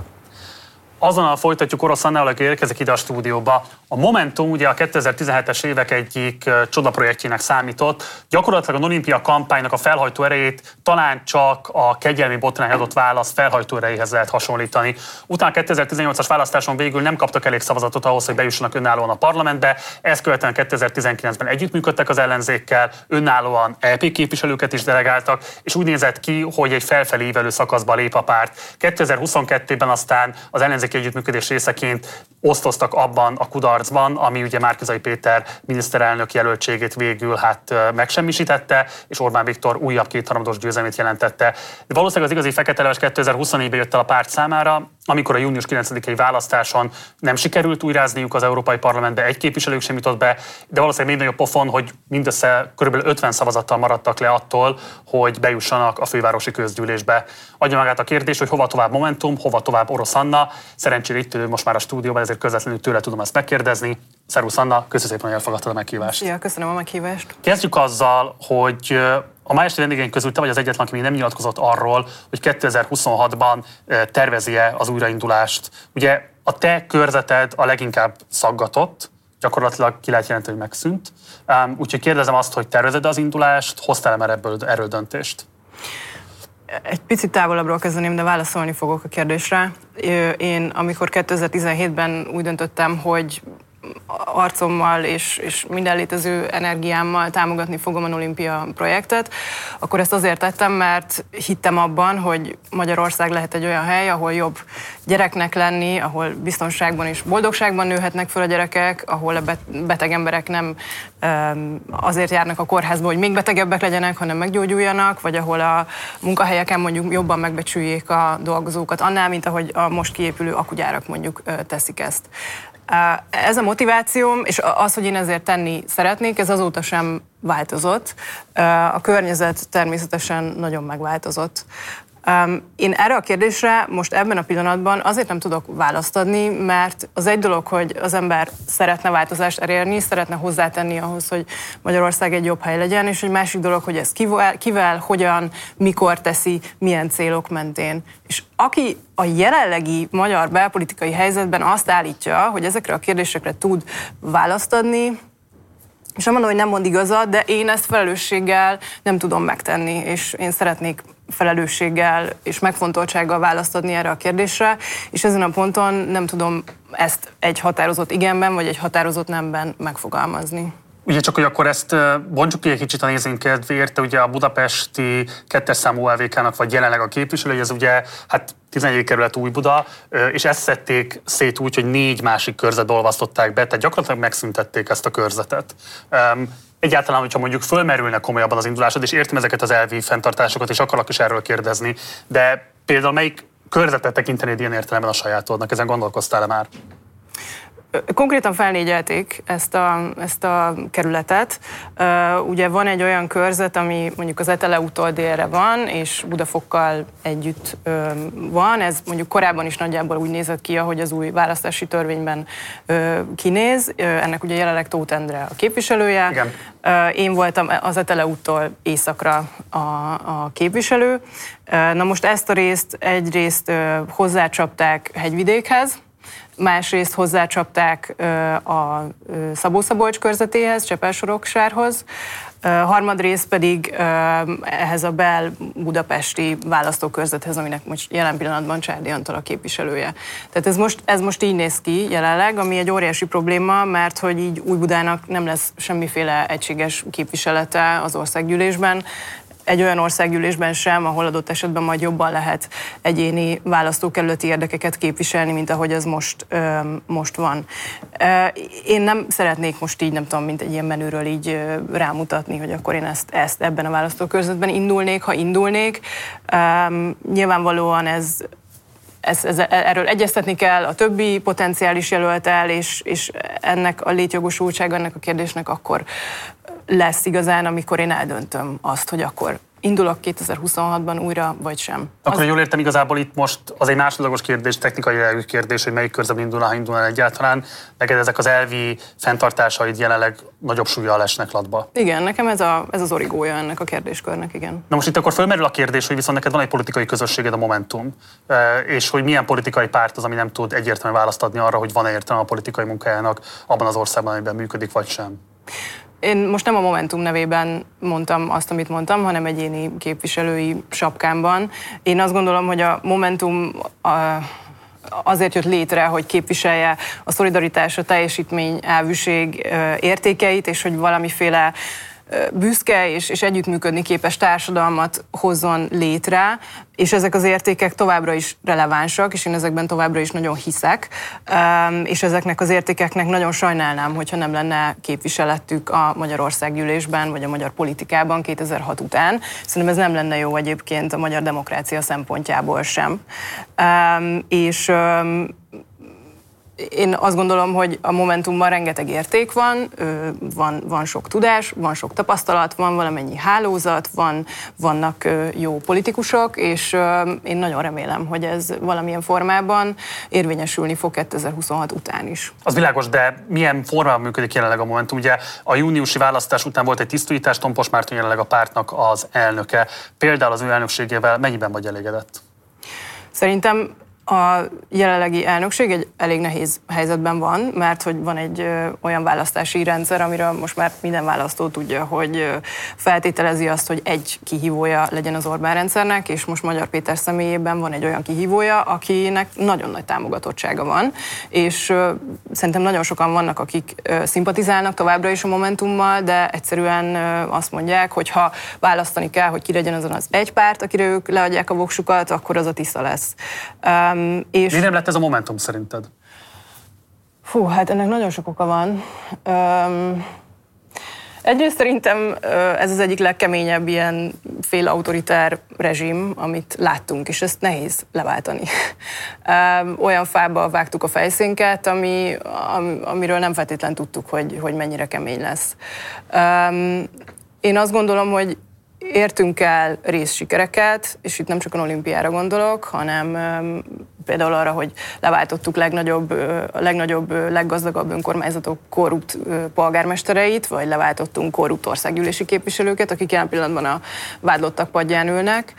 Azonnal folytatjuk Orosz Annával, aki érkezik ide a stúdióba. A Momentum ugye a kétezer-tizenhetes évek egyik csodaprojektjének számított. Gyakorlatilag a Olimpia kampánynak a felhajtó erejét talán csak a kegyelmi botrány adott válasz felhajtó erejéhez lehet hasonlítani. Utána a kétezer-tizennyolcas választáson végül nem kaptak elég szavazatot ahhoz, hogy bejussanak önállóan a parlamentbe. Ezt követően kétezer-tizenkilencben együttműködtek az ellenzékkel, önállóan é pé képviselőket is delegáltak, és úgy nézett ki, hogy egy felfelé ívelő szakaszba lép a párt. kétezer-huszonkettőben aztán az ellenzék együttműködés részeként osztoztak abban a kudarcban, ami ugye Márki-Zay Péter miniszterelnök jelöltségét végül hát megsemmisítette, és Orbán Viktor újabb kétharmados győzelmét jelentette. De valószínűleg az igazi fekete leves kétezer-huszonnégyben jött el a párt számára, amikor a június kilencedikei választáson nem sikerült újrázniuk az Európai Parlamentbe, egy képviselők sem jutott be, de valószínűleg még nagyobb pofon, hogy mindössze kb. ötven szavazattal maradtak le attól, hogy bejussanak a fővárosi közgyűlésbe. Adja magát a kérdés, hogy hova tovább Momentum, hova tovább Orosz Anna. Szerencsére itt ül most már a stúdióban, ezért közvetlenül tőle tudom ezt megkérdezni. Szervusz Anna, köszönöm szépen, hogy elfogadtad a meghívást. Szia, köszönöm a meghívást. Kezdjük azzal, hogy a ma esti vendégeink közül te vagy az egyetlen, aki még nem nyilatkozott arról, hogy kétezer-huszonhatban tervezi-e az újraindulást. Ugye a te körzeted a leginkább szaggatott, gyakorlatilag ki lehet jelenteni, hogy megszűnt. Úgyhogy kérdezem azt, hogy tervezed az indulást, hoztál-e már ebből, erről döntést? Egy picit távolabbról kezdeném, de válaszolni fogok a kérdésre. Én, amikor kétezer-tizenhétben úgy döntöttem, hogy arcommal és, és minden létező energiámmal támogatni fogom a Olimpia projektet, akkor ezt azért tettem, mert hittem abban, hogy Magyarország lehet egy olyan hely, ahol jobb gyereknek lenni, ahol biztonságban és boldogságban nőhetnek fel a gyerekek, ahol a beteg emberek nem azért járnak a kórházba, hogy még betegebbek legyenek, hanem meggyógyuljanak, vagy ahol a munkahelyeken mondjuk jobban megbecsüljék a dolgozókat annál, mint ahogy a most kiépülő akugyárak mondjuk teszik ezt. Ez a motivációm, és az, hogy én ezért tenni szeretnék, ez azóta sem változott. A környezet természetesen nagyon megváltozott. Én erre a kérdésre most ebben a pillanatban azért nem tudok választ adni, mert az egy dolog, hogy az ember szeretne változást elérni, szeretne hozzátenni ahhoz, hogy Magyarország egy jobb hely legyen, és egy másik dolog, hogy ez kivel, kivel hogyan, mikor teszi, milyen célok mentén. És aki a jelenlegi magyar belpolitikai helyzetben azt állítja, hogy ezekre a kérdésekre tud választ adni, és nem mondom, hogy nem mond igazat, de én ezt felelősséggel nem tudom megtenni, és én szeretnék felelősséggel és megfontoltsággal választ adni erre a kérdésre, és ezen a ponton nem tudom ezt egy határozott igenben, vagy egy határozott nemben megfogalmazni. Ugye csak, hogy akkor ezt bontsuk ki egy kicsit a nézőink kedvéért, ugye a budapesti kettes számú el vé ká-nak vagy jelenleg a képviselője, ez ugye hát tizenegyedik kerület Újbuda, és ezt szedték szét úgy, hogy négy másik körzetbe olvasztották be, tehát gyakorlatilag megszüntették ezt a körzetet. Egyáltalán, hogyha mondjuk fölmerülne komolyabban az indulásod, és értem ezeket az elvi fenntartásokat, és akarok is erről kérdezni, de például melyik körzetet tekintenéd ilyen értelemben a sajátodnak? Ezen gondolkoztál-e már? Konkrétan felnégyelték ezt a, ezt a kerületet. Uh, ugye van egy olyan körzet, ami mondjuk az Etele úttól délre van, és Budafokkal együtt uh, van. Ez mondjuk korábban is nagyjából úgy nézett ki, ahogy az új választási törvényben uh, kinéz. Uh, ennek ugye jelenleg Tóth Endre a képviselője. Igen. Uh, én voltam az Etele úttól északra a, a képviselő. Uh, na most ezt a részt egyrészt uh, hozzácsapták Hegyvidékhez, másrészt hozzácsapták a Szabó-Szabolcs körzetéhez, Csepel-Soroksárhoz, harmadrészt pedig ehhez a bel-budapesti választókörzethez, aminek most jelen pillanatban Csárdi Antal a képviselője. Tehát ez most, ez most így néz ki jelenleg, ami egy óriási probléma, mert hogy így Újbudának nem lesz semmiféle egységes képviselete az országgyűlésben, egy olyan országgyűlésben sem, ahol adott esetben majd jobban lehet egyéni választókerületi érdekeket képviselni, mint ahogy ez most, ö, most van. Én nem szeretnék most így, nem tudom, mint egy ilyen menüről így rámutatni, hogy akkor én ezt, ezt ebben a választókörzetben indulnék, ha indulnék. Nyilvánvalóan ez Ez, ez, erről egyeztetni kell a többi potenciális jelölttel, és, és ennek a létjogosultsága, ennek a kérdésnek akkor lesz igazán, amikor én eldöntöm azt, hogy akkor indulok kétezer-huszonhatban újra, vagy sem. Akkor az... jól értem, igazából itt most az egy másodlagos kérdés, technikai jellegű kérdés, hogy melyik körzetben indulna, ha indulna egyáltalán. Neked ezek az elvi fenntartásaid jelenleg nagyobb súllyal esnek latba. Igen, nekem ez, a, ez az origója ennek a kérdéskörnek, igen. Na most itt akkor fölmerül a kérdés, hogy viszont neked van egy politikai közösséged, a Momentum, és hogy milyen politikai párt az, ami nem tud egyértelműen választ adni arra, hogy van-e értelme a politikai munkájának abban az országban, amiben működik, vagy sem. Én most nem a Momentum nevében mondtam azt, amit mondtam, hanem egyéni képviselői sapkámban. Én azt gondolom, hogy a Momentum azért jött létre, hogy képviselje a szolidaritás, a teljesítmény, elvűség értékeit, és hogy valamiféle büszke és, és együttműködni képes társadalmat hozzon létre, és ezek az értékek továbbra is relevánsak, és én ezekben továbbra is nagyon hiszek, és ezeknek az értékeknek nagyon sajnálnám, hogyha nem lenne képviseletük a Magyarországgyűlésben, vagy a magyar politikában kétezer-hat után. Szerintem ez nem lenne jó egyébként a magyar demokrácia szempontjából sem. És én azt gondolom, hogy a Momentumban rengeteg érték van, van, van sok tudás, van sok tapasztalat, van valamennyi hálózat, van, vannak jó politikusok, és én nagyon remélem, hogy ez valamilyen formában érvényesülni fog kétezer-huszonhat után is. Az világos, de milyen formában működik jelenleg a Momentum? Ugye a júniusi választás után volt egy tisztújítás, Tompos Márton jelenleg a pártnak az elnöke. Például az ő elnökségével mennyiben vagy elégedett? Szerintem a jelenlegi elnökség egy elég nehéz helyzetben van, mert hogy van egy ö, olyan választási rendszer, amiről most már minden választó tudja, hogy ö, feltételezi azt, hogy egy kihívója legyen az Orbán rendszernek, és most Magyar Péter személyében van egy olyan kihívója, akinek nagyon nagy támogatottsága van, és ö, szerintem nagyon sokan vannak, akik ö, szimpatizálnak továbbra is a Momentummal, de egyszerűen ö, azt mondják, hogy ha választani kell, hogy ki legyen azon az egy párt, akire ők leadják a voksukat, akkor az a Tisza lesz. Um, és... Miért nem lett ez a Momentum szerinted? Fú, hát ennek nagyon sok oka van. Um, egyrészt szerintem ez az egyik legkeményebb ilyen fél autoritár rezsim, amit láttunk, és ezt nehéz leváltani. Olyan fába vágtuk a fejszénket, ami, amiről nem feltétlenül tudtuk, hogy, hogy mennyire kemény lesz. Én azt gondolom, hogy értünk el részsikereket, és itt nem csak az olimpiára gondolok, hanem például arra, hogy leváltottuk legnagyobb, a legnagyobb, leggazdagabb önkormányzatok korrupt polgármestereit, vagy leváltottunk korrupt országgyűlési képviselőket, akik jelen pillanatban a vádlottak padján ülnek.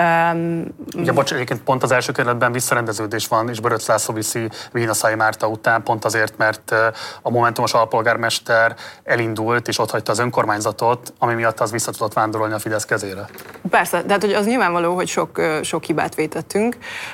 Ugye, bocs, egyébként pont az első kerületben visszarendeződés van, és Böröc László viszi Vénaszai Márta után, pont azért, mert a momentumos alpolgármester elindult, és otthagyta az önkormányzatot, ami miatt az vissza tudott vándorolni a Fidesz kezére. Persze, de hát, hogy az nyilvánvaló, hogy sok, sok hibát vétettünk.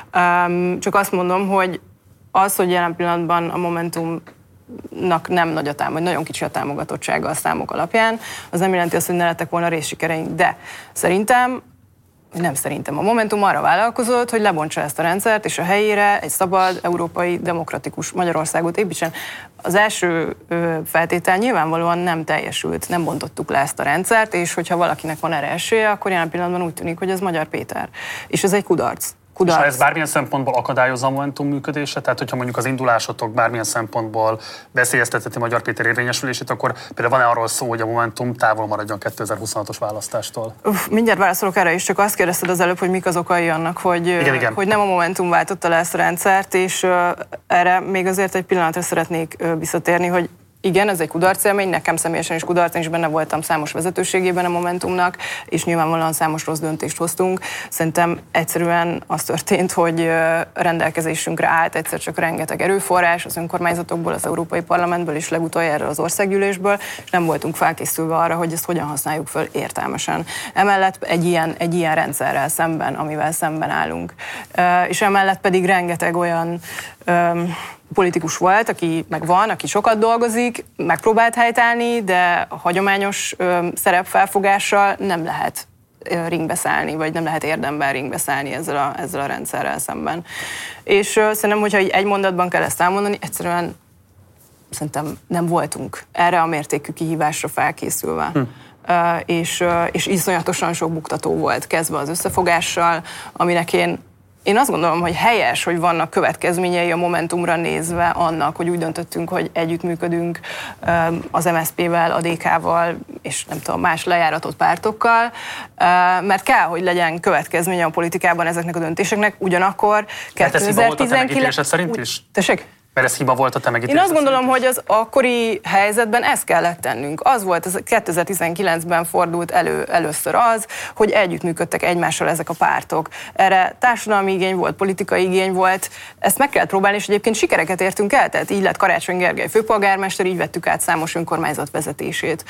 Csak azt mondom, hogy az, hogy jelen pillanatban a Momentumnak nem nagy a támogatása, nagyon kicsi a támogatottsága a számok alapján, az nem jelenti azt, hogy ne lettek volna részsikereink. De szerintem, nem szerintem, a Momentum arra vállalkozott, hogy lebontsa ezt a rendszert, és a helyére egy szabad, európai, demokratikus Magyarországot építsen. Az első feltétel nyilvánvalóan nem teljesült, nem bontottuk le ezt a rendszert, és hogyha valakinek van erre esélye, akkor jelen pillanatban úgy tűnik, hogy ez Magyar Péter. És ez egy kudarc. Kudarc. És ha ez bármilyen szempontból akadályozza a Momentum működése, tehát hogyha mondjuk az indulásotok bármilyen szempontból veszélyeztetheti Magyar Péter érvényesülését, akkor például van-e arról szó, hogy a Momentum távol maradjon kétezer-huszonhatos választástól? Uf, mindjárt válaszolok erre is, csak azt kérdezted az előbb, hogy mik az okai annak, hogy, igen, igen. hogy nem a Momentum váltotta le ezt a rendszert, és uh, erre még azért egy pillanatra szeretnék uh, visszatérni, hogy igen, ez egy kudarcélmény, nekem személyesen is kudarc, én is benne voltam számos vezetőségében a Momentumnak, és nyilvánvalóan számos rossz döntést hoztunk. Szerintem egyszerűen az történt, hogy rendelkezésünkre állt egyszer csak rengeteg erőforrás az önkormányzatokból, az Európai Parlamentből és legutoljára az országgyűlésből, és nem voltunk felkészülve arra, hogy ezt hogyan használjuk föl értelmesen. Emellett egy ilyen, egy ilyen rendszerrel szemben, amivel szemben állunk. És emellett pedig rengeteg olyan politikus volt, aki meg van, aki sokat dolgozik, megpróbált helytállni, de a hagyományos ö, szerepfelfogással nem lehet ö, ringbe szállni, vagy nem lehet érdemben ringbe szállni ezzel a, ezzel a rendszerrel szemben. És ö, szerintem, hogyha egy mondatban kell ezt elmondani, egyszerűen szerintem nem voltunk erre a mértékű kihívásra felkészülve. Hm. Uh, és, uh, és iszonyatosan sok buktató volt, kezdve az összefogással, aminek én Én azt gondolom, hogy helyes, hogy vannak következményei a Momentumra nézve annak, hogy úgy döntöttünk, hogy együttműködünk az em es zé pé-vel, a dé ká-val és nem tudom, más lejáratott pártokkal, mert kell, hogy legyen következménye a politikában ezeknek a döntéseknek, ugyanakkor kétezer-tizenkilenc... Hát szerint is? Tessék? Mert ez hiba volt a te megítélésed. Én azt gondolom, hogy az akkori helyzetben ezt kellett tennünk. Az volt, ez kétezer-tizenkilencben fordult elő először az, hogy együttműködtek egymással ezek a pártok. Erre társadalmi igény volt, politikai igény volt, ezt meg kellett próbálni, és egyébként sikereket értünk el, tehát így lett Karácsony Gergely főpolgármester, így vettük át számos önkormányzat vezetését.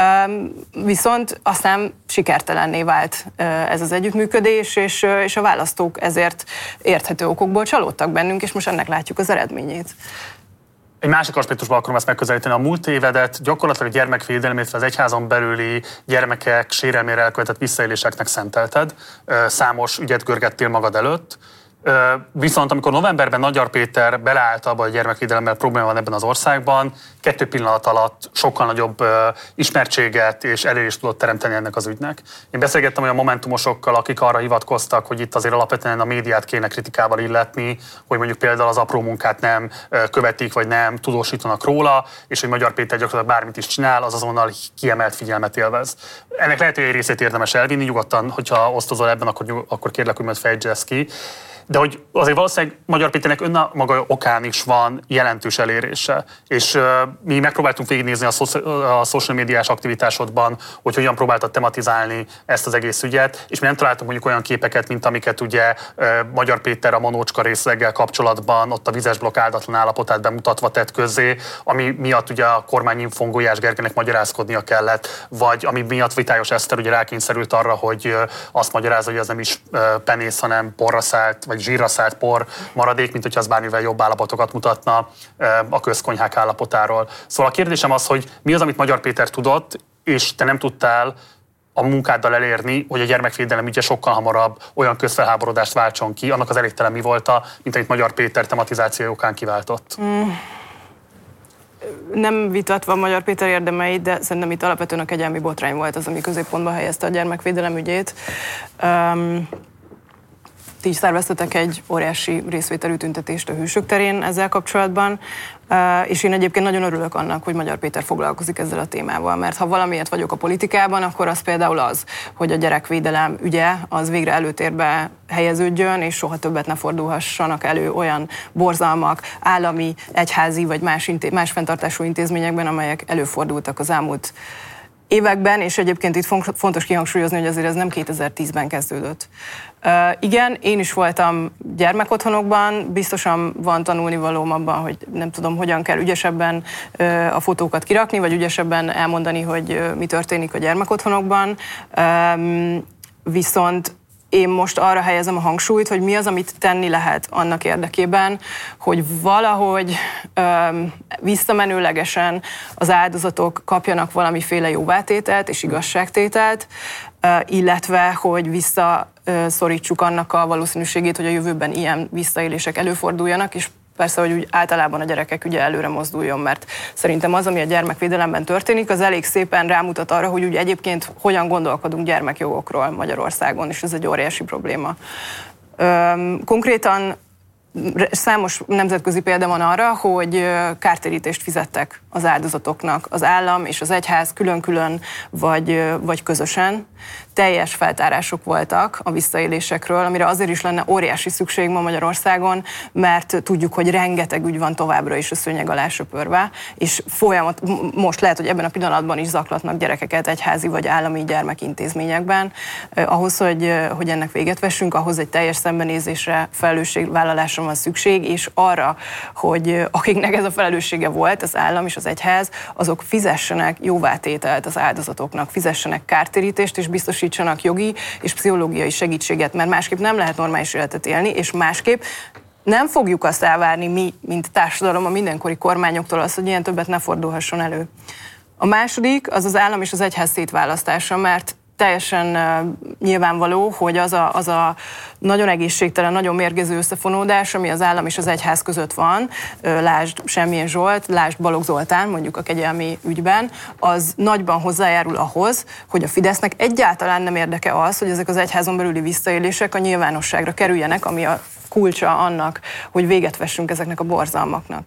Viszont aztán sikertelenné vált ez az együttműködés, és, és a választók ezért érthető okokból csalódtak bennünk, és most ennek látjuk az eredményét. Egy másik aspektusban akarom ezt megközelíteni. A múlt évedet gyakorlatilag a gyermekvédelem, illetve az egyházon belüli gyermekek sérelmére elkövetett visszaéléseknek szentelted. Számos ügyet görgettél magad előtt. Viszont amikor novemberben Magyar Péter beleállt abba, hogy gyermekvédelemmel probléma van ebben az országban, kettő pillanat alatt sokkal nagyobb ismertséget és elérést tudott teremteni ennek az ügynek. Én beszélgettem olyan momentumosokkal, akik arra hivatkoztak, hogy itt azért alapvetően a médiát kéne kritikával illetni, hogy mondjuk például az apró munkát nem követik, vagy nem tudósítanak róla, és hogy Magyar Péter gyakorlatilag bármit is csinál, az azonnal kiemelt figyelmet élvez. Ennek lehet, hogy egy részét érdemes elvinni, nyugodtan, hogyha osztozol ebben, akkor, akkor kérlek, hogy majd fejtsd ezt ki. De hogy azért valószínűleg Magyar Péternek önmaga okán is van jelentős elérése. És uh, mi megpróbáltunk végignézni a, szoci- a social médiás aktivitásodban, hogy hogyan próbáltad tematizálni ezt az egész ügyet, és mi nem találtunk mondjuk olyan képeket, mint amiket ugye uh, Magyar Péter a Manócska részleggel kapcsolatban, ott a vizesblokk áldatlan állapotát bemutatva tett közzé, ami miatt ugye a kormányinfón Gulyás Gergelynek magyarázkodnia kellett, vagy ami miatt Vitályos Eszter ugye rákényszerült arra, hogy uh, azt magyarázza, hogy ez nem is uh, penész, hanem porra szállt, vagy zsírra szállt por maradék, mint hogyha az bármivel jobb állapotokat mutatna a közkonyhák állapotáról. Szóval a kérdésem az, hogy mi az, amit Magyar Péter tudott, és te nem tudtál a munkáddal elérni, hogy a gyermekvédelem ügye sokkal hamarabb olyan közfelháborodást váltson ki, annak az elégtelen mi volt, mint amit Magyar Péter tematizációja okán kiváltott. Mm. nem vitatva Magyar Péter érdemeit, de szerintem itt alapvetően a kegyelmi botrány volt az, ami középpontba helyezte a gyermekvédelem ügyét. Um, Ti is szerveztetek egy óriási részvételű tüntetést a Hősök terén ezzel kapcsolatban, és én egyébként nagyon örülök annak, hogy Magyar Péter foglalkozik ezzel a témával, mert ha valamiért vagyok a politikában, akkor az például az, hogy a gyerekvédelem ügye az végre előtérbe helyeződjön, és soha többet ne fordulhassanak elő olyan borzalmak állami, egyházi vagy más, inté- más fenntartású intézményekben, amelyek előfordultak az elmúlt években, és egyébként itt fontos kihangsúlyozni, hogy azért ez nem kétezer-tízben kezdődött. Uh, igen, én is voltam gyermekotthonokban, biztosan van tanulnivalóm abban, hogy nem tudom, hogyan kell ügyesebben uh, a fotókat kirakni, vagy ügyesebben elmondani, hogy uh, mi történik a gyermekotthonokban. Um, viszont én most arra helyezem a hangsúlyt, hogy mi az, amit tenni lehet annak érdekében, hogy valahogy öm, visszamenőlegesen az áldozatok kapjanak valamiféle jóvátételt és igazságtételt, illetve hogy visszaszorítsuk annak a valószínűségét, hogy a jövőben ilyen visszaélések előforduljanak, és persze, hogy úgy általában a gyerekek ügye előre mozduljon, mert szerintem az, ami a gyermekvédelemben történik, az elég szépen rámutat arra, hogy úgy egyébként hogyan gondolkodunk gyermekjogokról Magyarországon, és ez egy óriási probléma. Konkrétan számos nemzetközi példa van arra, hogy kártérítést fizettek az áldozatoknak az állam és az egyház külön-külön vagy, vagy közösen. Teljes feltárások voltak a visszaélésekről, amire azért is lenne óriási szükség ma Magyarországon, mert tudjuk, hogy rengeteg ügy van továbbra is a szőnyeg alá söpörve, és folyamat, most lehet, hogy ebben a pillanatban is zaklatnak gyerekeket egyházi vagy állami gyermekintézményekben. Ahhoz, hogy, hogy ennek véget vessünk, ahhoz egy teljes szembenézésre, felelősségvállalásra van szükség, és arra, hogy akiknek ez a felelőssége volt, az állam és az egyház, azok fizessenek jóvátételt az áldozatoknak, fizessenek kártérítést, és biztosítsanak jogi és pszichológiai segítséget, mert másképp nem lehet normális életet élni, és másképp nem fogjuk azt elvárni mi, mint társadalom, a mindenkori kormányoktól azt, hogy ilyen többet ne fordulhasson elő. A második az az állam és az egyház szétválasztása, mert teljesen uh, nyilvánvaló, hogy az a, az a nagyon egészségtelen, nagyon mérgező összefonódás, ami az állam és az egyház között van, uh, lásd Semmilyen Zsolt, lásd Balogh Zoltán, mondjuk a kegyelmi ügyben, az nagyban hozzájárul ahhoz, hogy a Fidesznek egyáltalán nem érdeke az, hogy ezek az egyházon belüli visszaélések a nyilvánosságra kerüljenek, ami a kulcsa annak, hogy véget vessünk ezeknek a borzalmaknak.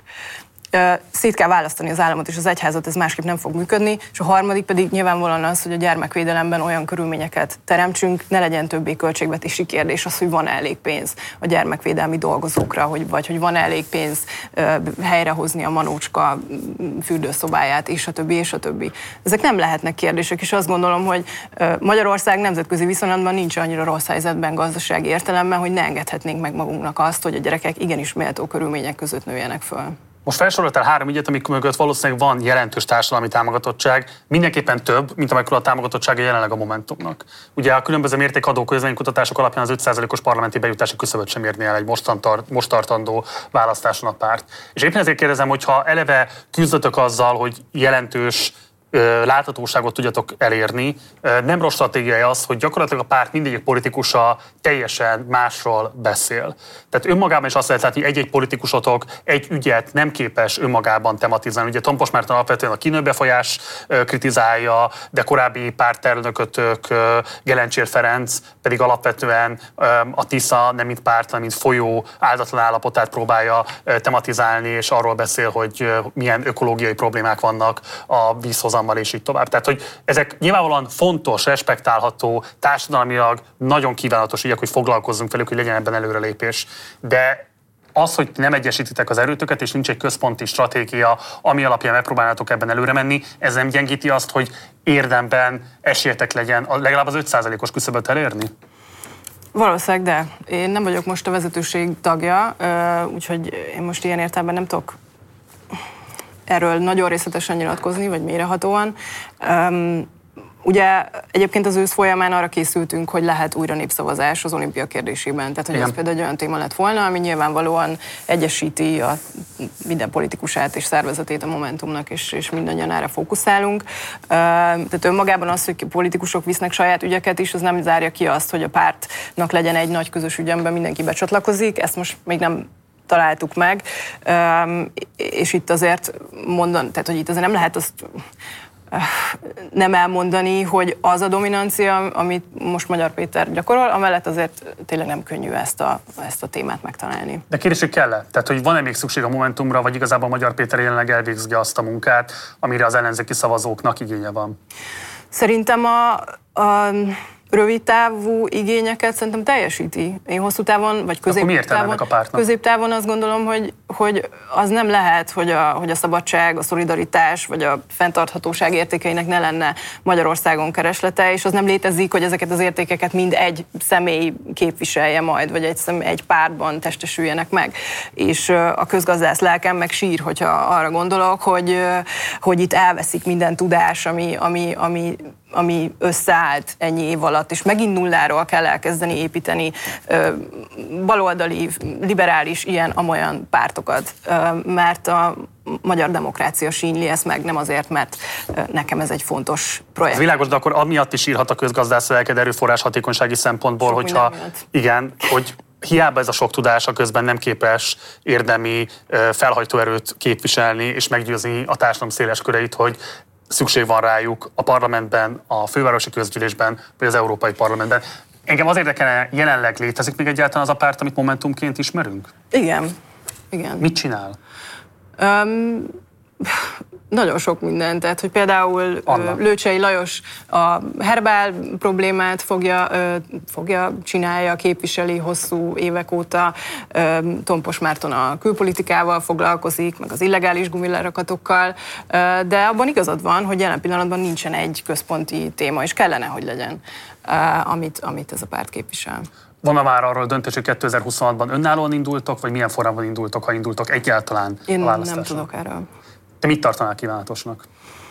Szét kell választani az államot és az egyházat, ez másképp nem fog működni, és a harmadik pedig nyilvánvalóan az, hogy a gyermekvédelemben olyan körülményeket teremtsünk, ne legyen többé költségvetési kérdés az, hogy van elég pénz a gyermekvédelmi dolgozókra, hogy, vagy hogy van elég pénz uh, helyrehozni a Manócska fürdőszobáját, és a többi, és a többi. Ezek nem lehetnek kérdések, és azt gondolom, hogy uh, Magyarország nemzetközi viszonylatban nincs annyira rossz helyzetben gazdasági értelemben, hogy ne engedhetnénk meg magunknak azt, hogy a gyerekek igenis méltó körülmények között nőjenek föl. Most felsoroltál három ügyet, amik mögött valószínűleg van jelentős társadalmi támogatottság, mindenképpen több, mint amekkora a támogatottsága jelenleg a Momentumnak. Ugye a különböző mértékadó közvéleménykutatások alapján az öt százalékos parlamenti bejutási küszöböt sem érni el egy most, tar- most tartandó választáson a párt. És éppen ezért kérdezem, hogy ha eleve küzdötök azzal, hogy jelentős láthatóságot tudjatok elérni. Nem rossz stratégiája az, hogy gyakorlatilag a párt mindegyik politikusa teljesen másról beszél. Tehát önmagában is azt lehet látni, hogy egy-egy politikusotok egy ügyet nem képes önmagában tematizálni. Ugye Tompos Márton alapvetően a kínőbefolyás kritizálja, de korábbi pártelnökötök, Gelencsér Ferenc pedig alapvetően a Tisza nem mint párt, hanem mint folyó áldatlan állapotát próbálja tematizálni, és arról beszél, hogy milyen ökológiai problémák vannak a vízhozam és így tovább. Tehát, hogy ezek nyilvánvalóan fontos, respektálható, társadalmilag nagyon kívánatos ügyek, hogy foglalkozzunk velük, hogy legyen ebben előrelépés. De az, hogy nem egyesítitek az erőtöket, és nincs egy központi stratégia, ami alapján megpróbálnátok ebben előre menni, ez nem gyengíti azt, hogy érdemben esélyetek legyen legalább az öt százalékos küszöböt elérni? Valószínűleg, de én nem vagyok most a vezetőség tagja, úgyhogy én most ilyen értelemben nem tudok erről nagyon részletesen nyilatkozni, vagy mélyrehatóan. Um, ugye egyébként az ősz folyamán arra készültünk, hogy lehet újra népszavazás az olimpia kérdésében. Tehát, hogy Igen. ez például egy olyan téma lett volna, ami nyilvánvalóan egyesíti a minden politikusát és szervezetét a Momentumnak, és, és mindannyian erre fókuszálunk. Uh, tehát önmagában az, hogy politikusok visznek saját ügyeket is, az nem zárja ki azt, hogy a pártnak legyen egy nagy közös ügy, amiben mindenki becsatlakozik. Ezt most még nem találtuk meg, és itt azért mondani, tehát hogy itt azért nem lehet azt nem elmondani, hogy az a dominancia, amit most Magyar Péter gyakorol, amellett azért tényleg nem könnyű ezt a, ezt a témát megtalálni. De kérdés, hogy kell-e? Tehát, hogy van-e még szükség a Momentumra, vagy igazából Magyar Péter jelenleg elvégzi azt a munkát, amire az ellenzéki szavazóknak igénye van? Szerintem a, a rövid távú igényeket szerintem teljesíti. Én hosszú távon, vagy középtávon, középtávon azt gondolom, hogy, hogy az nem lehet, hogy a, hogy a szabadság, a szolidaritás, vagy a fenntarthatóság értékeinek ne lenne Magyarországon kereslete, és az nem létezik, hogy ezeket az értékeket mind egy személy képviselje majd, vagy egy, személy, egy pártban testesüljenek meg. És a közgazdász lelkem meg sír, hogyha arra gondolok, hogy, hogy itt elveszik minden tudás, ami, ami, ami ami összeállt ennyi év alatt, és megint nulláról kell elkezdeni építeni ö, baloldali, liberális, ilyen-amolyan pártokat, ö, mert a magyar demokrácia sínli ezt meg, nem azért, mert nekem ez egy fontos projekt. Ez világos, de akkor amiatt is írhat a közgazdász lelked erőforrás hatékonysági szempontból, sok hogyha igen, hogy hiába ez a sok tudása közben nem képes érdemi felhajtóerőt képviselni és meggyőzni a társadalom széles köreit, hogy szükség van rájuk a parlamentben, a fővárosi közgyűlésben, vagy az Európai Parlamentben. Engem az érdekelne, jelenleg létezik még egyáltalán az a párt, amit Momentumként ismerünk? Igen. Igen. Mit csinál? Um, nagyon sok minden, tehát hogy például Anna. Lőcsei Lajos a herbál problémát fogja, fogja csinálja, képviseli hosszú évek óta, Tompos Márton a külpolitikával foglalkozik, meg az illegális gumilerakatokkal, de abban igazad van, hogy jelen pillanatban nincsen egy központi téma, és kellene, hogy legyen, amit, amit ez a párt képvisel. Van-e már arról döntés, hogy kétezer-huszonhatban önállóan indultok, vagy milyen formában indultok, ha indultok egyáltalán Én a választáson? Nem tudok erről. Te mit tartanál kívánatosnak?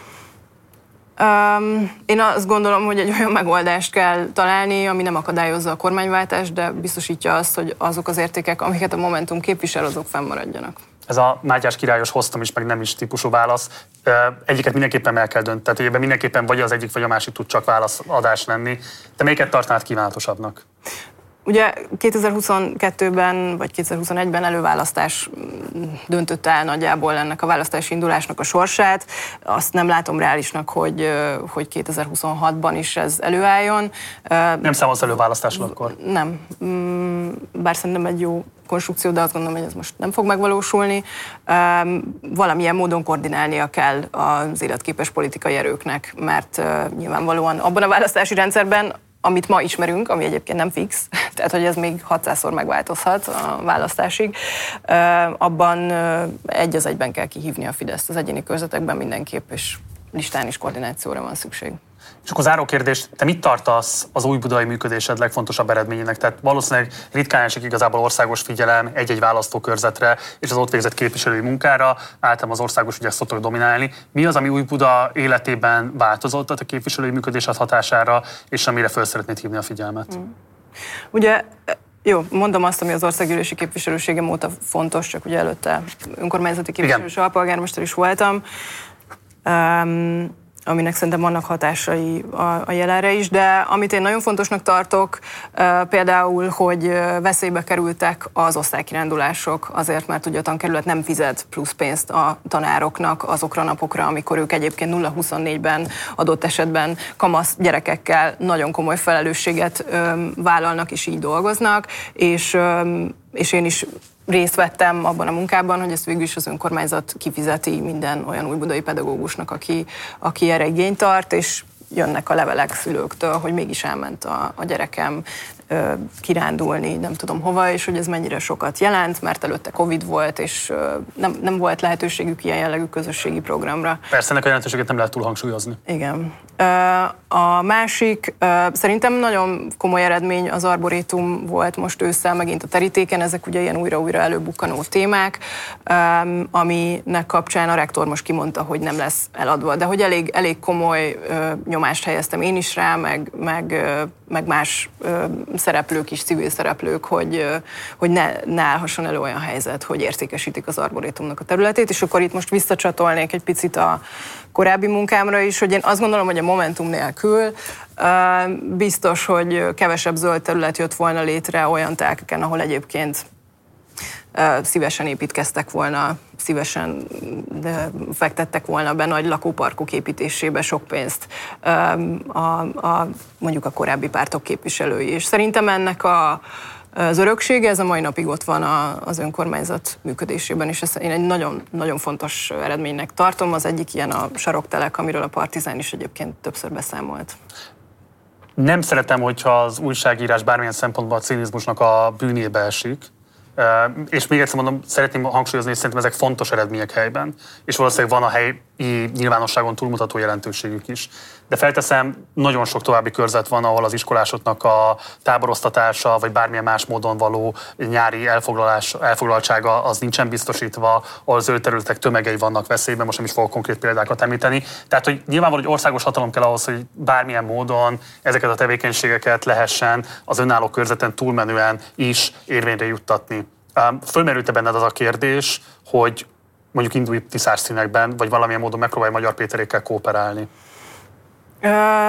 Um, én azt gondolom, hogy egy olyan megoldást kell találni, ami nem akadályozza a kormányváltást, de biztosítja azt, hogy azok az értékek, amiket a Momentum képvisel, azok fennmaradjanak. Ez a Mátyás királyos hoztam is, meg nem is típusú válasz. Egyiket mindenképpen el kell dönteni. Tehát ebben mindenképpen vagy az egyik, vagy a másik tud csak válaszadás lenni. Te melyiket tartanád kívánatosabbnak? Ugye kétezer-huszonkettőben vagy kétezer-huszonegyben előválasztás döntötte el nagyjából ennek a választási indulásnak a sorsát. Azt nem látom reálisnak, hogy, hogy kétezer-huszonhatban is ez előálljon. Nem számolsz előválasztásról akkor? Nem. Bár szerintem egy jó konstrukció, de azt gondolom, hogy ez most nem fog megvalósulni. Valamilyen módon koordinálnia kell az életképes politikai erőknek, mert nyilvánvalóan abban a választási rendszerben, amit ma ismerünk, ami egyébként nem fix, tehát hogy ez még hatszázszor megváltozhat a választásig, abban egy az egyben kell kihívni a Fideszt. Az egyéni körzetekben mindenképp, és listán is koordinációra van szükség. És akkor záró kérdés, te mit tartasz az új budai működésed legfontosabb eredményének? Tehát valószínűleg ritkán esik igazából országos figyelem egy-egy választókörzetre és az ott végzett képviselői munkára, általában az országos ügyek szoktak dominálni. Mi az, ami új Buda életében változott a képviselői működésed hatására, és amire föl szeretnéd hívni a figyelmet? Mm. Ugye, jó, mondom azt, ami az országgyűlési képviselőségem óta fontos, csak ugye előtte önkormányzati képviselő és alpolgármester is voltam. Um, aminek szerintem vannak hatásai a, a jelenre is, de amit én nagyon fontosnak tartok, például, hogy veszélybe kerültek az osztálykirándulások, azért, mert ugye a tankerület nem fizet plusz pénzt a tanároknak azokra a napokra, amikor ők egyébként nulla huszonnégyben adott esetben kamasz gyerekekkel nagyon komoly felelősséget vállalnak és így dolgoznak, és, és én is részt vettem abban a munkában, hogy ezt végül is az önkormányzat kifizeti minden olyan újbudai pedagógusnak, aki, aki erre igényt tart, és jönnek a levelek szülőktől, hogy mégis elment a, a gyerekem ö, kirándulni, nem tudom hova, és hogy ez mennyire sokat jelent, mert előtte Covid volt, és ö, nem, nem volt lehetőségük ilyen jellegű közösségi programra. Persze, ennek a jelentőséget nem lehet túl hangsúlyozni. Igen. A másik, szerintem nagyon komoly eredmény az arborétum volt most ősszel megint a terítéken, ezek ugye ilyen újra-újra előbukkanó témák, aminek kapcsán a rektor most kimondta, hogy nem lesz eladva, de hogy elég, elég komoly nyomást helyeztem én is rá, meg, meg, meg más szereplők is, civil szereplők, hogy, hogy ne, ne állhasson elő olyan helyzet, hogy értékesítik az arborétumnak a területét, és akkor itt most visszacsatolnék egy picit a korábbi munkámra is, hogy én azt gondolom, hogy a Momentum nélkül biztos, hogy kevesebb zöld terület jött volna létre olyan telkeken, ahol egyébként szívesen építkeztek volna, szívesen fektettek volna be nagy lakóparkok építésébe sok pénzt a, a, mondjuk a korábbi pártok képviselői. És szerintem ennek a Az öröksége, ez a mai napig ott van az önkormányzat működésében, és ezt én egy nagyon, nagyon fontos eredménynek tartom. Az egyik ilyen a saroktelek, amiről a Partizán is egyébként többször beszámolt. Nem szeretem, hogyha az újságírás bármilyen szempontból a cinizmusnak a bűnébe esik. És még egyszer mondom, szeretném hangsúlyozni, hogy szerintem ezek fontos eredmények helyben, és valószínűleg van a helyi nyilvánosságon túlmutató jelentőségük is. De felteszem, nagyon sok további körzet van, ahol az iskolásoknak a táboroztatása, vagy bármilyen más módon való nyári elfoglalás, elfoglaltsága az nincsen biztosítva, ahol zöld területek tömegei vannak veszélyben, most nem is fogok konkrét példákat említeni. Tehát, hogy nyilvánvaló, hogy országos hatalom kell ahhoz, hogy bármilyen módon ezeket a tevékenységeket lehessen az önálló körzeten túlmenően is érvényre juttatni. Fölmerült-e benned az a kérdés, hogy mondjuk indulj tiszás színekben, vagy valamilyen módon megpróbálj Magyar Péterékkel kooperálni? Uh,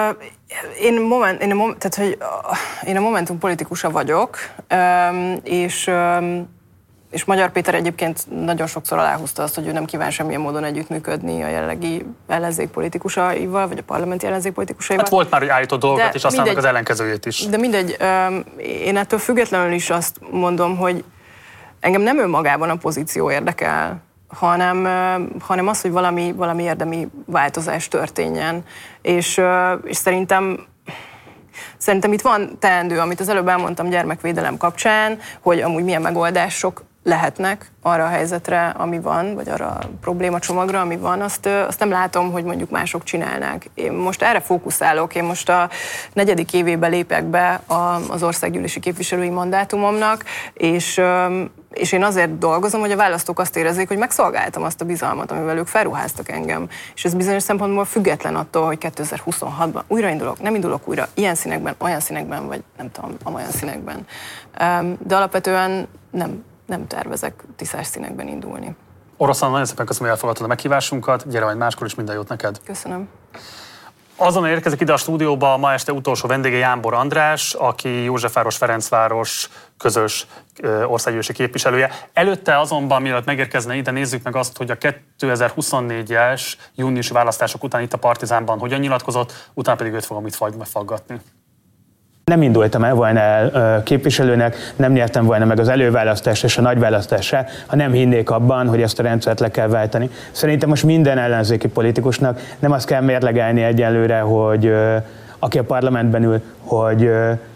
én, moment, én, a mom, tehát, hogy uh, én a Momentum politikusa vagyok, um, és, um, és Magyar Péter egyébként nagyon sokszor aláhúzta azt, hogy ő nem kíván semmilyen módon együttműködni a jelenlegi ellenzék politikusaival, vagy a parlamenti ellenzék politikusaival. Hát volt már, hogy állított dolgokat, de és aztán mindegy, meg az ellenkezőjét is. De mindegy, um, én ettől függetlenül is azt mondom, hogy engem nem önmagában a pozíció érdekel, hanem, hanem az, hogy valami, valami érdemi változás történjen. És, és szerintem, szerintem itt van teendő, amit az előbb elmondtam gyermekvédelem kapcsán, hogy amúgy milyen megoldások lehetnek arra a helyzetre, ami van, vagy arra a problémacsomagra, ami van, azt, azt nem látom, hogy mondjuk mások csinálnák. Én most erre fókuszálok, én most a negyedik évébe lépek be az országgyűlési képviselői mandátumomnak, és, és én azért dolgozom, hogy a választók azt érezzék, hogy megszolgáltam azt a bizalmat, amivel ők felruháztak engem. És ez bizonyos szempontból független attól, hogy kétezer-huszonhatban újra indulok, nem indulok újra ilyen színekben, olyan színekben, vagy nem tudom, amolyan színekben. De alapvetően nem nem tervezek tiszás színekben indulni. Oroszlán, nagyon szépen köszönöm, hogy elfogadtad a meghívásunkat. Gyere majd máskor is, minden jót neked. Köszönöm. Azonnal érkezik ide a stúdióba ma este utolsó vendége Jánbor András, aki Józsefváros-Ferencváros közös országgyűlési képviselője. Előtte azonban, mielőtt megérkezne ide, nézzük meg azt, hogy a kétezer-huszonnégyes júniusi választások után itt a Partizánban hogyan nyilatkozott, utána pedig őt fogom itt megfaggatni. Nem indultam el volna el képviselőnek, nem nyertem volna meg az előválasztást és a nagyválasztásra, ha nem hinnék abban, hogy ezt a rendszert le kell váltani. Szerintem most minden ellenzéki politikusnak nem azt kell mérlegelni egyelőre, hogy aki a parlamentben ül, hogy,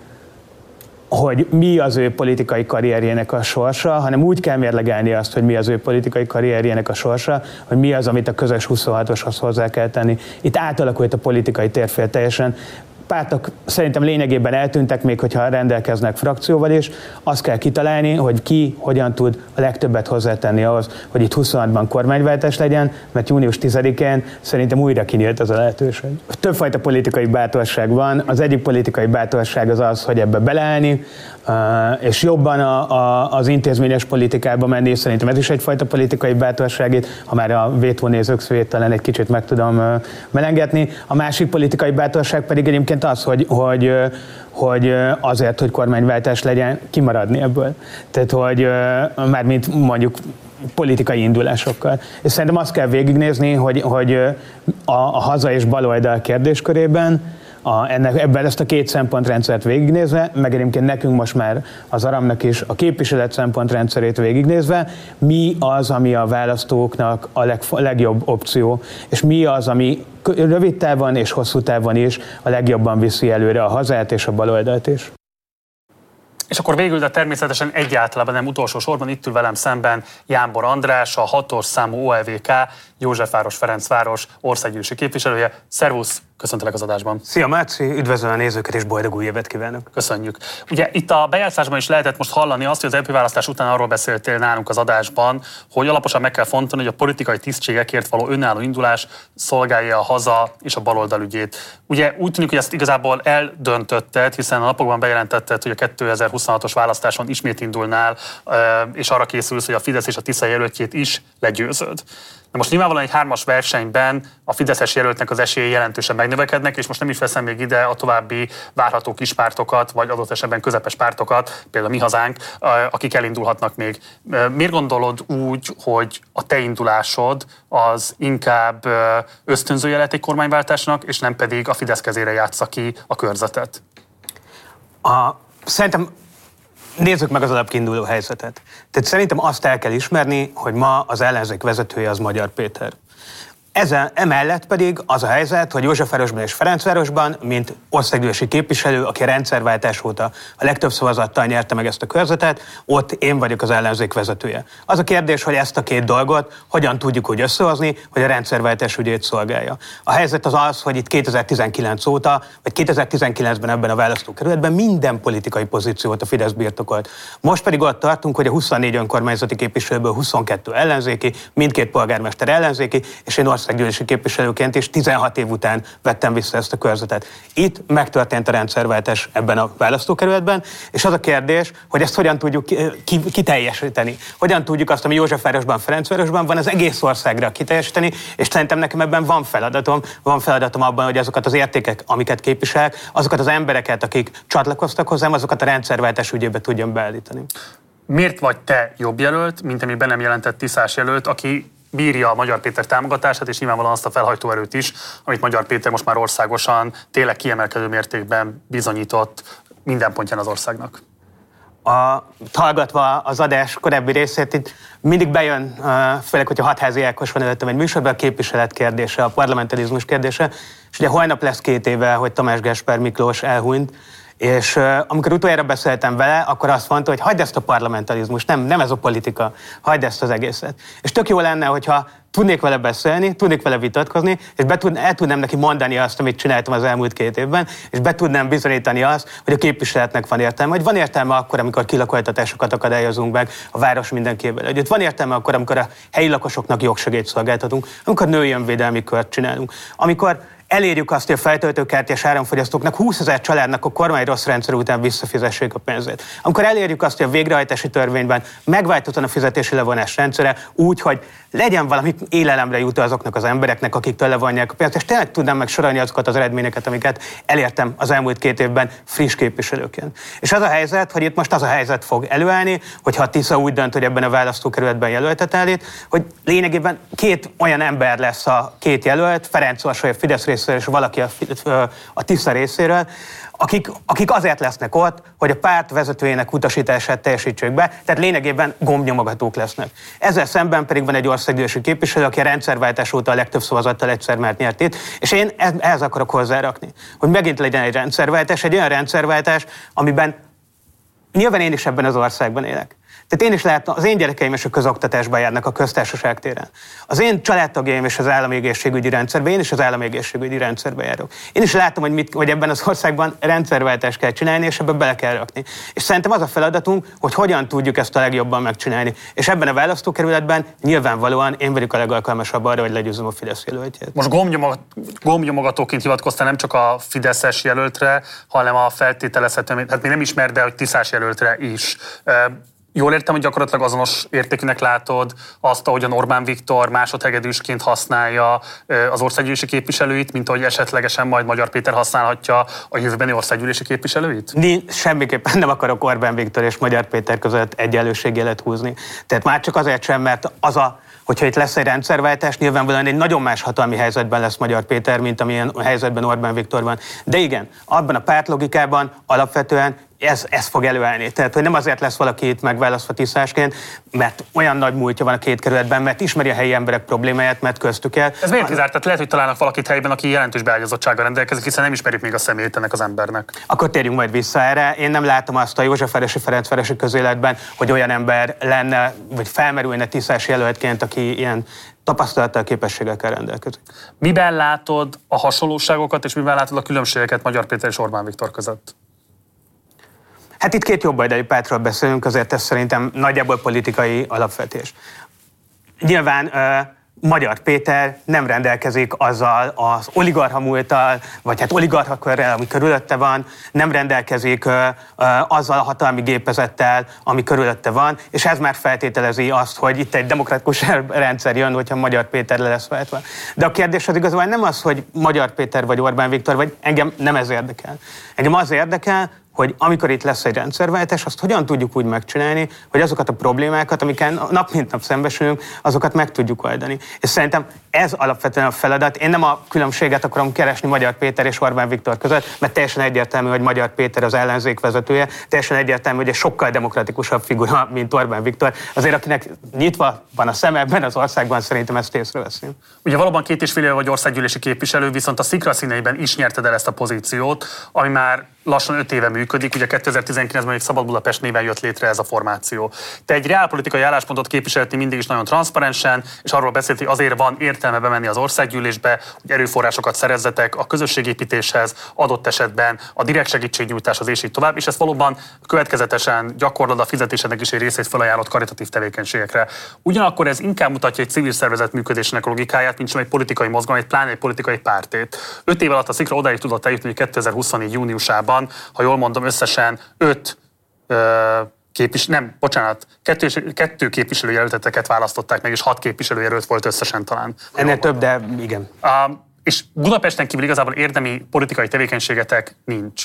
hogy mi az ő politikai karrierjének a sorsa, hanem úgy kell mérlegelni azt, hogy mi az ő politikai karrierjének a sorsa, hogy mi az, amit a közös huszonhatoshoz hozzá kell tenni. Itt átalakult a politikai térfél teljesen. Pártok szerintem lényegében eltűntek, még hogyha rendelkeznek frakcióval is. Azt kell kitalálni, hogy ki hogyan tud a legtöbbet hozzátenni ahhoz, hogy itt huszonhatban kormányváltás legyen, mert június tizedikén szerintem újra kinyílt az a lehetőség. Többfajta politikai bátorság van. Az egyik politikai bátorság az az, hogy ebbe beleállni, és jobban a, a, az intézményes politikába menni, és szerintem ez is egyfajta politikai bátorság itt, ha már a vétónézők szövét talán egy kicsit meg tudom melengetni. A másik politikai bátorság pedig egyébként az, hogy, hogy, hogy azért, hogy kormányváltás legyen, kimaradni ebből. Tehát, hogy mármint mondjuk politikai indulásokkal. És szerintem azt kell végignézni, hogy, hogy a, a haza és baloldal kérdéskörében A, ennek, ebben ezt a két szempontrendszert végignézve, meg egyébként nekünk most már az Aramnak is a képviselet szempontrendszerét végignézve, mi az, ami a választóknak a leg, legjobb opció, és mi az, ami rövid távon és hosszú távon is a legjobban viszi előre a hazát és a baloldalt is. És akkor végül, de természetesen egyáltalán nem utolsó sorban itt ül velem szemben Jánbor András, a hatos számú o e vé ká Józsefváros-Ferencváros országgyűlési képviselője. Szervusz, köszöntelek az adásban. Szia Máci, üdvözlöm a nézőket és boldog új évet kívánok. Köszönjük. Ugye itt a bejátszásban is lehetett most hallani azt, hogy az é pé választás után arról beszéltél nálunk az adásban, hogy alaposan meg kell fontolni, hogy a politikai tisztségekért való önálló indulás szolgálja a haza és a baloldal ügyét. Ugye úgy tűnik, hogy ezt igazából eldöntötted, hiszen a napokban bejelentetted, hogy a kétezer-huszonhatos választáson ismét indulnál, és arra készülsz, hogy a Fidesz és a Tisza jelöltjét is legyőzöd. Na most nyilvánvalóan egy hármas versenyben a fideszes jelöltnek az esélye jelentősen megnövekednek, és most nem is veszem még ide a további várható kispártokat, vagy adott esetben közepes pártokat, például Mi Hazánk, akik elindulhatnak még. Miért gondolod úgy, hogy a te indulásod az inkább ösztönző jelet egy kormányváltásnak, és nem pedig a Fidesz kezére játsza ki a körzetet? A, szerintem nézzük meg az alapkiinduló helyzetet. Tehát szerintem azt el kell ismerni, hogy ma az ellenzék vezetője az Magyar Péter. Ezen, emellett pedig az a helyzet, hogy Józsefvárosban és Ferencvárosban, mint országgyűlési képviselő, aki a rendszerváltás óta a legtöbb szavazattal nyerte meg ezt a körzetet, ott én vagyok az ellenzék vezetője. Az a kérdés, hogy ezt a két dolgot hogyan tudjuk úgy összehozni, hogy a rendszerváltás ügyét szolgálja. A helyzet az az, hogy itt kétezer-tizenkilenc óta, vagy kétezer-tizenkilencben ebben a választókerületben minden politikai pozíciót a Fidesz birtokolt. Most pedig ott tartunk, hogy a huszonnégy önkormányzati képviselőből huszonkettő ellenzéki, mindkét polgármester ellenzéki, és én országgyűlési képviselőként is tizenhat év után vettem vissza ezt a körzetet. Itt megtörtént a rendszerváltás ebben a választókerületben, és az a kérdés, hogy ezt hogyan tudjuk kiteljesíteni. Hogyan tudjuk azt, ami Józsefvárosban, Ferencvárosban van, az egész országra kiteljesíteni, és szerintem nekem ebben van feladatom, van feladatom abban, hogy azokat az értékek, amiket képviselek, azokat az embereket, akik csatlakoztak hozzám, azokat a rendszerváltás ügyébe tudjam beállítani. Miért vagy te jobb jelölt, mint ami be nem jelentett Tiszás jelölt, aki bírja a Magyar Péter támogatását, és nyilvánvalóan azt a felhajtóerőt is, amit Magyar Péter most már országosan tényleg kiemelkedő mértékben bizonyított minden pontján az országnak? A, hallgatva az adás korábbi részét, itt mindig bejön, főleg, hogyha Hatházi Ákos van előttem egy műsorban, a képviselet kérdése, a parlamentarizmus kérdése, és ugye holnap lesz két éve, hogy Tamás Gáspár Miklós elhunyt, és uh, amikor utoljára beszéltem vele, akkor azt mondta, hogy hagyd ezt a parlamentarizmus, nem, nem ez a politika, hagyd ezt az egészet. És tök jó lenne, hogyha tudnék vele beszélni, tudnék vele vitatkozni, és be tud, el tudnám neki mondani azt, amit csináltam az elmúlt két évben, és be tudnám bizonyítani azt, hogy a képviseletnek van értelme, hogy van értelme akkor, amikor kilakoltatásokat akadályozunk meg a város mindenkével. Hogy van értelme akkor, amikor a helyi lakosoknak jogsegélyt szolgáltatunk, amikor női önvédelmi kört csinálunk, amikor elérjük azt, hogy a feltöltőkártyás áramfogyasztóknak húszezer családnak a kormány rossz rendszer után visszafizessék a pénzét. Amikor elérjük azt, hogy a végrehajtási törvényben megváltoztatlan a fizetési levonás rendszere úgy, hogy legyen valami élelemre jutó azoknak az embereknek, akiktől levonják a pénzt, és tényleg tudnám megsorolni azokat az eredményeket, amiket elértem az elmúlt két évben friss képviselőként. És az a helyzet, hogy itt most az a helyzet fog előállni, hogyha a Tisza úgy dönt, hogy ebben a választókerületben jelöltet állít, hogy lényegében két olyan ember lesz a két jelölt, Ferenc Orsoly a Fidesz részéről és valaki a, a Tisza részéről, akik, akik azért lesznek ott, hogy a párt vezetőjének utasítását teljesítsék be, tehát lényegében gombnyomogatók lesznek. Ezzel szemben pedig van egy országgyűlési képviselő, aki a rendszerváltás óta a legtöbb szavazattal egyszer mert nyert itt, és én ehhez akarok hozzárakni, hogy megint legyen egy rendszerváltás, egy olyan rendszerváltás, amiben nyilván én is ebben az országban élek. Tehát én is látom, az én gyerekeim is a közoktatásban járnak a köztársaság téren. Az én családtagjaim is az állami egészségügyi rendszerben, én is az állami egészségügyi rendszerben járok. Én is látom, hogy, mit, hogy ebben az országban rendszerváltást kell csinálni, és ebbe bele kell rakni. És szerintem az a feladatunk, hogy hogyan tudjuk ezt a legjobban megcsinálni. És ebben a választókerületben nyilvánvalóan én vagyok a legalkalmasabb arra, hogy legyőzzem a Fidesz jelöltjét. Most gombnyomogatóként hivatkoztál nem csak a fideszes jelöltre, hanem a feltételezhető, hát még nem ismer, de hogy Tiszás jelöltre is. Jól értem, hogy gyakorlatilag azonos értékűnek látod azt, ahogyan Orbán Viktor másodhegedűsként használja az országgyűlési képviselőit, mint ahogy esetlegesen majd Magyar Péter használhatja a jövőbeni országgyűlési képviselőit? Nincs, semmiképpen nem akarok Orbán Viktor és Magyar Péter között egyenlőségjelet húzni. Tehát már csak azért sem, mert az a hogyha itt lesz egy rendszerváltás, nyilvánvalóan egy nagyon más hatalmi helyzetben lesz Magyar Péter, mint amilyen helyzetben Orbán Viktor van. De igen, abban a pártlogikában alapvetően ez, ez fog előállni. Tehát, hogy nem azért lesz valaki itt megválasztva Tiszásként, mert olyan nagy múltja van a két kerületben, mert ismeri a helyi emberek problémáját, mert köztük el. Ez miért kizárt? Tehát lehet, hogy találnak valakit helyben, aki jelentős beágyazottsággal rendelkezik, hiszen nem ismerik még a személyét ennek az embernek. Akkor térjünk majd vissza erre. Én nem látom azt a Józsefvárosi Ferencvárosi közéletben, hogy olyan ember lenne, vagy felmerülne Tiszás jelöltként, aki ilyen tapasztalattal, képességekkel rendelkezik. Miben látod a hasonlóságokat, és miben látod a különbségeket Magyar Péter és Orbán Viktor között? Hát itt két jobboldali pártról beszélünk, azért ez szerintem nagyjából politikai alapvetés. Nyilván Magyar Péter nem rendelkezik azzal az oligarcha múlttal, vagy hát oligarcha körrel, ami körülötte van, nem rendelkezik ö, ö, azzal a hatalmi gépezettel, ami körülötte van, és ez már feltételezi azt, hogy itt egy demokratikus rendszer jön, hogyha Magyar Péter le lesz váltva. De a kérdés az igazából nem az, hogy Magyar Péter vagy Orbán Viktor, vagy engem nem ez érdekel. Engem az érdekel, hogy amikor itt lesz egy rendszerváltás, azt hogyan tudjuk úgy megcsinálni, hogy azokat a problémákat, amiken nap mint nap szembesülünk, azokat meg tudjuk oldani. És szerintem ez alapvetően a feladat. Én nem a különbséget akarom keresni Magyar Péter és Orbán Viktor között, mert teljesen egyértelmű, hogy Magyar Péter az ellenzék vezetője, teljesen egyértelmű, hogy egy sokkal demokratikusabb figura, mint Orbán Viktor. Azért, akinek nyitva van a szeme ebben az országban, szerintem ezt észreveszi. Ugye valóban két és fél éve vagy országgyűlési képviselő, viszont a Szikra színeiben is nyerted el ezt a pozíciót, ami már lassan öt éve működik, ugye kétezer-tizenkilencben még Szabad Budapest néven jött létre ez a formáció. Te egy reálpolitikai álláspontot képviseltél mindig is nagyon transzparensen, és arról beszélt, hogy azért van értelme bemenni az országgyűlésbe, hogy erőforrásokat szerezzetek a közösségépítéshez, adott esetben a direkt segítségnyújtáshoz, és így tovább, és ezt valóban következetesen gyakorlod a fizetésednek is egy részét felajánlott karitatív tevékenységekre. Ugyanakkor ez inkább mutatja egy civil szervezet működésének logikáját, mint sem egy politikai mozgalom, egy pláne egy politikai pártét. Öt év alatt a Szikra odáig tudott eljutni, hogy kétezer-huszonnégy júniusában, ha jól mondom, összesen öt ö, képvis, nem, bocsánat, kettő, kettő képviselőjelölteteket választották meg, és hat képviselőjelölt volt összesen talán. Ennél több, de igen. Um, és Budapesten kívül igazából érdemi politikai tevékenységetek nincs.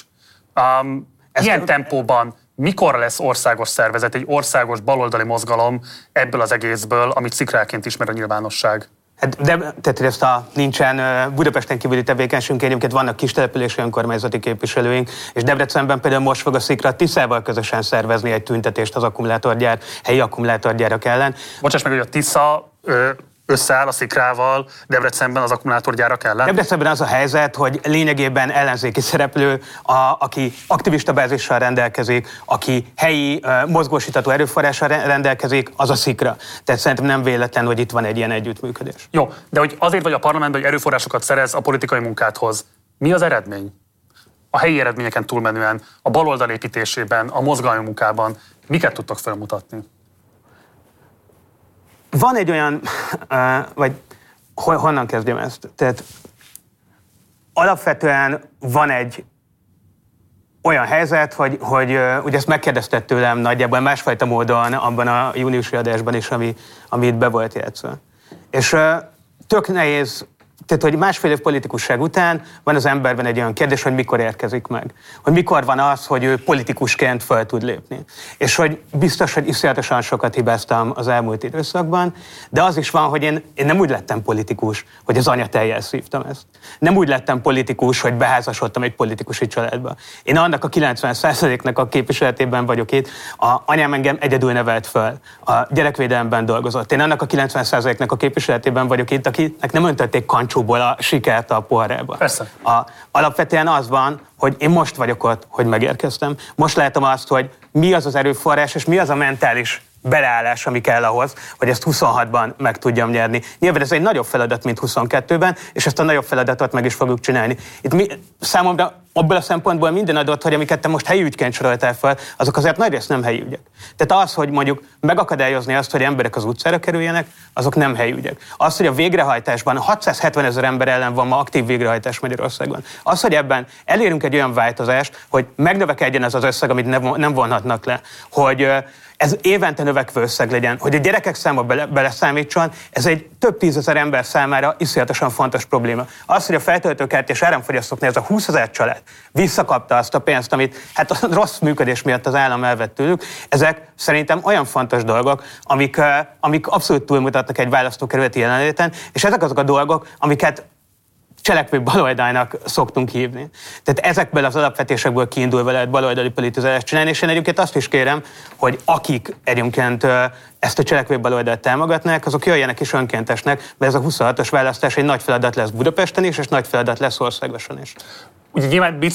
Um, ilyen te... tempóban mikor lesz országos szervezet, egy országos baloldali mozgalom ebből az egészből, amit szikráként ismer a nyilvánosság? De, tehát ezt a nincsen Budapesten kívüli tevékenységünk, egyébként vannak kis települési önkormányzati képviselőink, és Debrecenben például most fog a Szikra Tiszával közösen szervezni egy tüntetést az akkumulátorgyár, helyi akkumulátorgyárak ellen. Bocsáss meg, hogy a Tisza ö, összeáll a Szikrával Debrecenben az akkumulátorgyárak ellen? Debrecenben az a helyzet, hogy lényegében ellenzéki szereplő, a, aki aktivista bázissal rendelkezik, aki helyi uh, mozgósítató erőforrással rendelkezik, az a Szikra. Tehát szerintem nem véletlen, hogy itt van egy ilyen együttműködés. Jó, de hogy azért vagy a parlamentben, hogy erőforrásokat szerez a politikai munkádhoz. Mi az eredmény? A helyi eredményeken túlmenően, a baloldal építésében, a mozgalmi munkában miket tudtok felmutatni? Van egy olyan, uh, vagy honnan kezdjem ezt? Tehát alapvetően van egy olyan helyzet, hogy, hogy uh, ugye ezt megkérdezted tőlem nagyjából másfajta módon abban a júniusi adásban is, ami, ami itt be volt játszva. És uh, tök nehéz, tehát hogy másfél év politikusság után van az emberben egy olyan kérdés, hogy mikor érkezik meg. Hogy mikor van az, hogy ő politikusként fel tud lépni. És hogy biztos, hogy iszonyatosan sokat hibáztam az elmúlt időszakban, de az is van, hogy én, én nem úgy lettem politikus, hogy az anyatejjel szívtam ezt. Nem úgy lettem politikus, hogy beházasodtam egy politikusi családba. Én annak a kilencven százaléknak a képviseletében vagyok itt. A anyám engem egyedül nevelt fel. A gyerekvédelemben dolgozott. Én annak a kilencven százaléknak a képviseletében vagyok itt, akinek nem öntötték kancsóból a sikert a poharába. Persze. A, alapvetően az van, hogy én most vagyok ott, hogy megérkeztem. Most látom azt, hogy mi az az erőforrás, és mi az a mentális beleállás, ami kell ahhoz, hogy ezt huszonhatban meg tudjam nyerni. Nyilván ez egy nagyobb feladat, mint huszonkettőben, és ezt a nagyobb feladatot meg is fogjuk csinálni. Itt mi, számomra abból a szempontból minden adott, hogy amiket te most helyi ügyként soroltál fel, azok azért nagyrészt nem helyi ügyek. Tehát az, hogy mondjuk megakadályozni azt, hogy emberek az utcára kerüljenek, azok nem helyi ügyek. Az, hogy a végrehajtásban hatszázhetven ezer ember ellen van ma aktív végrehajtás Magyarországon. Az, hogy ebben elérünk egy olyan változást, hogy megnövekedjen az az összeg, amit nem vonhatnak le, hogy ez évente növekvő összeg legyen, hogy a gyerekek száma bele, beleszámítson, ez egy több tízezer ember számára iszonyatosan fontos probléma. Az, hogy a feltöltőkártyás áramfogyasztóknál ez a húszezer család visszakapta azt a pénzt, amit hát a rossz működés miatt az állam elvett tőlük, ezek szerintem olyan fontos dolgok, amik, amik abszolút túlmutatnak egy választókerületi jelenléten, és ezek azok a dolgok, amiket cselekvő baloldalnak szoktunk hívni. Tehát ezekből az alapvetésekből kiindulva lehet baloldali politizálást csinálni, és én egyébként azt is kérem, hogy akik egyébként ezt a cselekvő baloldalt támogatnák, azok jöjjenek is önkéntesnek, mert ez a huszonhatos választás egy nagy feladat lesz Budapesten is, és nagy feladat lesz országosan is. Ugye nyilván picit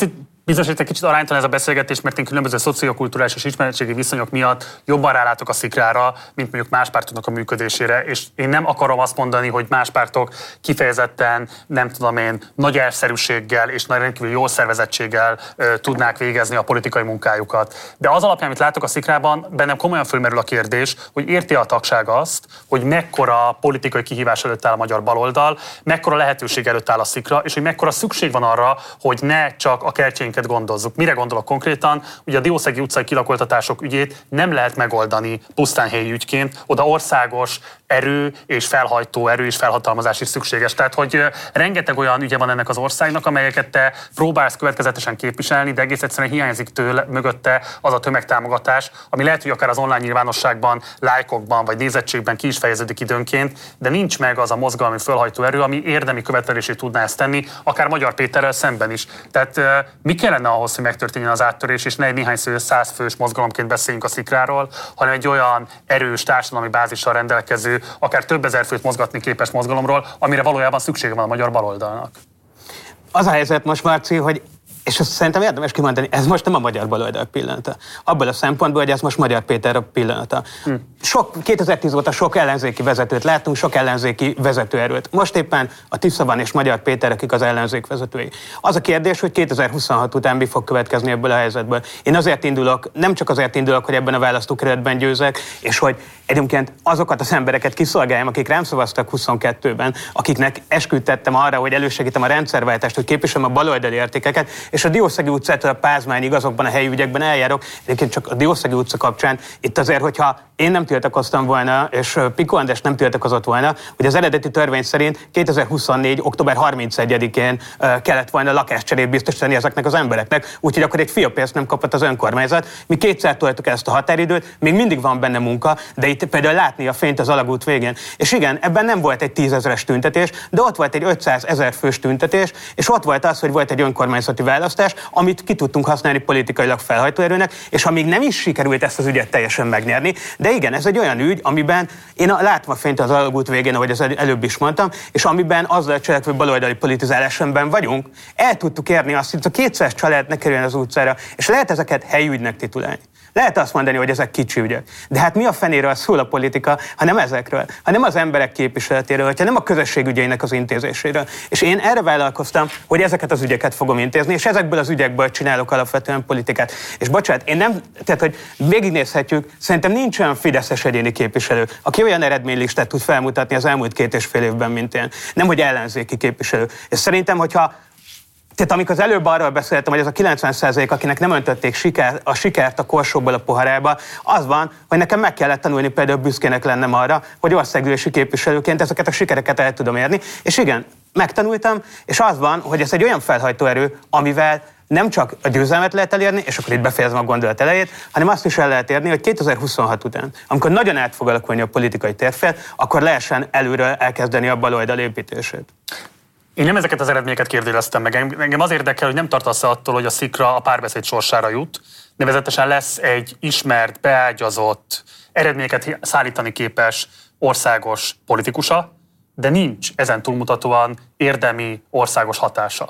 Biztos, hogy egy kicsit aránytalan ez a beszélgetés, mert én különböző szociokulturális és ismeretségi viszonyok miatt jobban rálátok a Szikrára, mint mondjuk más pártoknak a működésére, és én nem akarom azt mondani, hogy más pártok kifejezetten, nem tudom én, nagy elszerűséggel és nagy rendkívül jó szervezettséggel ö, tudnák végezni a politikai munkájukat. De az alapján, amit látok a Szikrában, bennem komolyan fölmerül a kérdés, hogy érti a tagság azt, hogy mekkora politikai kihívás előtt áll a magyar baloldal, mekkora lehetőség előtt áll a Szikra, és hogy mekkora szükség van arra, hogy ne csak a kertjeinket gondozzuk. Mire gondolok konkrétan? Ugye a Diószegi utcai kilakoltatások ügyét nem lehet megoldani pusztán helyi ügyként, oda országos erő és felhajtó erő és felhatalmazás is szükséges. Tehát, hogy rengeteg olyan ügye van ennek az országnak, amelyeket te próbálsz következetesen képviselni, de egész egyszerűen hiányzik tőle mögötte az a tömegtámogatás, ami lehet, hogy akár az online nyilvánosságban, lájkokban vagy nézettségben ki is fejeződik időnként, de nincs meg az a mozgalmi fölhajtó erő, ami érdemi követelését tudná ezt tenni, akár Magyar Péterrel szemben is. Tehát mi kellene ahhoz, hogy megtörténjen az áttörés, és ne egy néhány száz fős mozgalomként beszéljünk a Szikráról, hanem egy olyan erős társadalmi bázissal rendelkező, akár több ezer főt mozgatni képes mozgalomról, amire valójában szüksége van a magyar baloldalnak. Az a helyzet most, Marci, hogy és azt szerintem érdemes kimondani, ez most nem a magyar baloldal pillanata. Abból a szempontból, hogy ez most Magyar Péter a pillanata. Hm. Sok, kétezer-tíz óta sok ellenzéki vezetőt láttunk, sok ellenzéki vezetőerőt. Most éppen a Tisza van és Magyar Péter, akik az ellenzék vezetői. Az a kérdés, hogy kétezer-huszonhat után mi fog következni ebből a helyzetből. Én azért indulok, nem csak azért indulok, hogy ebben a választókerületben győzek, és hogy egyébként azokat az embereket kiszolgáljam, akik rám szavaztak huszonkettőben, akiknek esküdtettem arra, hogy elősegítem a rendszerváltást, hogy képviselem a baloldali értékeket, és a Diószegi utcától a Pázmányig azokban a helyi ügyekben eljárok. Egyébként csak a Diószegi utca kapcsán itt azért, hogyha én nem tiltakoztam volna, és Piko András nem tiltakozott volna, hogy az eredeti törvény szerint kétezer-huszonnégy. október harmincegyedikén kellett volna lakáscserét biztosítani ezeknek az embereknek, úgyhogy akkor egy fiapénzt nem kapott az önkormányzat. Mi kétszer toltuk ezt a határidőt, még mindig van benne munka, de itt például látni a fényt az alagút végén. És igen, ebben nem volt egy tízezeres tüntetés, de ott volt egy ötszázezer fős tüntetés, és ott volt az, hogy volt egy önkormányzati választás, amit ki tudtunk használni politikailag felhajtóerőnek, és amíg nem is sikerült ezt az ügyet teljesen megnyerni, de igen, ez egy olyan ügy, amiben én látva fényt az alagút végén, ahogy az előbb is mondtam, és amiben azzal a cselekvő baloldali politizálásban vagyunk, el tudtuk érni azt, hogy a kétszáz család ne kerüljön az utcára, és lehet ezeket helyi ügynek titulálni. Lehet azt mondani, hogy ezek kicsi ügyek. De hát mi a fenéről szól a politika, ha nem ezekről, ha nem az emberek képviseletéről, ha nem a közösség ügyeinek az intézéséről. És én erre vállalkoztam, hogy ezeket az ügyeket fogom intézni, és ezekből az ügyekből csinálok alapvetően politikát. És bocsánat, én nem, tehát hogy végignézhetjük, szerintem nincs olyan fideszes egyéni képviselő, aki olyan eredménylistát tud felmutatni az elmúlt két és fél évben, mint én. Nem, hogy ellenzéki képviselő. És szerintem, hogyha Tehát amikor az előbb arról beszéltem, hogy ez a kilencven százalék, akinek nem öntötték siker, a sikert a korsóból a poharába, az van, hogy nekem meg kellett tanulni, például büszkének lennem arra, hogy országgyűlési képviselőként ezeket a sikereket el tudom érni. És igen, megtanultam, és az van, hogy ez egy olyan felhajtó erő, amivel nem csak a győzelmet lehet elérni, és akkor itt befejezem a gondolat elejét, hanem azt is el lehet érni, hogy kétezer-huszonhat után, amikor nagyon át fog alakulni a politikai térfél, akkor lehessen előről elkezdeni a baloldal építését. Én nem ezeket az eredményeket kérdőjeleztem meg. Engem az érdekel, hogy nem tartasz attól, hogy a Szikra a Párbeszéd sorsára jut. Nevezetesen lesz egy ismert, beágyazott, eredményeket szállítani képes országos politikusa, de nincs ezen túlmutatóan érdemi országos hatása.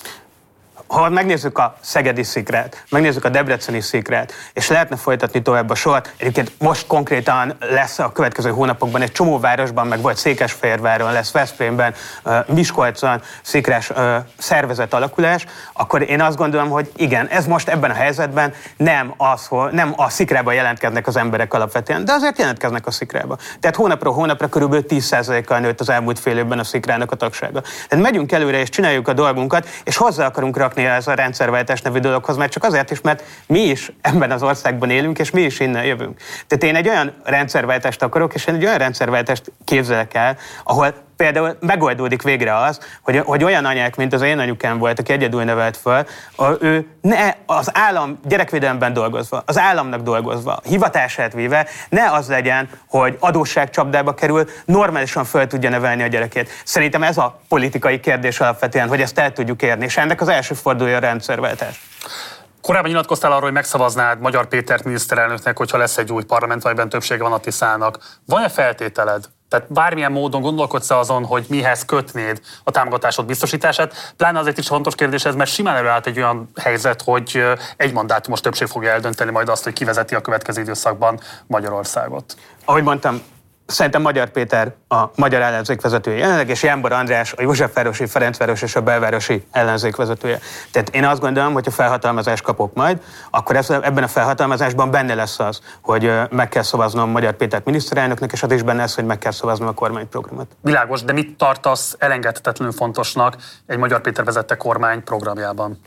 Ha megnézzük a szegedi Szikrát, megnézzük a debreceni Szikrát, és lehetne folytatni tovább a sort, egyébként most konkrétan lesz a következő hónapokban egy csomó városban, meg volt Székesfehérváron, lesz Veszprémben, Miskolcon szikrás szervezet alakulás, akkor én azt gondolom, hogy igen, ez most ebben a helyzetben nem, az, hogy nem a Szikrában jelentkeznek az emberek alapvetően, de azért jelentkeznek a Szikrába. Tehát hónapról hónapra körülbelül tíz százalékkal nőtt az elmúlt fél évben a Szikrának a tagsága. Tehát megyünk előre és csináljuk a dolgunkat, és hozzá akarunk rakni ez a rendszerváltás nevű dologhoz, mert csak azért is, mert mi is ebben az országban élünk, és mi is innen jövünk. Tehát én egy olyan rendszerváltást akarok, és én egy olyan rendszerváltást képzelek el, ahol például megoldódik végre az, hogy, hogy olyan anyák, mint az én anyukám volt, aki egyedül nevelt föl, ő ne az állam gyerekvédelemben dolgozva, az államnak dolgozva, hivatását véve, ne az legyen, hogy adósságcsapdába kerül, normálisan föl tudja nevelni a gyerekét. Szerintem ez a politikai kérdés alapvetően, hogy ezt el tudjuk érni, és ennek az első fordulója a rendszerváltás. Korábban nyilatkoztál arról, hogy megszavaznád Magyar Pétert miniszterelnöknek, hogyha lesz egy új parlament, amiben többsége van a Tiszának. Van-e feltételed Tehát bármilyen módon gondolkodsz azon, hogy mihez kötnéd a támogatásod biztosítását, pláne azért is fontos kérdés ez, mert simán előállt egy olyan helyzet, hogy egy mandátumos többség fogja eldönteni majd azt, hogy kivezeti a következő időszakban Magyarországot. Ahogy mondtam, szerintem Magyar Péter a magyar ellenzék vezetője jelenleg, és Jámbor András a Józsefvárosi, Ferencváros és a belvárosi ellenzék vezetője. Tehát én azt gondolom, hogy ha felhatalmazást kapok majd, akkor ez, ebben a felhatalmazásban benne lesz az, hogy meg kell szavaznom Magyar Pétert miniszterelnöknek, és az is benne lesz, hogy meg kell szavaznom a kormányprogramot. Világos, de mit tartasz elengedhetetlenül fontosnak egy Magyar Péter vezette kormány programjában?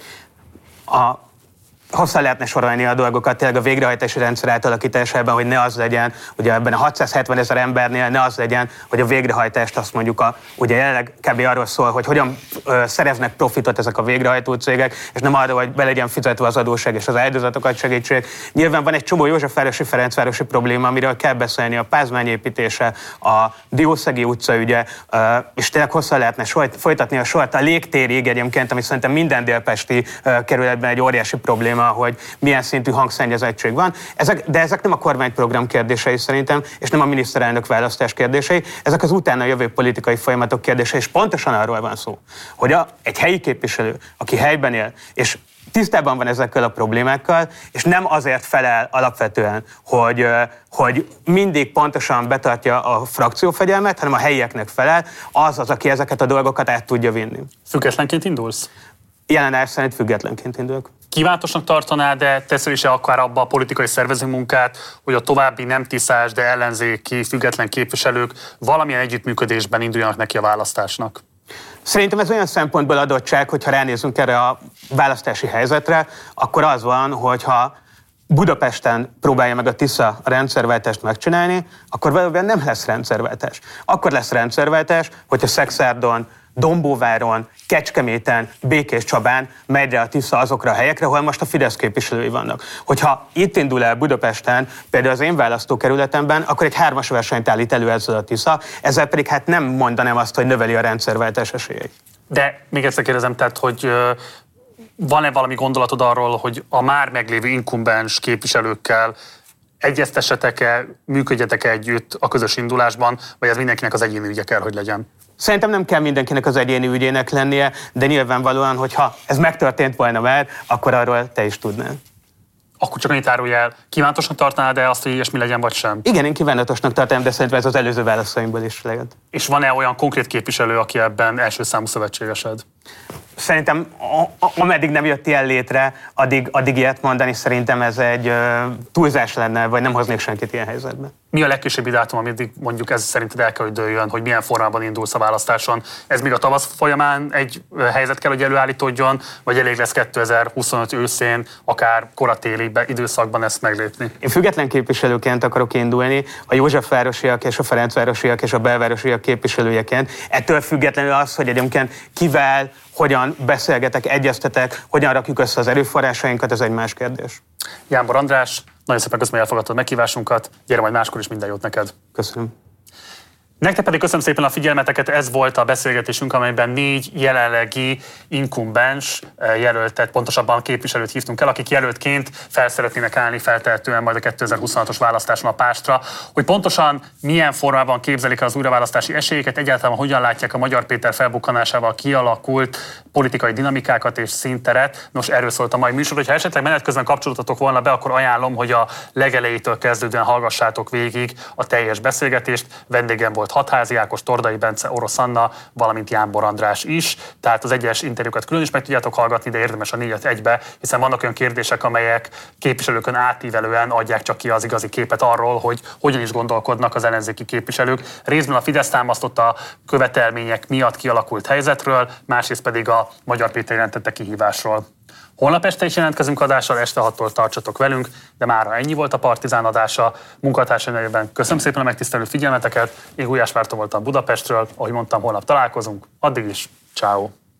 A Hosszan lehetne sorolni a dolgokat, tényleg a végrehajtási rendszer átalakításában, hogy ne az legyen, ugye ebben a hatszázhetven ezer embernél ne az legyen, hogy a végrehajtást azt mondjuk, a, ugye jelenleg kb. Arról szól, hogy hogyan ö, szereznek profitot ezek a végrehajtó cégek, és nem arról, hogy be legyen fizetve az adósság és az áldozatokat segítsék. Nyilván van egy csomó Józsefvárosi, Ferencvárosi probléma, amiről kell beszélni, a Pázmány építése, a Diószegi utca ügye, ö, és tényleg hosszan lehetne folytatni a sort. A légtérig egyébként, ami szerintem minden délpesti ö, kerületben egy óriási probléma, hogy milyen szintű hangszennyezettség van. Ezek, de ezek nem a kormányprogram kérdései szerintem, és nem a miniszterelnök választás kérdései, ezek az utána jövő politikai folyamatok kérdései, és pontosan arról van szó, hogy a, egy helyi képviselő, aki helyben él, és tisztában van ezekkel a problémákkal, és nem azért felel alapvetően, hogy, hogy mindig pontosan betartja a frakciófegyelmet, hanem a helyieknek felel, az az, aki ezeket a dolgokat át tudja vinni. Függetlenként indulsz? Jelenállás szerint függetlenként indulok. Kívánatosnak tartaná, de teszel is akár abba a politikai szervező munkát, hogy a további nem tisztás, de ellenzéki, független képviselők valamilyen együttműködésben induljanak neki a választásnak? Szerintem ez olyan szempontból adottság, hogyha ránézünk erre a választási helyzetre, akkor az van, hogyha Budapesten próbálja meg a Tisza a rendszerváltást megcsinálni, akkor valóban nem lesz rendszerváltás. Akkor lesz rendszerváltás, hogyha Szekszárdon, Dombóváron, Kecskeméten, Békéscsabán megy rá a Tisza azokra a helyekre, ahol most a Fidesz képviselői vannak. Hogyha itt indul el Budapesten, például az én választókerületemben, akkor egy hármas versenyt állít elő ezzel a Tisza, ezzel pedig hát nem mondanám azt, hogy növeli a rendszerváltás esélyeit. De még egyszer kérdezem, tehát, hogy van-e valami gondolatod arról, hogy a már meglévő inkumbens képviselőkkel egyeztessetek-e, működjetek-e együtt a közös indulásban, vagy ez mindenkinek az egyéni ügye kell, hogy legyen? Szerintem nem kell mindenkinek az egyéni ügyének lennie, de nyilvánvalóan, hogyha ez megtörtént volna már, akkor arról te is tudnál. Akkor csak annyit árulj el, kívánatosnak tartanád de azt, hogy ilyesmi legyen, vagy sem? Igen, én kívánatosnak tartom, de szerintem ez az előző válaszaimból is lehet. És van-e olyan konkrét képviselő, aki ebben első számú szövetségesed? Szerintem a, a, ameddig nem jött ilyen létre, addig, addig ilyet mondani, szerintem ez egy uh, túlzás lenne, vagy nem hoznék senkit ilyen helyzetbe. Mi a legkésőbbi dátum, ameddig mondjuk ez szerinted el kell, hogy dőljön, hogy milyen formában indulsz a választáson? Ez még a tavasz folyamán egy helyzet kell, hogy előállítódjon, vagy elég lesz kétezer-huszonöt őszén, akár koratéli időszakban ezt meglépni? Én független képviselőként akarok indulni, a Józsefvárosiak és a Ferencvárosiak és a belvárosiak képviselőjeként. Ettől függetlenül az, hogy egyébként kivel, hogyan beszélgetek, egyeztetek, hogyan rakjuk össze az erőforrásainkat, ez egy más kérdés. Jámbor András, nagyon szépen köszönöm, hogy elfogadtad a meghívásunkat. Gyere majd máskor is, minden jót neked. Köszönöm. Nektek pedig köszönöm szépen a figyelmeteket, ez volt a beszélgetésünk, amelyben négy jelenlegi inkumbens jelöltet, pontosabban képviselőt hívtunk el, akik jelöltként fel szeretnének állni feltehetően majd a kétezer-huszonhatos választáson a pástra, hogy pontosan milyen formában képzelik el az újraválasztási esélyeket, egyáltalán hogyan látják a Magyar Péter felbukkanásával kialakult politikai dinamikákat és színteret. Nos, erről szólt a mai műsor, hogyha esetleg menet közben kapcsolódtatok volna be, akkor ajánlom, hogy a legelejétől kezdődően hallgassátok végig a teljes beszélgetést. Vendégem volt Hatházi Ákos, Tordai Bence, Orosz Anna, valamint Jámbor András is. Tehát az egyes interjúkat külön is meg tudjátok hallgatni, de érdemes a négyet egybe, hiszen vannak olyan kérdések, amelyek képviselőkön átívelően adják csak ki az igazi képet arról, hogy hogyan is gondolkodnak az ellenzéki képviselők. Részben a Fidesz támasztotta követelmények miatt kialakult helyzetről, másrészt pedig a Magyar Péter jelentette kihívásról. Holnap este is jelentkezünk adással, este hattól tartsatok velünk, de mára ennyi volt a Partizán adása. Munkatársaim nevében köszönöm szépen a megtisztelő figyelmeteket, én Gulyás Márton voltam Budapestről, ahogy mondtam, holnap találkozunk, addig is, ciao.